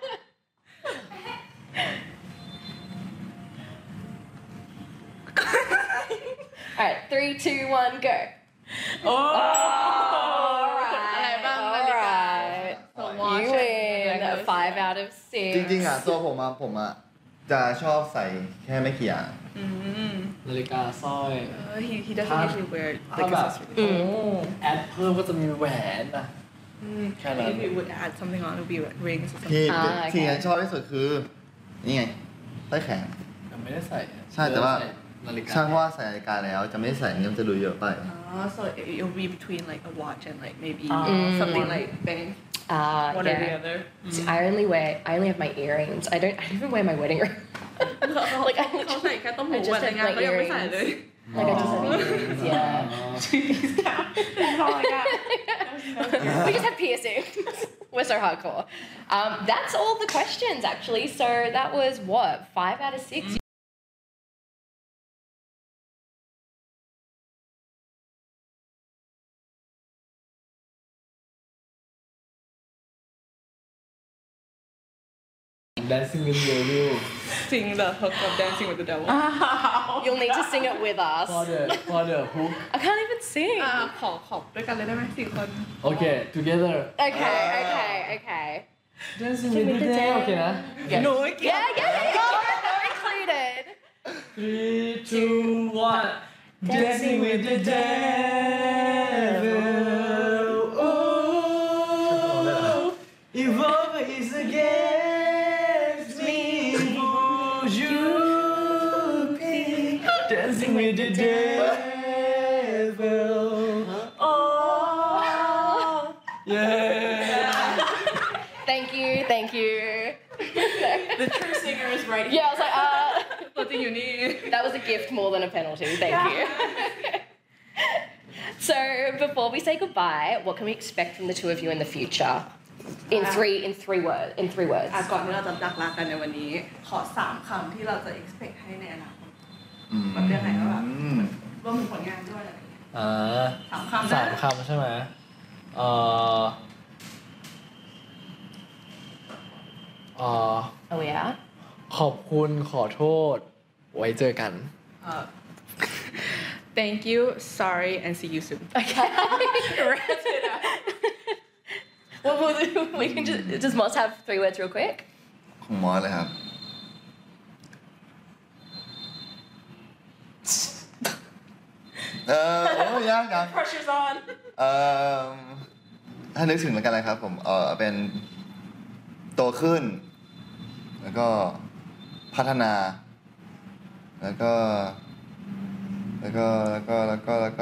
All right. Three, two, one, go. โอ้ All อะไรบ้าง right. นาฬิกา All right. You win. Five out of six. จริงๆอ่ะตัวผมอ่ะผมอ่ะจะชอบใส่แค่ไม่กี่อย่างอืมนาฬิกาสร้อยเออ he he doesn't usually wear ถ้า like แบบ accessories โอ้แอดเพิ่มก็จะมีแหวนนะอืมแค่นั้น if he would add something on it would be like rings or ที่ something ที่ฉันชอบที่สุดคือนี่ไงใต้แขนยังไม่ได้ใส่ใช่แต่ว่าใส่นาฬิกาใช่เพราะว่าใส่นาฬิกาแล้วจะไม่ใส่อย่างนี้มันจะดูเยอะไปอ๋อ so it will be between like a watch and like maybe Mm. something like bang Ah, one yeah. or the other See, I only wear. I only have my earrings. I don't. I don't even wear my wedding ring. like เขาใส่แค่ต้มหู I just แต่ have งาน my เขายังไม่ใส่ earrings. เลย Like I just have earrings. Yeah. That's all I got. We just have piercings. We're so hardcore. Um, that's all the questions actually. So that was what five out of six. Dancing with the Devil sing the hook of Dancing with the Devil You'll need to sing it with us. for the for the hook I can't even sing. อ่าขอขอด้วยกันเลยได้ไหมสี่คน okay together Okay, okay, okay. Dancing with the Devil โอเคนะ Yes. No, Yeah, yeah, yeah, yeah. Included. three two one Dancing with the Devil oh if over is against me would you be dancing with the devil oh yeah Thank you, thank you. the true singer is right Yeah, I was like, uh, ตัวจริงอยู่นี่ that was a gift more than a penalty. Thank you. So before we say goodbye, what can we expect from the two of you in the future? In three, in three words. In three words. อ่ะก่อนที่เราจะจากลากันในวันนี้ ขอสามคำที่เราจะ expect ให้ในอนาคตแบบยังไงว่าแบบรวมถึงผลงานด้วยอะไรอย่างเงี้ยอ่าสามคำนะสามคำใช่ไหมเอ่อเอ่อ Oh yeah. ขอบคุณขอโทษ ไว้เจอกัน Uh, thank you, sorry, and see you soon. Okay. Wrap it up. Well, we'll do, we can just, does Moss have three words real quick? ของมอสเลยครับ เออโอ้ยยังยัง Pressure's on. เอ่อถ้านึกถึงแล้วกันนะครับผมเออเป็นโตขึ้น แล้วก็พัฒนา แล้วก็ แล้วก็แล้วก็แล้วก็แล้วก็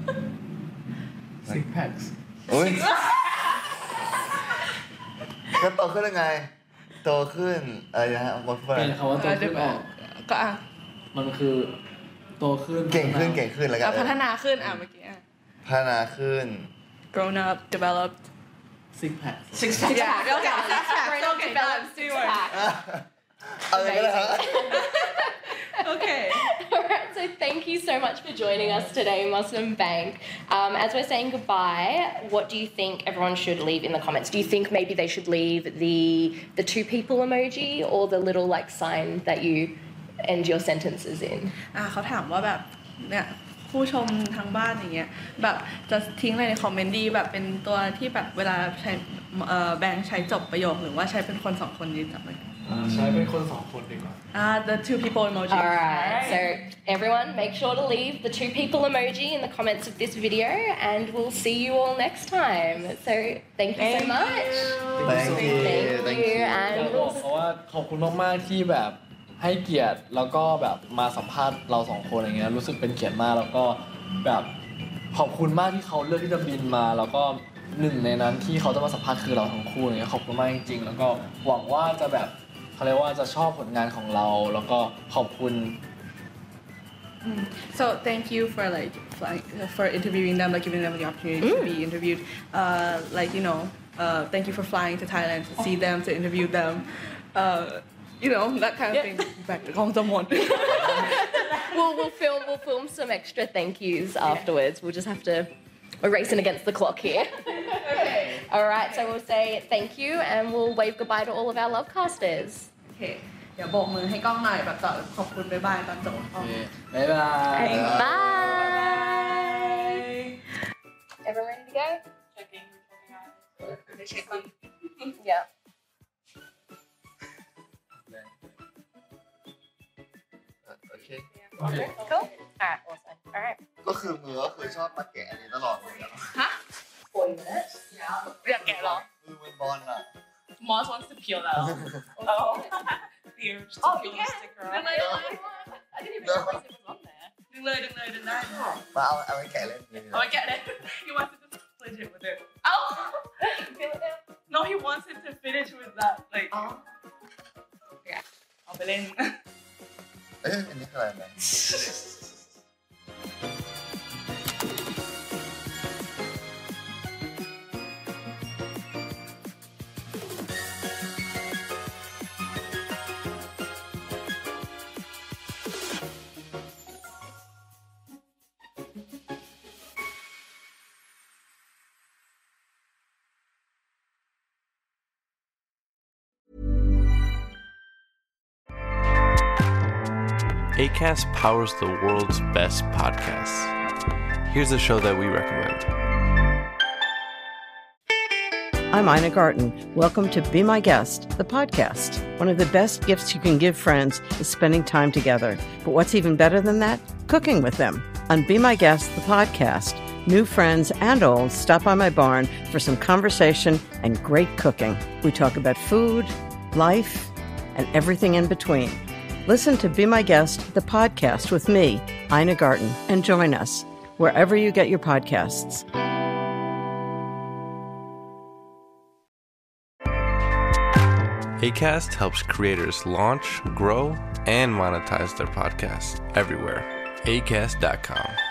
six packs โอ้ยก็โตขึ้นยังไงโตขึ้นอะไรนะฮะมาพูดเป็นคำว่าโตขึ้นออกก็อ่ะมันคือโตขึ้นเก่งขึ้นเก่งขึ้นแล้วกันอ่ะพัฒนาขึ้นอ่ะเมื่อกี้อ่ะพัฒนาขึ้น grown up developed six pack six pack yeah okay six pack okay developed six pack อะไรก็ได้ฮะ Okay. All right. So thank you so much for joining us today, Muslim Bank. Um, as we're saying goodbye, what do you think everyone should leave in the comments? Do you think maybe they should leave the the two people emoji or the little like sign that you end your sentences in? อ่ะเขาถามว่าแบบเนี่ยผู้ชมทางบ้านอย่างเงี้ยแบบจะทิ้งอะไรในคอมเมนต์ดีแบบเป็นตัวที่แบบเวลาใช้เอ่อแบงค์ใช้จบประโยคหรือว่าใช้เป็นคนสองคนดีจับเลยใช้เป็นคนสองคนดีกว่า Ah, the two people emoji. All right. So everyone, make sure to leave the two people emoji in the comments of this video, and we'll see you all next time. So thank you so much. Thank you. Thank you. อยาก And บอ we'll กเขาว่าขอบคุณมากๆที่แบบให้เกียรติแล้วก็แบบมาสัมภาษณ์เราสองคนอย่างเงี้ยรู้สึกเป็นเกียรติมากแล้วก็แบบขอบคุณมากที่เขาเลือกที่จะบินมาแล้วก็หนึ่งในนั้นที่เขาจะมาสัมภาษณ์คือเราทั้งคู่อย่างเงี้ยขอบคุณมากจริงๆแล้วก็หวังว่าจะแบบเขาเรียกว่าจะชอบผลงานของเราแล้วก็ขอบคุณ So thank you for like flying, for interviewing them, like giving them the opportunity Mm. to be interviewed. Uh, like you know, uh, thank you for flying to Thailand to see them, to interview them. Uh, you know that kind of Yeah. thing. Back to someone. we'll we'll film we'll film some extra thank yous afterwards. We'll just have to we're racing against the clock here. Okay. All right. So we'll say thank you, and we'll wave goodbye to all of our lovecasters. Okay. เดี๋ยวโบกมือให้กล้องหน่อยแบบตอนขอบคุณบ๊ายบายตอนจบกล้องบ๊ายบาย Bye. Everyone ready to go? Checking. Yeah. Okay. Cool. All right. Awesome. All right. ก็คือมือก็คือชอบมาแกะอันนี้ตลอดเลยอะ Forty minutes. อยากแกะเหรอมือมันบอลอะ Moss wants to peel that off. Oh. Here, just to Oh, peel you the can. sticker Then off. I- I didn't even realize it was on there. ดึงเลยดึงเลยดึงได้มาเอาเอาไปแกะเล่นเลย Oh, I get it. He wants it to split it with it. Oh! Feel it now? No, he wants it to finish with that. Like, Oh. yeah. เอาไปเล่นเอ๊ะอันนี้คืออะไรนะ Acast powers the world's best podcasts. Here's a show that we recommend. I'm Ina Garten. Welcome to Be My Guest, the podcast. One of the best gifts you can give friends is spending time together. But what's even better than that? Cooking with them. On Be My Guest, the podcast, new friends and old stop by my barn for some conversation and great cooking. We talk about food, life, and everything in between. Listen to Be My Guest, the podcast with me, Ina Garten, and join us wherever you get your podcasts. Acast helps creators launch, grow, and monetize their podcasts everywhere. acast dot com.